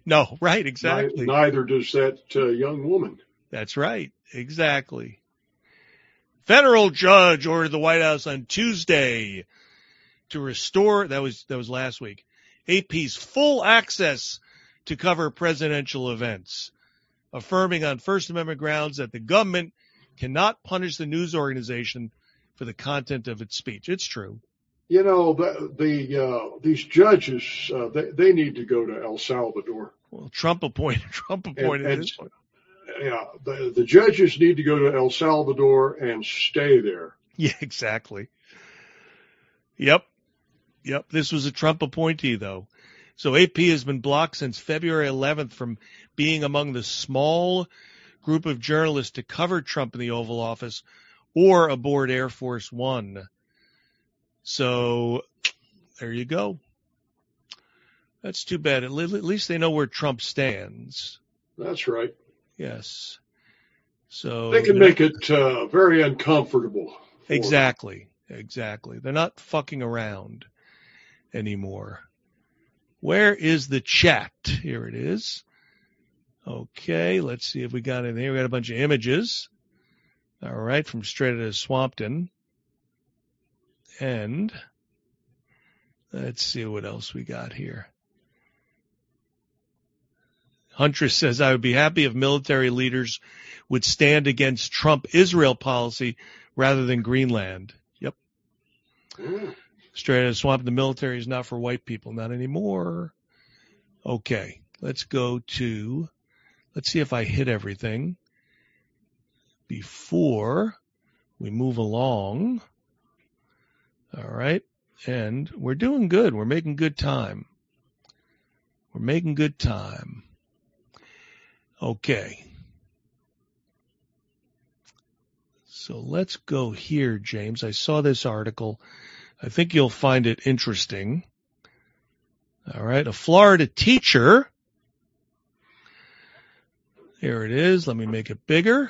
No, right, exactly. Neither does that young woman. That's right, exactly. Federal judge ordered the White House on Tuesday to restore, that was last week, AP's full access to cover presidential events, affirming on First Amendment grounds that the government cannot punish the news organization for the content of its speech. It's true. You know, these judges, they need to go to El Salvador. Well, Trump appointed this one. Yeah, the judges need to go to El Salvador and stay there. Yeah, exactly. Yep. This was a Trump appointee, though. So AP has been blocked since February 11th from being among the small group of journalists to cover Trump in the Oval Office or aboard Air Force One. So there you go. That's too bad. At least they know where Trump stands. That's right. Yes. So they can make it very uncomfortable. Exactly. They're not fucking around anymore. Where is the chat? Here it is. Okay, let's see if we got in here. We got a bunch of images. All right, from Straight Outta Swampton. And let's see what else we got here. Huntress says, I would be happy if military leaders would stand against Trump-Israel policy rather than Greenland. Yep. Straight Outta Swamp, the military is not for white people. Not anymore. Okay, let's see if I hit everything before we move along. All right, and we're doing good. We're making good time. Okay. So let's go here, James. I saw this article. I think you'll find it interesting. All right. A Florida teacher. Here it is. Let me make it bigger.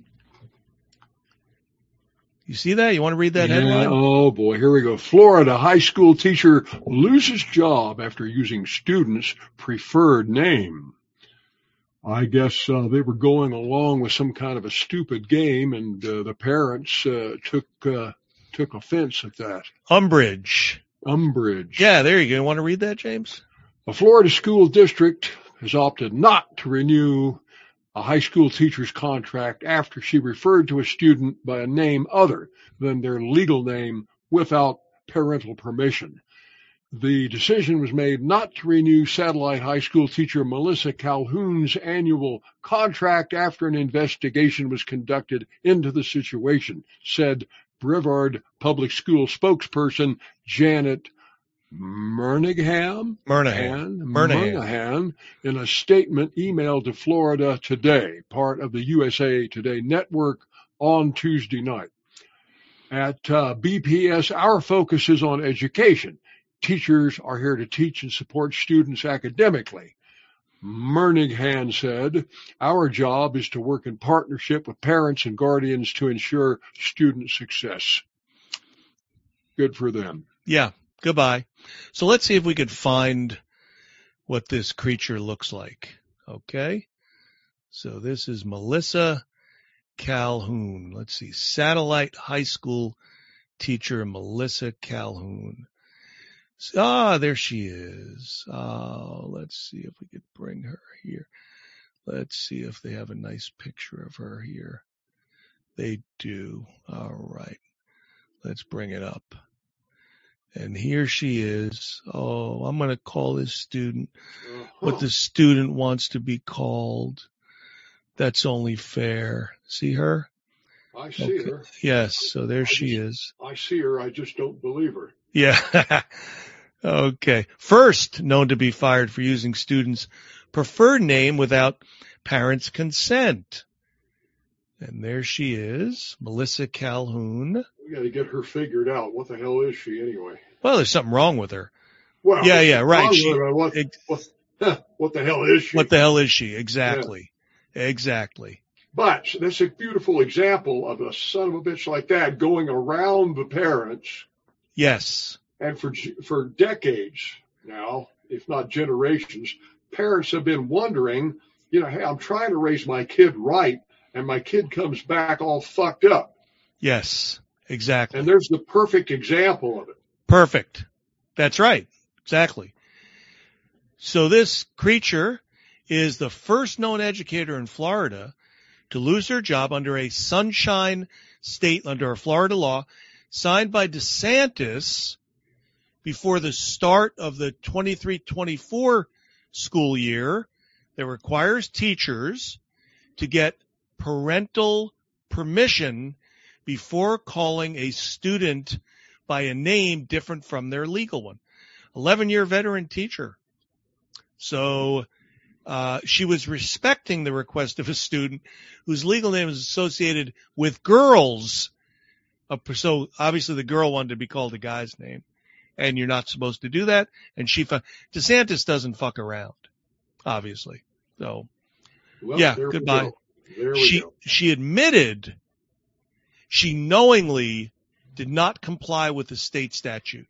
You see that? You want to read that headline? Oh, boy. Here we go. Florida high school teacher loses job after using student's preferred name. I guess they were going along with some kind of a stupid game, and the parents took offense at that. Umbrage. Yeah, there you go. You want to read that, James? A Florida school district has opted not to renew a high school teacher's contract after she referred to a student by a name other than their legal name without parental permission. The decision was made not to renew Satellite High School teacher Melissa Calhoun's annual contract after an investigation was conducted into the situation, said Brevard Public School spokesperson Janet Murnaghan in a statement emailed to Florida Today, part of the USA Today network, on Tuesday night. At BPS, our focus is on education. Teachers are here to teach and support students academically. Murnaghan said, our job is to work in partnership with parents and guardians to ensure student success. Good for them. Yeah. Goodbye. So let's see if we could find what this creature looks like. Okay. So this is Melissa Calhoun. Let's see. Satellite High School teacher Melissa Calhoun. There she is. Let's see if we could bring her here. Let's see if they have a nice picture of her here. They do. All right. Let's bring it up. And here she is. Oh, I'm going to call this student what the student wants to be called. That's only fair. See her? I see her. Yes, so there she is. I see her. I just don't believe her. Yeah. Okay. First known to be fired for using students' preferred name without parents' consent. And there she is, Melissa Calhoun. We got to get her figured out. What the hell is she anyway? Well, there's something wrong with her. Well, yeah, right. What the hell is she? What the hell is she? Exactly. Yeah. Exactly. But that's a beautiful example of a son of a bitch like that going around the parents. Yes. And for decades now, if not generations, parents have been wondering, hey, I'm trying to raise my kid right, and my kid comes back all fucked up. Yes, exactly. And there's the perfect example of it. Perfect. That's right. Exactly. So this creature is the first known educator in Florida to lose her job under a sunshine state, under a Florida law signed by DeSantis before the start of the 23-24 school year that requires teachers to get parental permission before calling a student by a name different from their legal one. 11-year veteran teacher. So she was respecting the request of a student whose legal name is associated with girls. So obviously the girl wanted to be called a guy's name, and you're not supposed to do that. And DeSantis doesn't fuck around, obviously. So, yeah, goodbye. She admitted she knowingly did not comply with the state statute.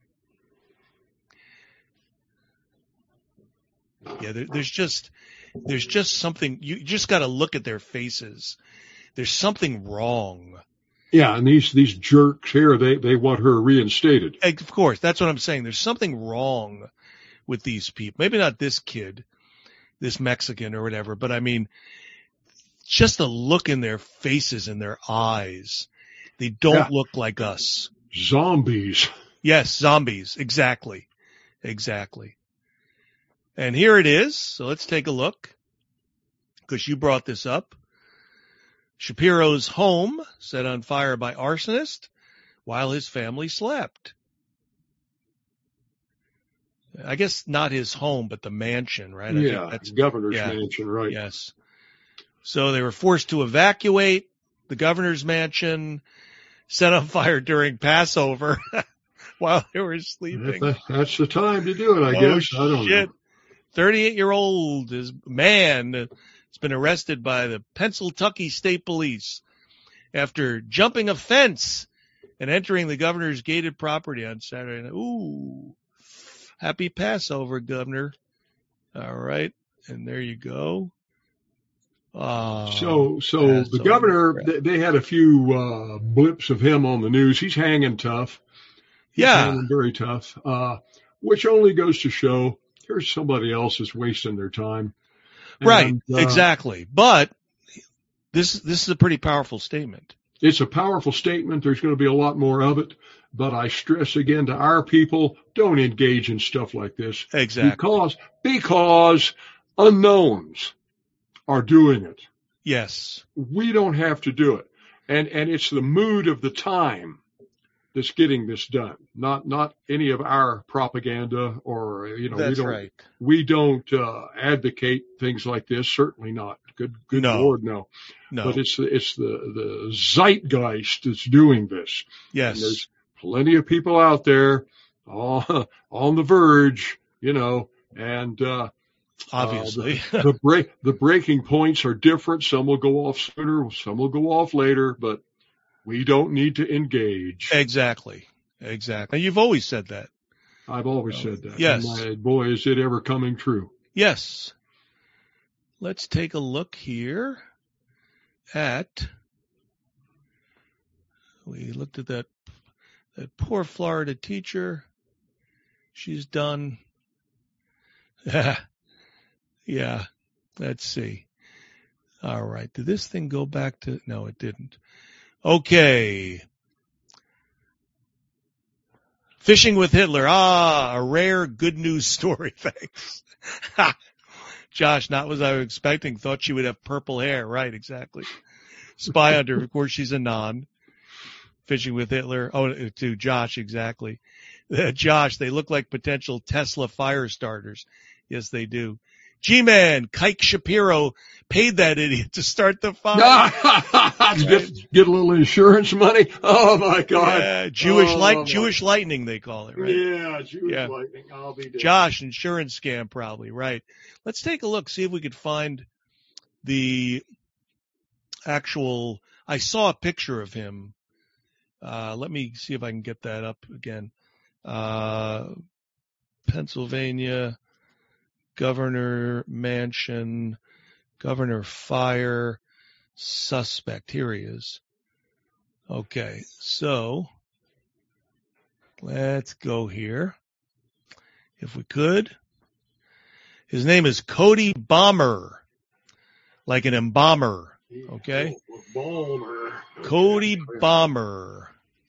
Yeah, there's just something. You just got to look at their faces. There's something wrong. Yeah, and these jerks here, they want her reinstated. Of course, that's what I'm saying. There's something wrong with these people. Maybe not this kid, this Mexican or whatever, but I mean, just the look in their faces and their eyes. They don't look like us. Zombies. Yes, zombies. Exactly. And here it is. So let's take a look, because you brought this up. Shapiro's home set on fire by arsonist while his family slept. I guess not his home, but the mansion, right? I think that's governor's mansion, right? Yes. So they were forced to evacuate the governor's mansion, set on fire during Passover while they were sleeping. That's the time to do it, I guess. I don't know. 38-year-old man has been arrested by the Pennsylvania State Police after jumping a fence and entering the governor's gated property on Saturday night. Ooh, happy Passover, Governor. All right, and there you go. So the governor, they had a few blips of him on the news. He's hanging tough. He's hanging very tough, which only goes to show here's somebody else is wasting their time. Right, exactly. But this is a pretty powerful statement. It's a powerful statement. There's going to be a lot more of it. But I stress again to our people, don't engage in stuff like this. Exactly. Because unknowns are doing it. Yes. We don't have to do it. And it's the mood of the time that's getting this done. Not any of our propaganda or, That's we don't advocate things like this. Certainly not. Good Lord, no. But it's the zeitgeist that's doing this. Yes. And there's plenty of people out there on the verge, and obviously the breaking points are different. Some will go off sooner, some will go off later, but we don't need to engage. Exactly. You've always said that. I've always said that. Yes. And boy, is it ever coming true. Yes. Let's take a look here at, we looked at that poor Florida teacher. She's done. Yeah. Let's see. All right. Did this thing go back to, no, it didn't. Okay. Fishing with Hitler. A rare good news story. Thanks. Josh, not what I was expecting. Thought she would have purple hair. Right, exactly. Spy Hunter, of course, she's a non. Fishing with Hitler. Oh, to Josh, exactly. Josh, they look like potential Tesla fire starters. Yes, they do. G-Man, Kike Shapiro paid that idiot to start the fire. Get a little insurance money. Oh my God. Yeah, Jewish lightning, they call it, right? Yeah, Jewish lightning. I'll be dead. Josh, insurance scam probably, right. Let's take a look, see if we could find the actual, I saw a picture of him. Let me see if I can get that up again. Pennsylvania Governor Mansion, Governor Fire, suspect. Here he is. Okay, so let's go here. If we could. His name is Cody Bomber, like an embalmer. Okay? Bomber. Cody Bomber.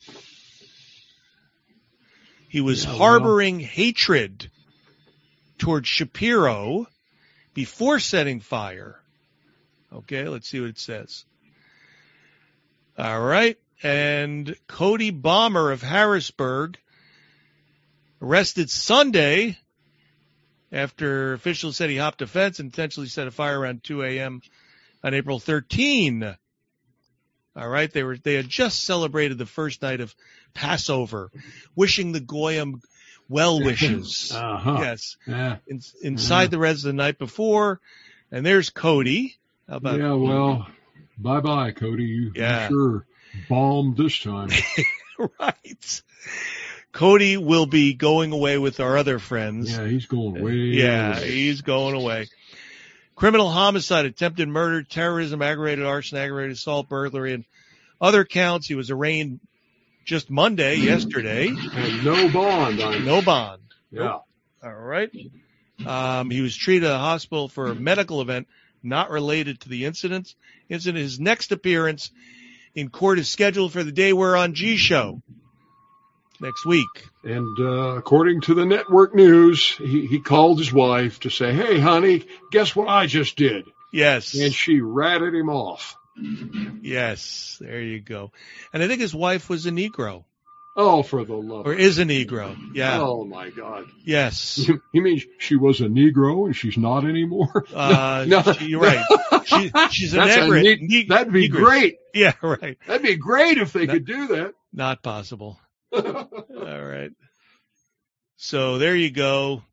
He was harboring hatred towards Shapiro before setting fire. Okay, let's see what it says. All right. And Cody Bomber of Harrisburg, arrested Sunday after officials said he hopped a fence and intentionally set a fire around 2 a.m. on April 13. All right. They had just celebrated the first night of Passover, wishing the Goyim well wishes. Yes. Inside the res the night before. And there's Cody. How about bye-bye, Cody. You sure bombed this time. Right. Cody will be going away with our other friends. Yeah, he's going away. He's going away. Criminal homicide, attempted murder, terrorism, aggravated arson, aggravated assault, burglary, and other counts. He was arraigned just Monday, yesterday. And no bond. No bond. Yeah. Nope. All right. He was treated at a hospital for a medical event not related to the incident. His next appearance in court is scheduled for the day we're on G-Show next week. And according to the network news, he called his wife to say, "Hey, honey, guess what I just did?" Yes. And she ratted him off. Yes, there you go. And I think his wife was a Negro. Oh, for the love. Or is a Negro. Yeah. Oh, my God. Yes. You mean she was a Negro and she's not anymore? No. You're right. She's a Negro. That'd be great. Yeah, right. That'd be great if they could do that. Not possible. All right. So there you go.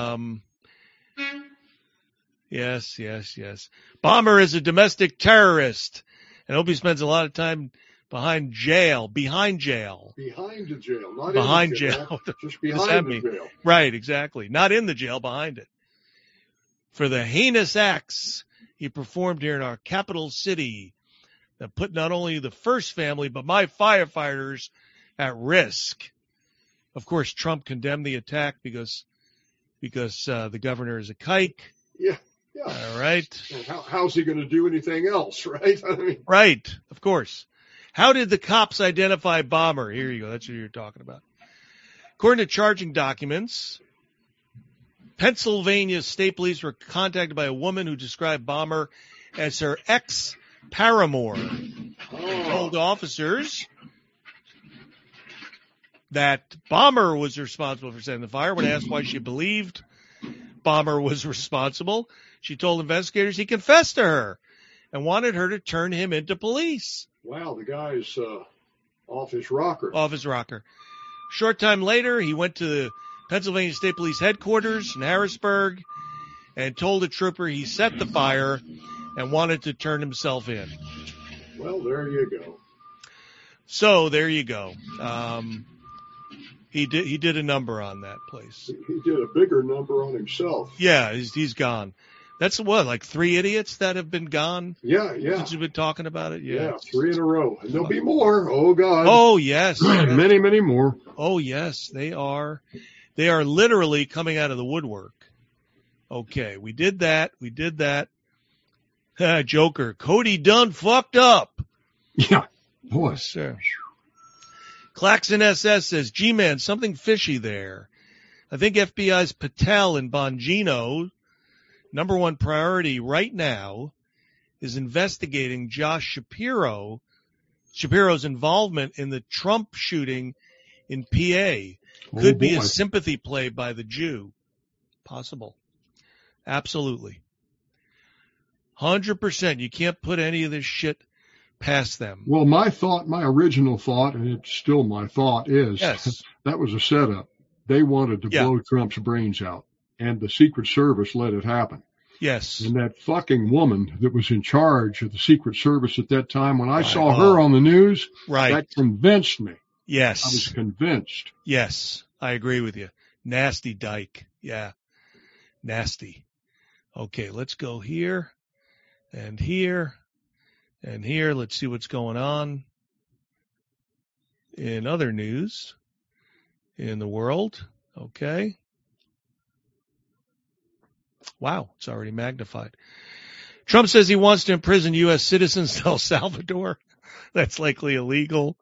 Yes. Bomber is a domestic terrorist. And I hope he spends a lot of time behind jail. Behind the jail, not behind in the jail. jail. Just behind the jail. Right, exactly. Not in the jail, behind it. For the heinous acts he performed here in our capital city that put not only the first family, but my firefighters at risk. Of course, Trump condemned the attack because the governor is a kike. Yeah. All right. And how's he going to do anything else, right? Right, of course. How did the cops identify Bomber? Here you go. That's what you're talking about. According to charging documents, Pennsylvania State Police were contacted by a woman who described Bomber as her ex-paramour. They told officers that Bomber was responsible for setting the fire. When asked why she believed Bomber was responsible, she told investigators he confessed to her and wanted her to turn him into police. Wow, the guy's off his rocker. Off his rocker. Short time later, he went to the Pennsylvania State Police headquarters in Harrisburg and told a trooper he set the fire and wanted to turn himself in. Well, there you go. So there you go. He did a number on that place. He did a bigger number on himself. Yeah, he's gone. That's like 3 idiots that have been gone? Yeah. Since you've been talking about it? Yeah. 3 in a row. And there'll be more. Oh, God. Oh, yes. Many, many more. Oh, yes, they are. They are literally coming out of the woodwork. Okay, we did that. Joker. Cody done fucked up. Yeah. Boy. Yes, sir. Claxon SS says, G-Man, something fishy there. I think FBI's Patel and Bongino, number one priority right now, is investigating Josh Shapiro's involvement in the Trump shooting in PA. Could be a sympathy play by the Jew. Possible. Absolutely. 100%. You can't put any of this shit past them. Well, my original thought, and it's still my thought, is that was a setup. They wanted to blow Trump's brains out, and the Secret Service let it happen. Yes. And that fucking woman that was in charge of the Secret Service at that time, when I saw her on the news, that convinced me. Yes. I was convinced. Yes, I agree with you. Nasty dyke. Yeah. Nasty. Okay, let's go here and here and here. Let's see what's going on in other news in the world. Okay. Wow, it's already magnified. Trump says he wants to imprison U.S. citizens in El Salvador. That's likely illegal.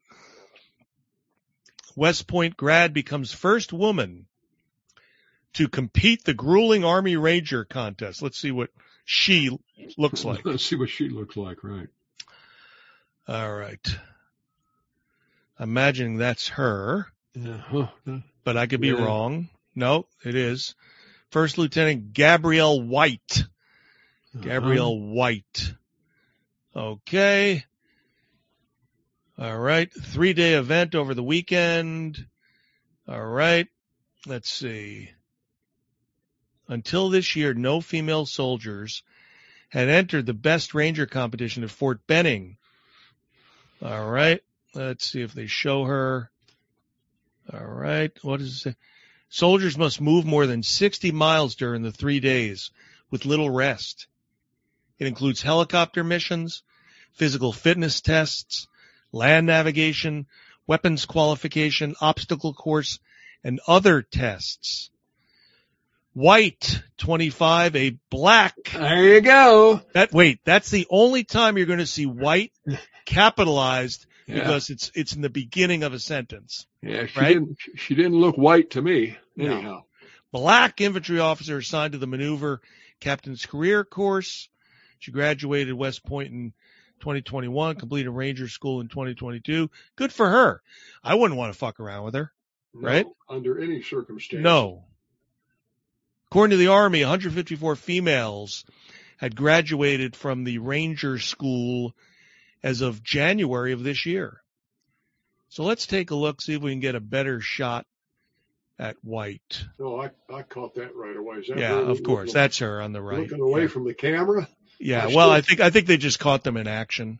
West Point grad becomes first woman to compete the grueling Army Ranger contest. Let's see what she looks like. Let's see what she looks like, right. All right. I'm imagining that's her, but I could be wrong. No, it is. First Lieutenant Gabrielle White. Gabrielle White. Okay. All right. 3-day event over the weekend. All right. Let's see. Until this year, no female soldiers had entered the Best Ranger competition at Fort Benning. All right. Let's see if they show her. All right. What does it say? Soldiers must move more than 60 miles during the 3 days with little rest. It includes helicopter missions, physical fitness tests, land navigation, weapons qualification, obstacle course, and other tests. White, 25, a black. There you go. That's the only time you're going to see white capitalized because it's in the beginning of a sentence. Yeah, right? She didn't look white to me. Anyhow. No. Black infantry officer assigned to the maneuver captain's career course. She graduated West Point in 2021, completed Ranger School in 2022. Good for her. I wouldn't want to fuck around with her, right? Under any circumstance. No. According to the Army, 154 females had graduated from the Ranger School as of January of this year. So let's take a look, see if we can get a better shot at White. No, I caught that right away. Is that yeah, of course. That's her on the right. Looking away from the camera? Yeah, well, I think they just caught them in action.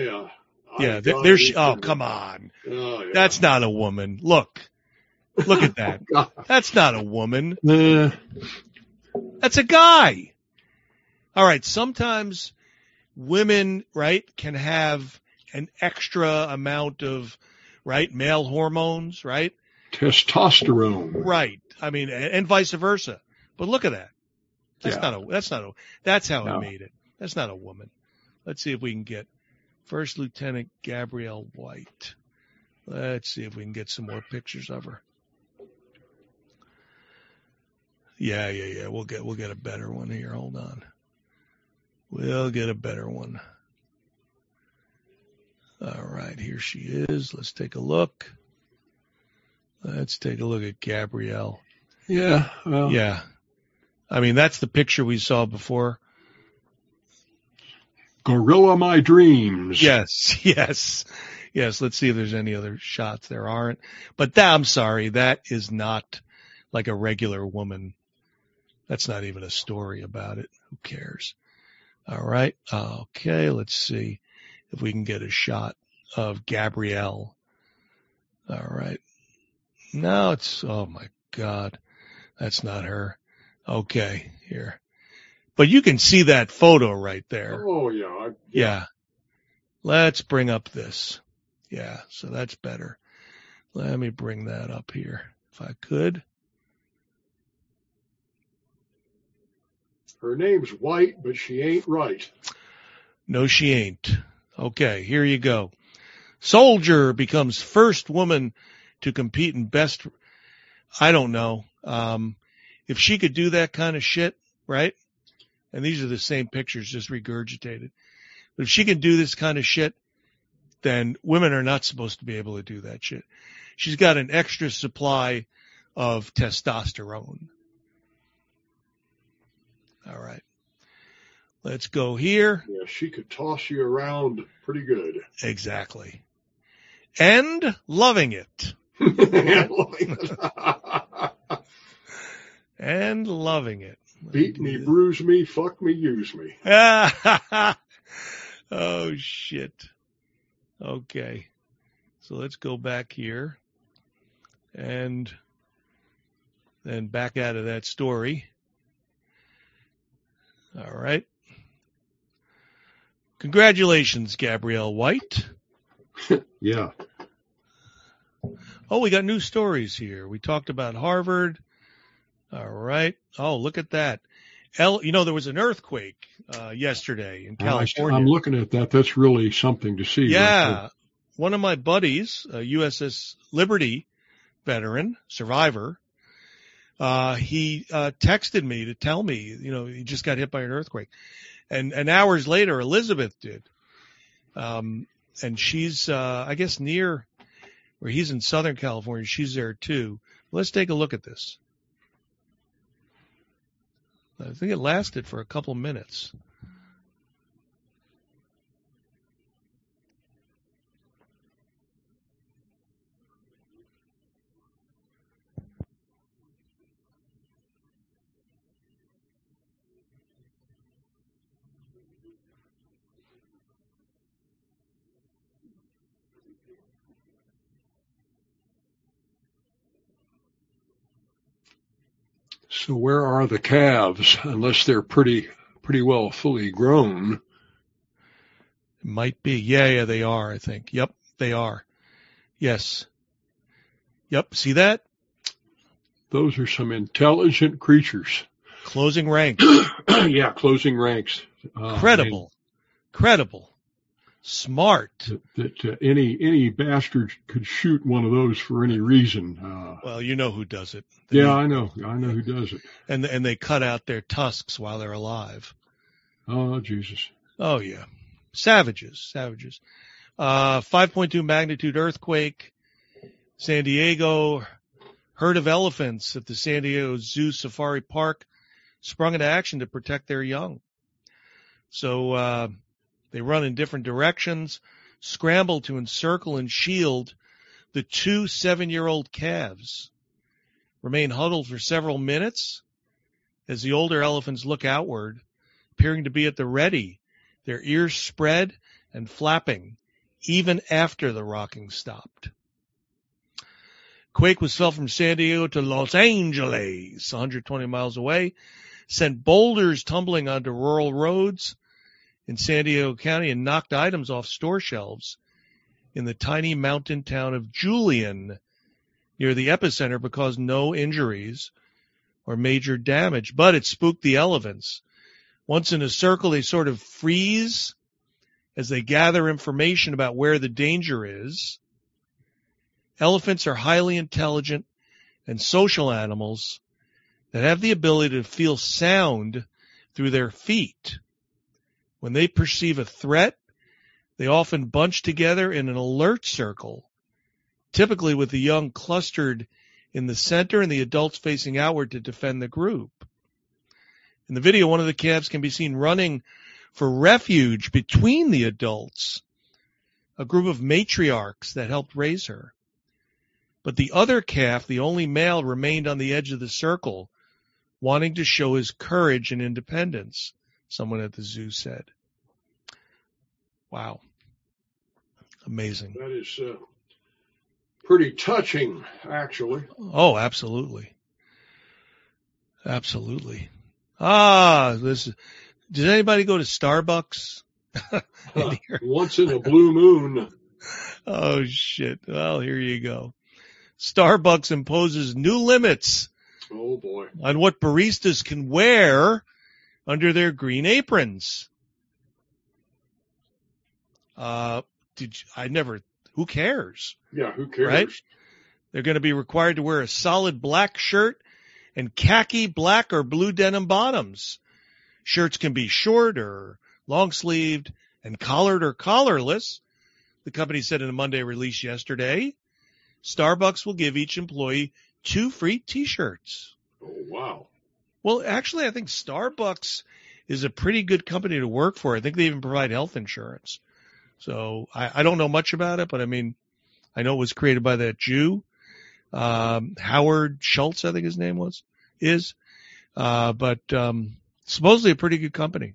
Come on. Oh, yeah. That's not a woman. Look at that. That's not a woman. That's a guy. All right. Sometimes women, right, can have an extra amount of, right, male hormones, right? Testosterone. Right. I mean, and vice versa. But look at that. That's how it made it. That's not a woman. Let's see if we can get First Lieutenant Gabrielle White. Let's see if we can get some more pictures of her. Yeah. We'll get a better one here. Hold on. We'll get a better one. All right, here she is. Let's take a look. Let's take a look at Gabrielle. Yeah. Well. Yeah. I mean, that's the picture we saw before. Gorilla My Dreams. Yes. Let's see if there's any other shots. There aren't. But I'm sorry, that is not like a regular woman. That's not even a story about it. Who cares? All right. Okay, let's see if we can get a shot of Gabrielle. All right. No, oh my God. That's not her. Okay, here. But you can see that photo right there. Oh, yeah. Yeah. Let's bring up this. Yeah, so that's better. Let me bring that up here, if I could. Her name's White, but she ain't right. No, she ain't. Okay, here you go. Soldier becomes first woman to compete in best. I don't know. If she could do that kind of shit, right? And these are the same pictures, just regurgitated. But if she can do this kind of shit, then women are not supposed to be able to do that shit. She's got an extra supply of testosterone. All right. Let's go here. Yeah, she could toss you around pretty good. Exactly. And loving it. And loving it. Beat me, bruise me, fuck me, use me. Oh, shit. Okay. So let's go back here. And then back out of that story. All right. Congratulations, Gabrielle White. Yeah. Oh, we got new stories here. We talked about Harvard. All right. Oh, look at that. There was an earthquake yesterday in California. I'm looking at that. That's really something to see. Yeah. Right? One of my buddies, a USS Liberty veteran, survivor, he texted me to tell me, he just got hit by an earthquake. And hours later, Elizabeth did. And she's, I guess, near where he's in Southern California. She's there, too. Let's take a look at this. I think it lasted for a couple minutes. So where are the calves? Unless they're pretty well fully grown. It might be. Yeah, they are, I think. Yep, they are. Yes. Yep, see that? Those are some intelligent creatures. Closing ranks. Yeah, closing ranks. Credible. Smart. That any bastard could shoot one of those for any reason. Well, you know who does it. I know who does it. And they cut out their tusks while they're alive. Oh, Jesus. Oh, yeah. Savages. 5.2 magnitude earthquake. San Diego. Herd of elephants at the San Diego Zoo Safari Park sprung into action to protect their young. So, they run in different directions, scramble to encircle and shield the 2 7-year-old calves. Remain huddled for several minutes as the older elephants look outward, appearing to be at the ready, their ears spread and flapping, even after the rocking stopped. Quake was felt from San Diego to Los Angeles, 120 miles away, sent boulders tumbling onto rural roads in San Diego County and knocked items off store shelves in the tiny mountain town of Julian near the epicenter, but caused no injuries or major damage. But it spooked the elephants. Once in a circle, they sort of freeze as they gather information about where the danger is. Elephants are highly intelligent and social animals that have the ability to feel sound through their feet. When they perceive a threat, they often bunch together in an alert circle, typically with the young clustered in the center and the adults facing outward to defend the group. In the video, one of the calves can be seen running for refuge between the adults, a group of matriarchs that helped raise her. But the other calf, the only male, remained on the edge of the circle, wanting to show his courage and independence, someone at the zoo said. Wow. Amazing. That is pretty touching, actually. Oh, absolutely. Absolutely. Does anybody go to Starbucks? Once in a blue moon. Oh, shit. Well, here you go. Starbucks imposes new limits. Oh, boy. On what baristas can wear under their green aprons. Who cares? Yeah, who cares? Right? They're going to be required to wear a solid black shirt and khaki, black, or blue denim bottoms. Shirts can be short or long-sleeved and collared or collarless. The company said in a Monday release yesterday, Starbucks will give each employee 2 free T-shirts. Oh, wow. Well, actually, I think Starbucks is a pretty good company to work for. I think they even provide health insurance. So I don't know much about it, but I mean, I know it was created by that Jew, Howard Schultz, I think his name is. But supposedly a pretty good company.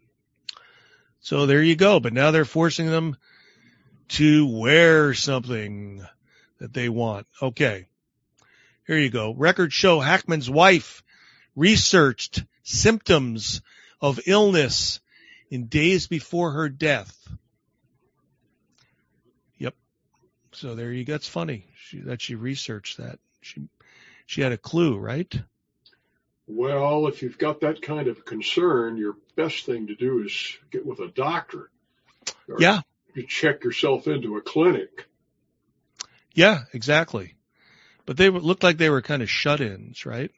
So there you go. But now they're forcing them to wear something that they want. Okay. Here you go. Records show Hackman's wife researched symptoms of illness in days before her death. Yep. So there you go. That's funny that she researched that. She had a clue, right? Well, if you've got that kind of concern, your best thing to do is get with a doctor. Or Yeah. you check yourself into a clinic. Yeah, exactly. But they looked like they were kind of shut-ins, right?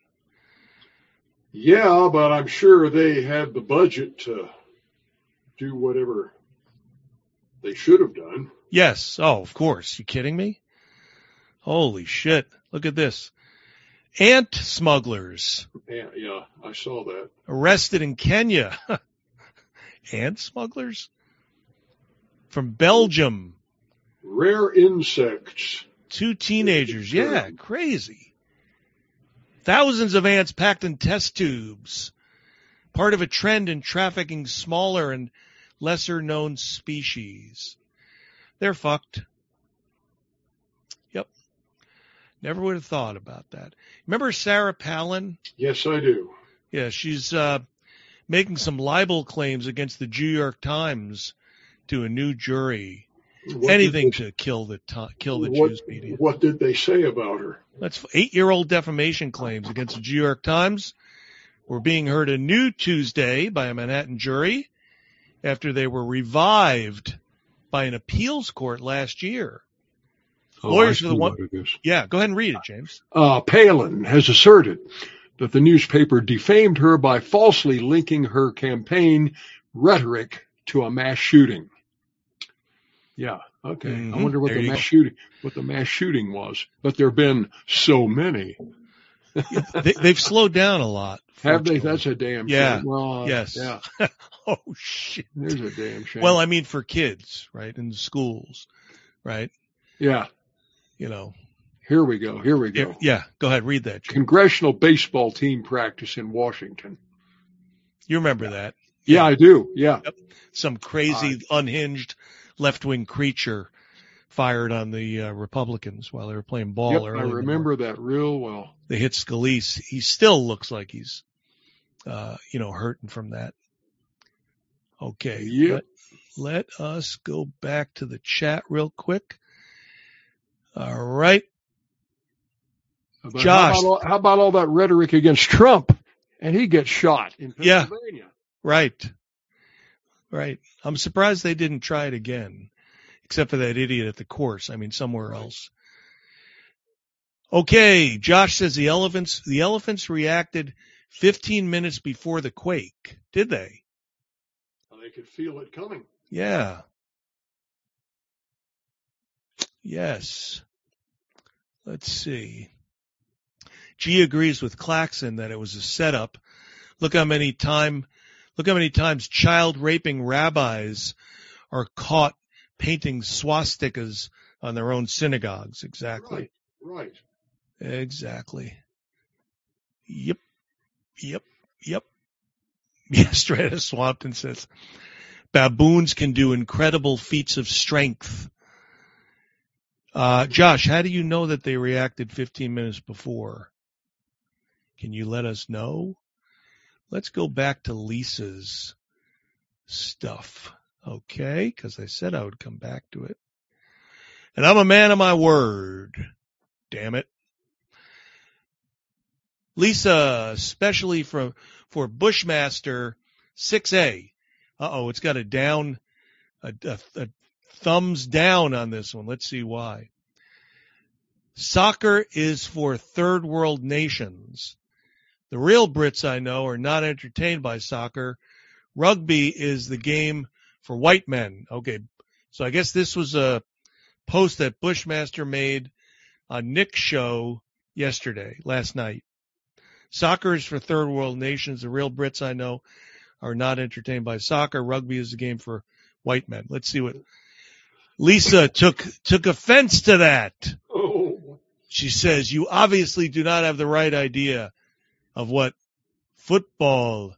Yeah, but I'm sure they had the budget to do whatever they should have done. Yes. Oh, of course. You kidding me? Holy shit. Look at this. Ant smugglers Yeah, I saw that. arrested in Kenya. Ant smugglers? From Belgium. Rare insects. 2 teenagers. Yeah, crazy. Thousands of ants packed in test tubes. Part of a trend in trafficking smaller and lesser known species. They're fucked. Yep. Never would have thought about that. Remember Sarah Palin? Yes, I do. Yeah, she's making some libel claims against the New York Times to a new jury. Anything to kill the Jews media. What did they say about her? That's 8-year-old defamation claims against the New York Times were being heard a new Tuesday by a Manhattan jury after they were revived by an appeals court last year. Lawyers for the one. Yeah, go ahead and read it, James. Palin has asserted that the newspaper defamed her by falsely linking her campaign rhetoric to a mass shooting. Yeah, okay. Mm-hmm. I wonder what the mass shooting was. But there have been so many. They've slowed down a lot. Have they? That's a damn shame. Yeah. Well, yes. Yeah. Oh shit. There's a damn shame. Well, I mean for kids, right? In the schools, right? Yeah. You know. Here we go. Yeah. Go ahead. Read that. Jim. Congressional baseball team practice in Washington. You remember that? Yeah, I do. Yeah. Yep. Some crazy, unhinged left-wing creature fired on the Republicans while they were playing ball early. I remember that real well. They hit Scalise. He still looks like he's, hurting from that. Okay. Yep. Let us go back to the chat real quick. All right. Josh. How about all that rhetoric against Trump? And he gets shot in Pennsylvania. Yeah. Right. I'm surprised they didn't try it again, except for that idiot at the course. I mean, somewhere else. Okay. Josh says the elephants reacted 15 minutes before the quake. Did they? They could feel it coming. Yeah. Yes. Let's see. G agrees with Claxon that it was a setup. Look how many times child raping rabbis are caught painting swastikas on their own synagogues. Exactly. Right. Exactly. Yep. Yeah, Strata Swampton says, baboons can do incredible feats of strength. Josh, how do you know that they reacted 15 minutes before? Can you let us know? Let's go back to Lisa's stuff. Okay, because I said I would come back to it. And I'm a man of my word. Damn it. Lisa, especially for Bushmaster 6A. It's got a thumbs down on this one. Let's see why. Soccer is for third world nations. The real Brits I know are not entertained by soccer. Rugby is the game for white men. Okay, so I guess this was a post that Bushmaster made on Nick's show last night. Soccer is for third world nations. The real Brits I know are not entertained by soccer. Rugby is the game for white men. Let's see what Lisa took offense to that. Oh. She says, you obviously do not have the right idea of what football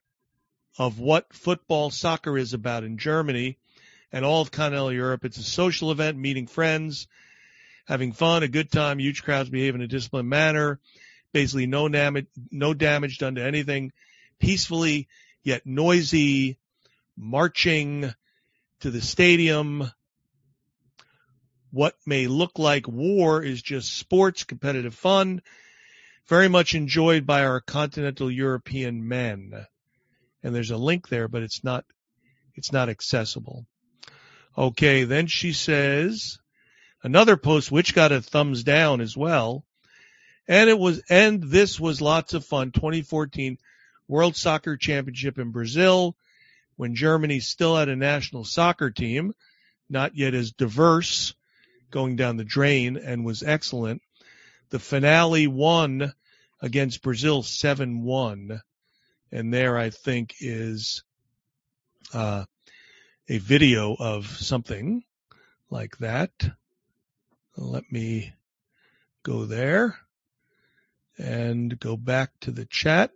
soccer is about in Germany and all of continental Europe. It's a social event, meeting friends, having fun, a good time, huge crowds behave in a disciplined manner, basically no damage done to anything, peacefully, yet noisy, marching to the stadium. What may look like war is just sports, competitive fun, very much enjoyed by our continental European men. And there's a link there, but it's not accessible. Okay, then she says another post which got a thumbs down as well. And this was lots of fun. 2014 World Soccer Championship in Brazil, when Germany still had a national soccer team, not yet as diverse, going down the drain, and was excellent. The finale won against Brazil 7-1. And there, I think, is a video of something like that. Let me go there and go back to the chat.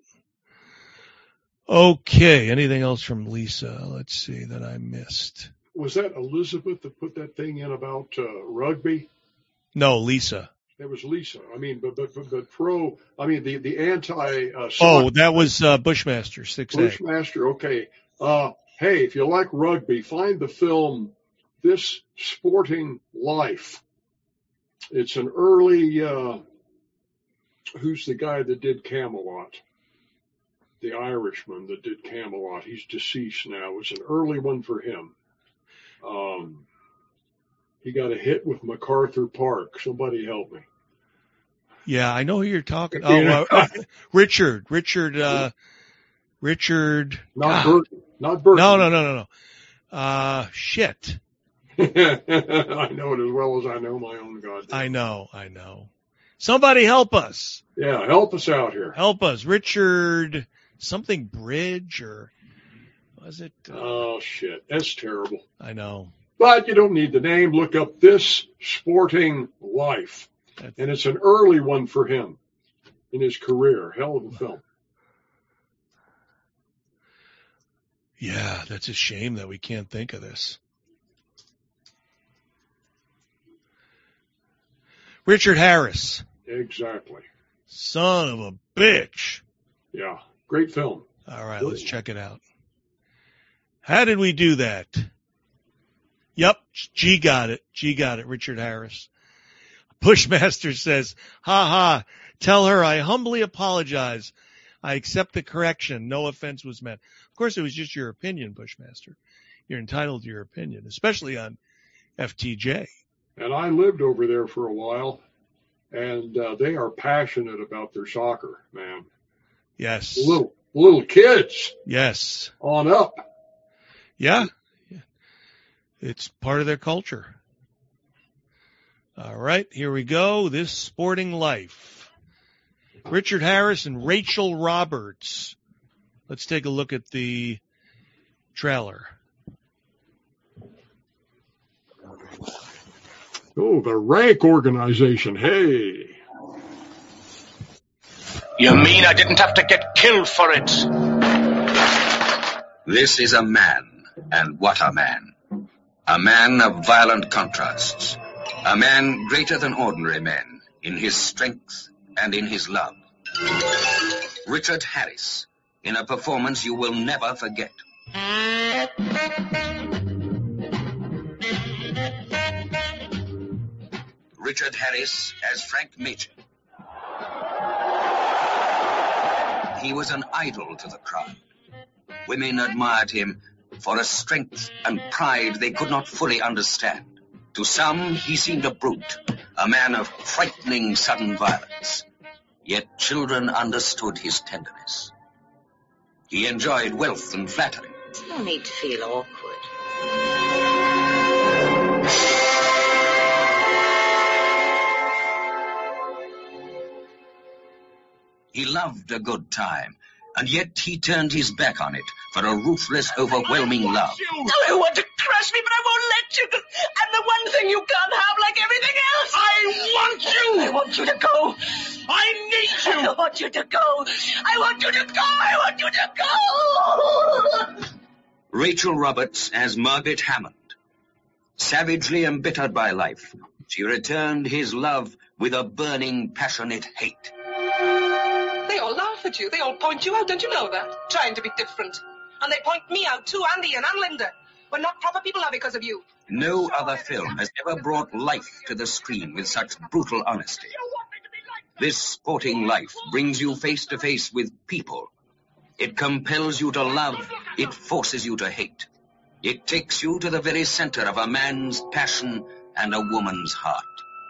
Okay, anything else from Lisa? Let's see that I missed. Was that Elizabeth that put that thing in about rugby? No, Lisa. It was Lisa. I mean, but pro. I mean, the anti. That was Bushmaster 6A. Bushmaster. Okay. Hey, if you like rugby, find the film This Sporting Life. It's an early. Who's the guy that did Camelot? The Irishman that did Camelot. He's deceased now. It was an early one for him. He got a hit with MacArthur Park. Somebody help me. Yeah, I know who you're talking. Oh, Richard. Not Burton. No. Shit. I know it as well as I know my own God. I know. Somebody help us. Yeah, help us out here. Help us. Richard something Bridge, or was it? Oh, shit. That's terrible. I know. But you don't need the name. Look up This Sporting Life. And it's an early one for him in his career. Hell of a film. Yeah, that's a shame that we can't think of this. Richard Harris. Exactly. Son of a bitch. Yeah, great film. All right, let's check it out. How did we do that? Yep, G got it, Richard Harris. Bushmaster says, ha ha, tell her I humbly apologize. I accept the correction. No offense was meant. Of course, it was just your opinion, Bushmaster. You're entitled to your opinion, especially on FTJ. And I lived over there for a while, and they are passionate about their soccer, man. Yes. Little kids. Yes. On up. Yeah. It's part of their culture. All right, here we go. This Sporting Life. Richard Harris and Rachel Roberts. Let's take a look at the trailer. Oh, the rank organization. Hey. You mean I didn't have to get killed for it? This is a man, and what a man. A man of violent contrasts. A man greater than ordinary men in his strength and in his love. Richard Harris, in a performance you will never forget. Richard Harris as Frank Major. He was an idol to the crowd. Women admired him for a strength and pride they could not fully understand. To some, he seemed a brute, a man of frightening sudden violence. Yet children understood his tenderness. He enjoyed wealth and flattery. No need to feel awkward. He loved a good time, and yet he turned his back on it for a ruthless, overwhelming love. I want to crush me, but I won't let you. I'm the one thing you can't have like everything else. I want you. I want you to go. I need you. I want you to go. I want you to go. I want you to go. Rachel Roberts as Margaret Hammond. Savagely embittered by life, she returned his love with a burning, passionate hate. They all laugh at you. They all point you out. Don't you know that? Trying to be different. And they point me out too, Andy and Linda. We're not proper people now because of you. No other film has ever brought life to the screen with such brutal honesty. This sporting life brings you face to face with people. It compels you to love. It forces you to hate. It takes you to the very center of a man's passion and a woman's heart.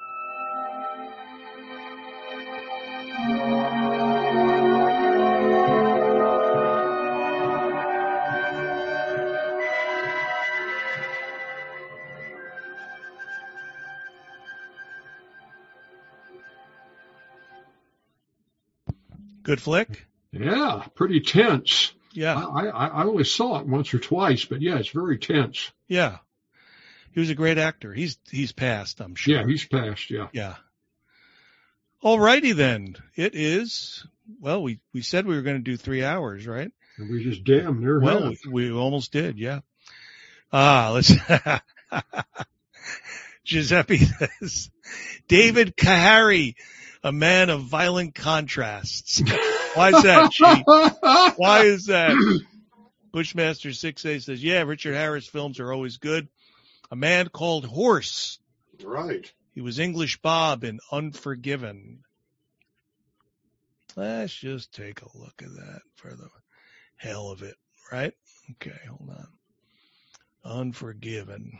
Good flick? Yeah, pretty tense. Yeah. I only saw it once or twice, but yeah, it's very tense. Yeah. He was a great actor. He's passed, I'm sure. Yeah, he's passed, yeah. Yeah. All righty then. It is, well, we said we were going to do 3 hours, right? And we just damn near have. We almost did, yeah. Let's, Giuseppe says, David Kahari, a man of violent contrasts. Why is that, G? Why is that? Bushmaster 6A says, yeah, Richard Harris films are always good. A Man Called Horse. Right. He was English Bob in Unforgiven. Let's just take a look at that for the hell of it, right? Okay, hold on. Unforgiven.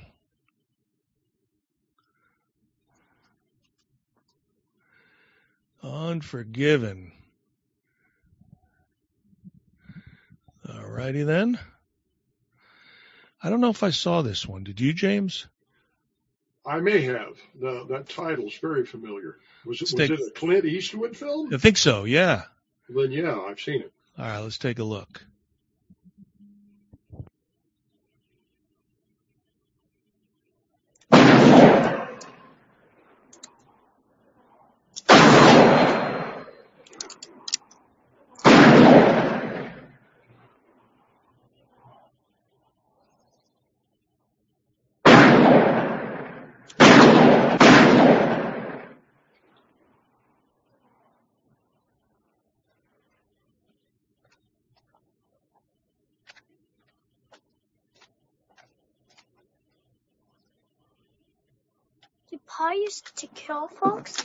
Unforgiven. All righty then. I don't know if I saw this one. Did you, James? I may have. That title's very familiar. Was it a Clint Eastwood film? I think so, yeah. Then, yeah, I've seen it. All right, let's take a look. Did Pa used to kill folks?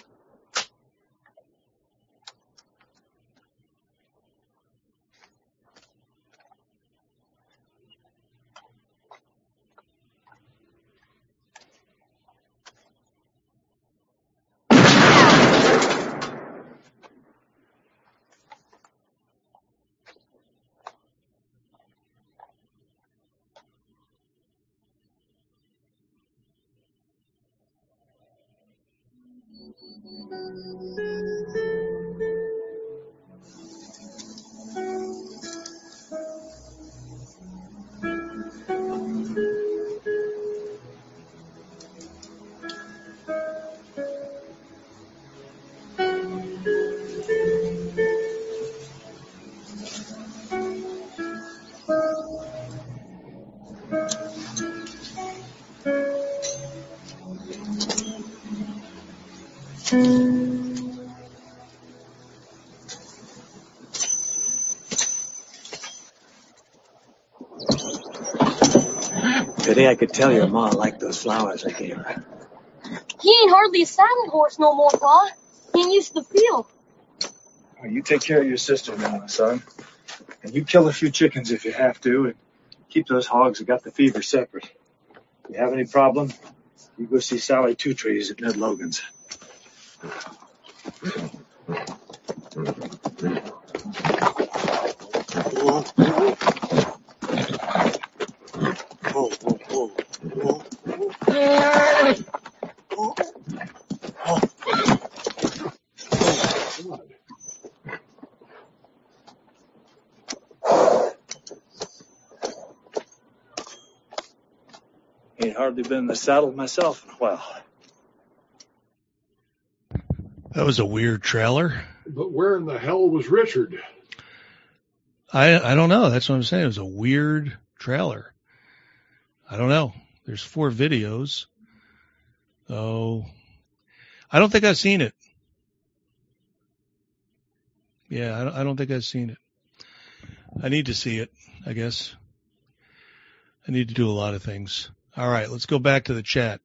Today I could tell your ma liked those flowers I gave her. He ain't hardly a saddle horse no more, Pa. He ain't used to the field. Well, you take care of your sister now, son. And you kill a few chickens if you have to, and keep those hogs that got the fever separate. If you have any problem, you go see Sally Two Trees at Ned Logan's. Ain't hardly been in the saddle myself in a while. That was a weird trailer. But where in the hell was Richard? I don't know. That's what I'm saying. It was a weird trailer. I don't know. There's 4 videos. Oh, I don't think I've seen it. Yeah, I don't think I've seen it. I need to see it, I guess. I need to do a lot of things. All right, let's go back to the chat.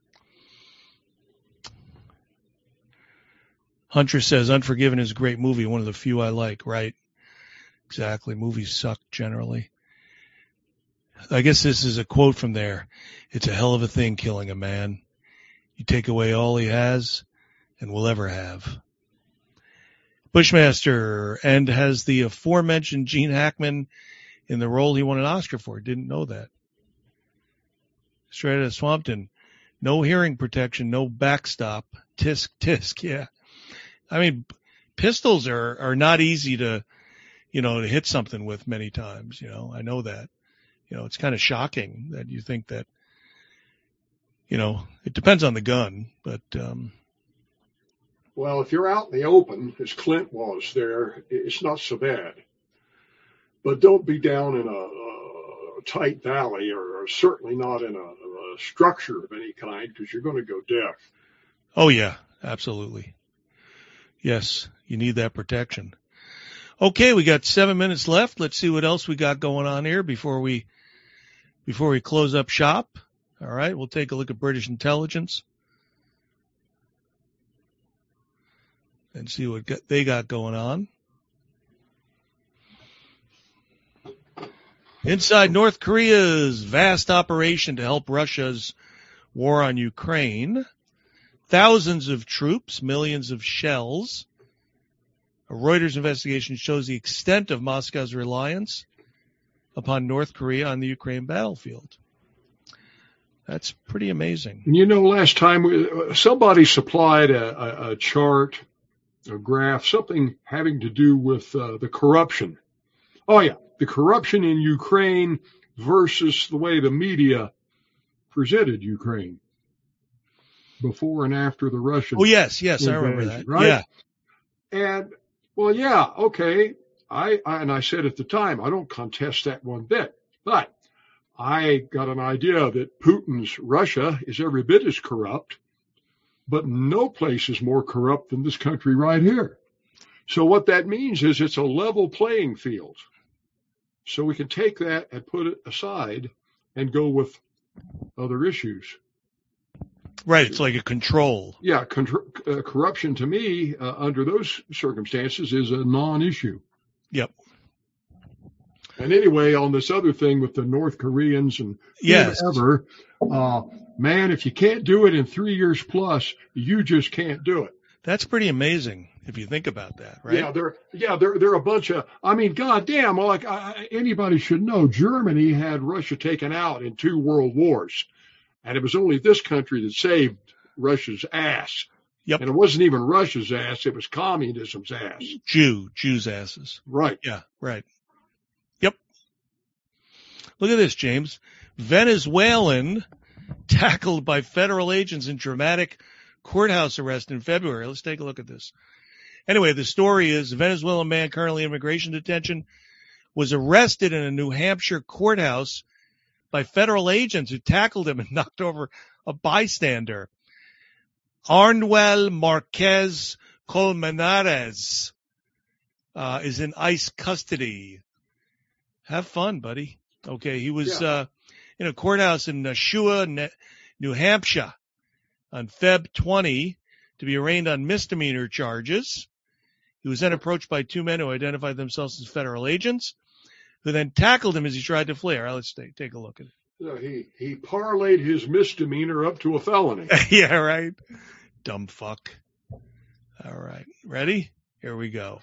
Hunter says, Unforgiven is a great movie, one of the few I like. Right. Exactly. Movies suck generally. I guess this is a quote from there. It's a hell of a thing killing a man. You take away all he has and will ever have. Bushmaster, and has the aforementioned Gene Hackman in the role he won an Oscar for. Didn't know that. Straight out of Swampton. No hearing protection, no backstop. Tisk, tisk, yeah. I mean, pistols are not easy to, to hit something with many times, I know that. It's kind of shocking that you think that, it depends on the gun, but, well, if you're out in the open, as Clint was there, it's not so bad. But don't be down in a tight valley or certainly not in a structure of any kind because you're going to go deaf. Oh, yeah, absolutely. Yes, you need that protection. Okay, we got 7 minutes left. Let's see what else we got going on here before we close up shop. All right, we'll take a look at British intelligence and see what they got going on. Inside North Korea's vast operation to help Russia's war on Ukraine. Thousands of troops, millions of shells. A Reuters investigation shows the extent of Moscow's reliance upon North Korea on the Ukraine battlefield. That's pretty amazing. Last time somebody supplied a chart, a graph, something having to do with the corruption. Oh, yeah, the corruption in Ukraine versus the way the media presented Ukraine before and after the Russian. Oh, yes, invasion, I remember that. Right? Yeah. And, well, yeah, okay. I said at the time, I don't contest that one bit, but I got an idea that Putin's Russia is every bit as corrupt, but no place is more corrupt than this country right here. So what that means is it's a level playing field. So we can take that and put it aside and go with other issues. Right, it's like a control. Yeah, corruption to me, under those circumstances, is a non-issue. Yep. And anyway, on this other thing with the North Koreans and whoever, man, if you can't do it in 3 years plus, you just can't do it. That's pretty amazing if you think about that, right? They're a bunch of, goddamn, anybody should know Germany had Russia taken out in 2 world wars. And it was only this country that saved Russia's ass. Yep. And it wasn't even Russia's ass, it was communism's ass. Jews' asses. Right. Yeah, right. Yep. Look at this, James. Venezuelan tackled by federal agents in dramatic courthouse arrest in February. Let's take a look at this. Anyway, the story is a Venezuelan man currently in immigration detention was arrested in a New Hampshire courthouse by federal agents who tackled him and knocked over a bystander. Arnuel Marquez Colmenares is in ICE custody. Have fun, buddy. Okay, he was in a courthouse in Nashua, New Hampshire on Feb 20 to be arraigned on misdemeanor charges. He was then approached by 2 men who identified themselves as federal agents, who then tackled him as he tried to flee. All right, let's take a look at it. He parlayed his misdemeanor up to a felony. Yeah, right. Dumb fuck. All right. Ready? Here we go.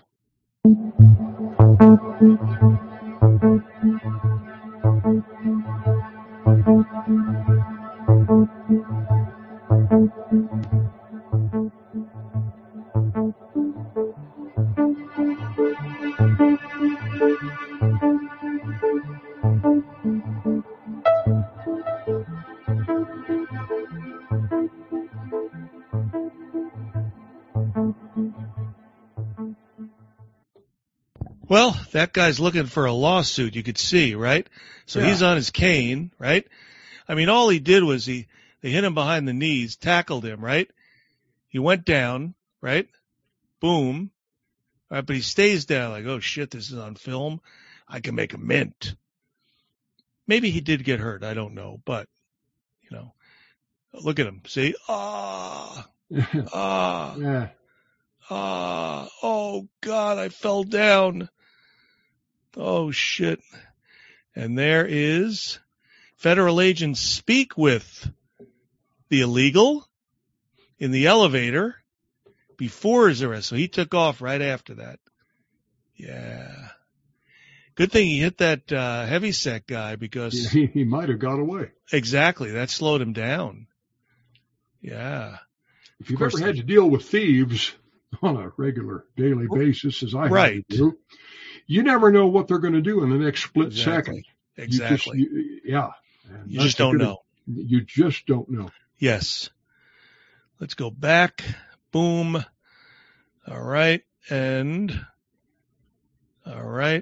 Well, that guy's looking for a lawsuit, you could see, right? So he's on his cane, right? I mean, all he did was they hit him behind the knees, tackled him, right? He went down, right? Boom. All right, but he stays down like, oh shit, this is on film. I can make a mint. Maybe he did get hurt. I don't know. But, look at him. See? Yeah. Oh, God, I fell down. Oh, shit. And there is federal agents speak with the illegal in the elevator before his arrest. So he took off right after that. Yeah. Good thing he hit that heavyset guy because he might have got away. Exactly. That slowed him down. Yeah. If you've ever had to deal with thieves on a regular daily basis, as I had to do, you never know what they're going to do in the next split second. Exactly. You just don't know. You just don't know. Yes. Let's go back. Boom. All right. And all right.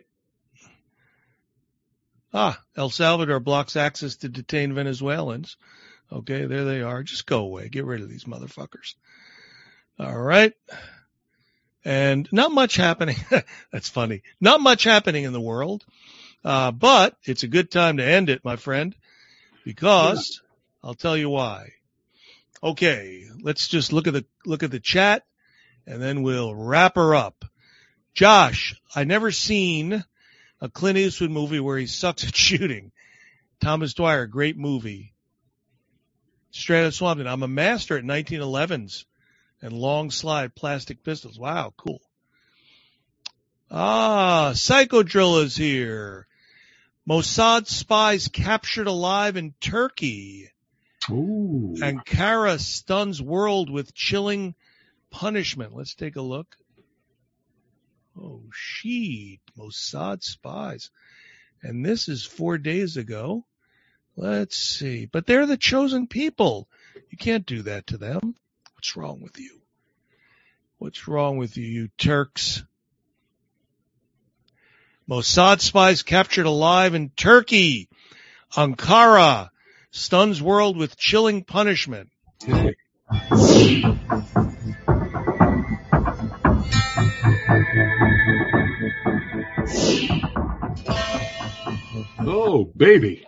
El Salvador blocks access to detain Venezuelans. Okay, there they are. Just go away. Get rid of these motherfuckers. All right. And not much happening. That's funny. Not much happening in the world. But it's a good time to end it, my friend, because I'll tell you why. Okay, let's just look at the chat and then we'll wrap her up. Josh, I never seen a Clint Eastwood movie where he sucks at shooting. Thomas Dwyer, great movie. Straight Outta Swampton, I'm a master at 1911s and long slide plastic pistols. Wow, cool. Psychodrill is here. Mossad spies captured alive in Turkey. Ooh. Ankara stuns world with chilling punishment. Let's take a look. Oh, shit. Mossad spies. And this is 4 days ago. Let's see. But they're the chosen people. You can't do that to them. What's wrong with you? What's wrong with you, you Turks? Mossad spies captured alive in Turkey. Ankara stuns world with chilling punishment. Oh, baby.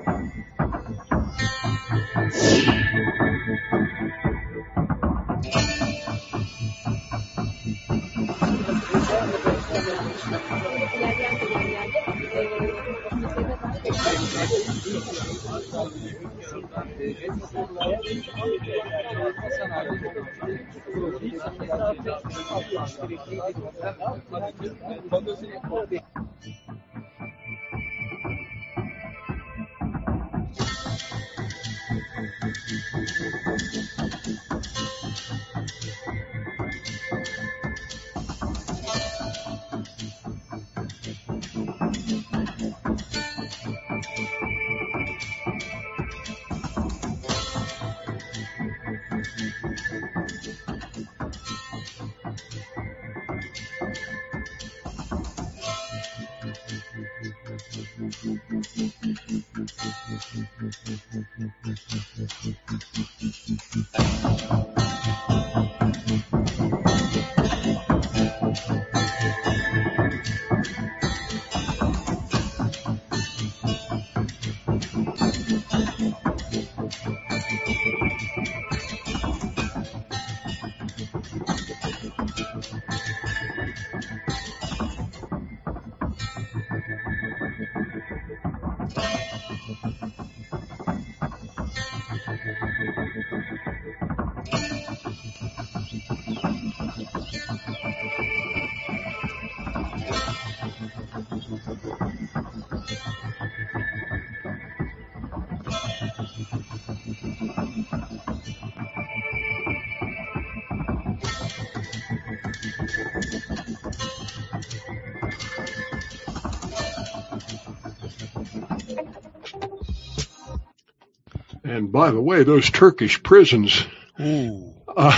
And by the way, those Turkish prisons. Ooh.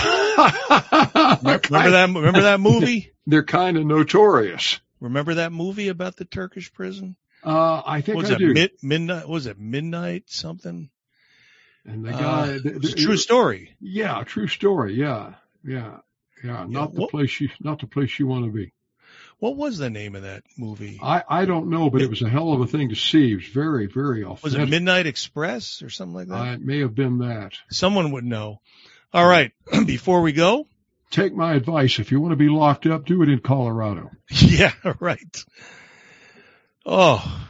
Remember that movie? They're kind of notorious. Remember that movie about the Turkish prison? I think I do. Midnight? Was it Midnight something? And the guy. It's a true story. Yeah, true story. Yeah. Not the place you want to be. What was the name of that movie? I don't know, but it was a hell of a thing to see. It was very, very authentic. Was it Midnight Express or something like that? It may have been that. Someone would know. All right. Before we go. Take my advice. If you want to be locked up, do it in Colorado. Yeah, right. Oh.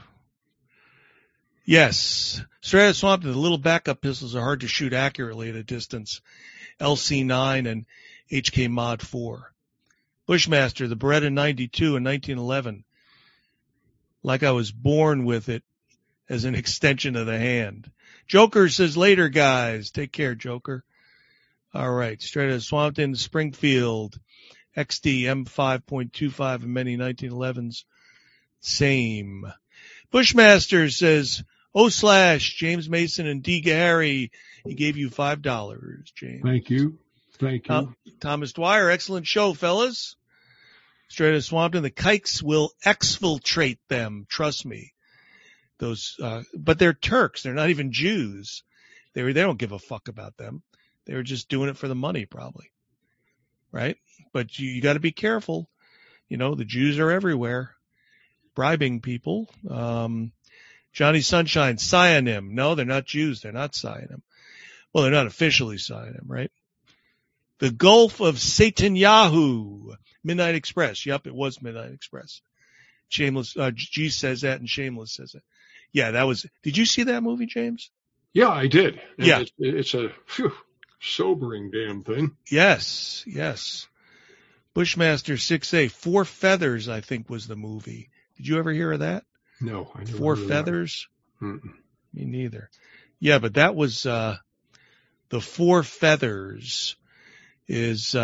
Yes. Straight out of Swampton, the little backup pistols are hard to shoot accurately at a distance. LC9 and HK Mod 4. Bushmaster, the Beretta 92 in 1911. Like I was born with it as an extension of the hand. Joker says later, guys. Take care, Joker. All right. Straight out of Swampton, Springfield. XD M5.25 and many 1911s. Same. Bushmaster says, James Mason and D. Gary. He gave you $5, James. Thank you. Thank you. Thomas Dwyer, excellent show, fellas. Straight out of Swampton, the kikes will exfiltrate them. Trust me. Those, but they're Turks. They're not even Jews. They don't give a fuck about them. They were just doing it for the money, probably. Right? But you got to be careful. You know, the Jews are everywhere, bribing people. Johnny Sunshine, Cyanim. No, they're not Jews. They're not Cyanim. Well, they're not officially Cyanim, right? The Gulf of Satan Yahoo. Midnight Express. Yep, it was Midnight Express. Shameless, G says that and Shameless says it. Yeah, that was, did you see that movie, James? Yeah, I did. And yeah. It's a sobering damn thing. Yes, yes. Bushmaster 6A, Four Feathers, I think was the movie. Did you ever hear of that? No, I never Four heard of Feathers? that. Me neither. Yeah, but that was, the Four Feathers is,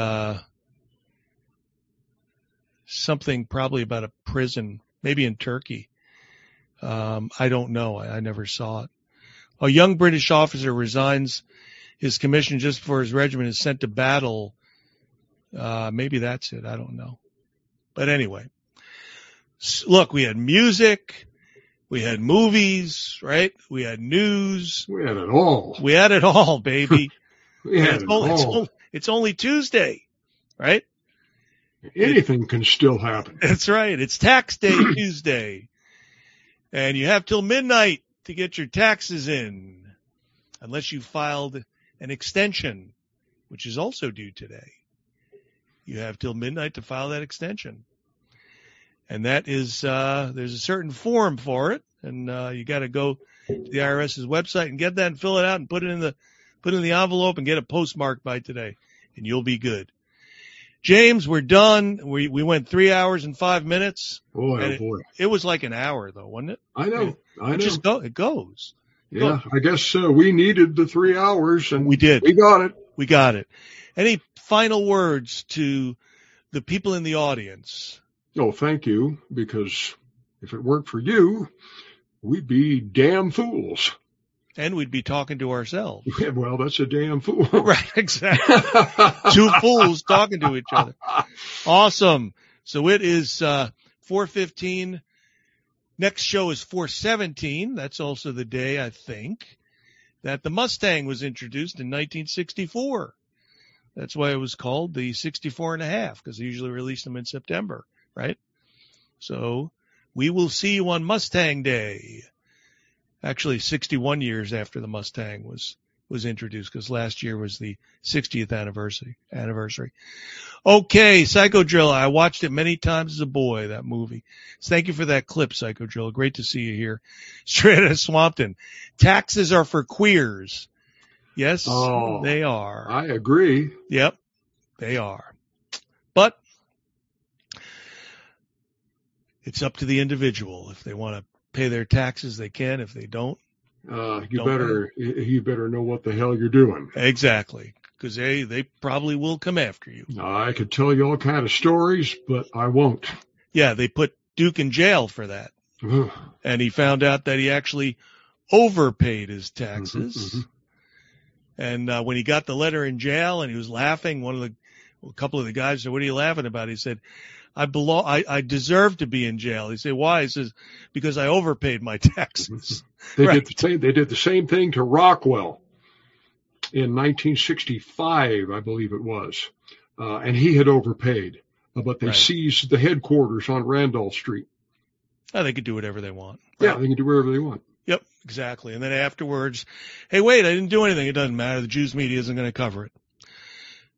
something probably about a prison, maybe in Turkey. I don't know. I never saw it. A young British officer resigns his commission just before his regiment is sent to battle. Maybe that's it. I don't know. But anyway, look, we had music, we had movies, right? We had news. We had it all. We had it all, baby. We had it all. It's only Tuesday, right? Anything can still happen. That's right. It's tax day Tuesday. And you have till midnight to get your taxes in, unless you filed an extension, which is also due today. You have till midnight to file that extension. And that is, there's a certain form for it. And, you got to go to the IRS's website and get that and fill it out and put it in the envelope and get it postmarked by today. And you'll be good. James, we're done. We went 3 hours and 5 minutes. Boy. It was like an hour though, wasn't it? I know. It goes. Yeah, I guess we needed the 3 hours and we did. We got it. We got it. Any final words to the people in the audience? Oh, thank you, because if it weren't for you, we'd be damn fools. And we'd be talking to ourselves. Yeah, well, that's a damn fool. Right, exactly. Two fools talking to each other. Awesome. So it is 4:15. Next show is 4:17. That's also the day, I think, that the Mustang was introduced in 1964. That's why it was called the 64.5, because they usually release them in September, right? So we will see you on Mustang Day. Actually, 61 years after the Mustang was introduced, because last year was the 60th anniversary. Okay, Psycho Drill. I watched it many times as a boy, that movie. So thank you for that clip, Psycho Drill. Great to see you here. Straight out of Swampton. Taxes are for queers. Yes, they are. I agree. Yep, they are. But it's up to the individual. If they want to pay their taxes, they can. If they don't, you better know what the hell you're doing. Exactly, because they probably will come after you. I could tell you all kind of stories, but I won't. Yeah, they put Duke in jail for that, and he found out that he actually overpaid his taxes. And when he got the letter in jail, and he was laughing, a couple of the guys said, "What are you laughing about?" He said, I deserve to be in jail. He said, why? He says, because I overpaid my taxes. They did the same thing to Rockwell in 1965, I believe it was. And he had overpaid. but they Right. seized the headquarters on Randolph Street. Oh, they could do whatever they want. Yeah, they can do whatever they want. Yep, exactly. And then afterwards, hey, wait, I didn't do anything. It doesn't matter. The Jews media isn't going to cover it.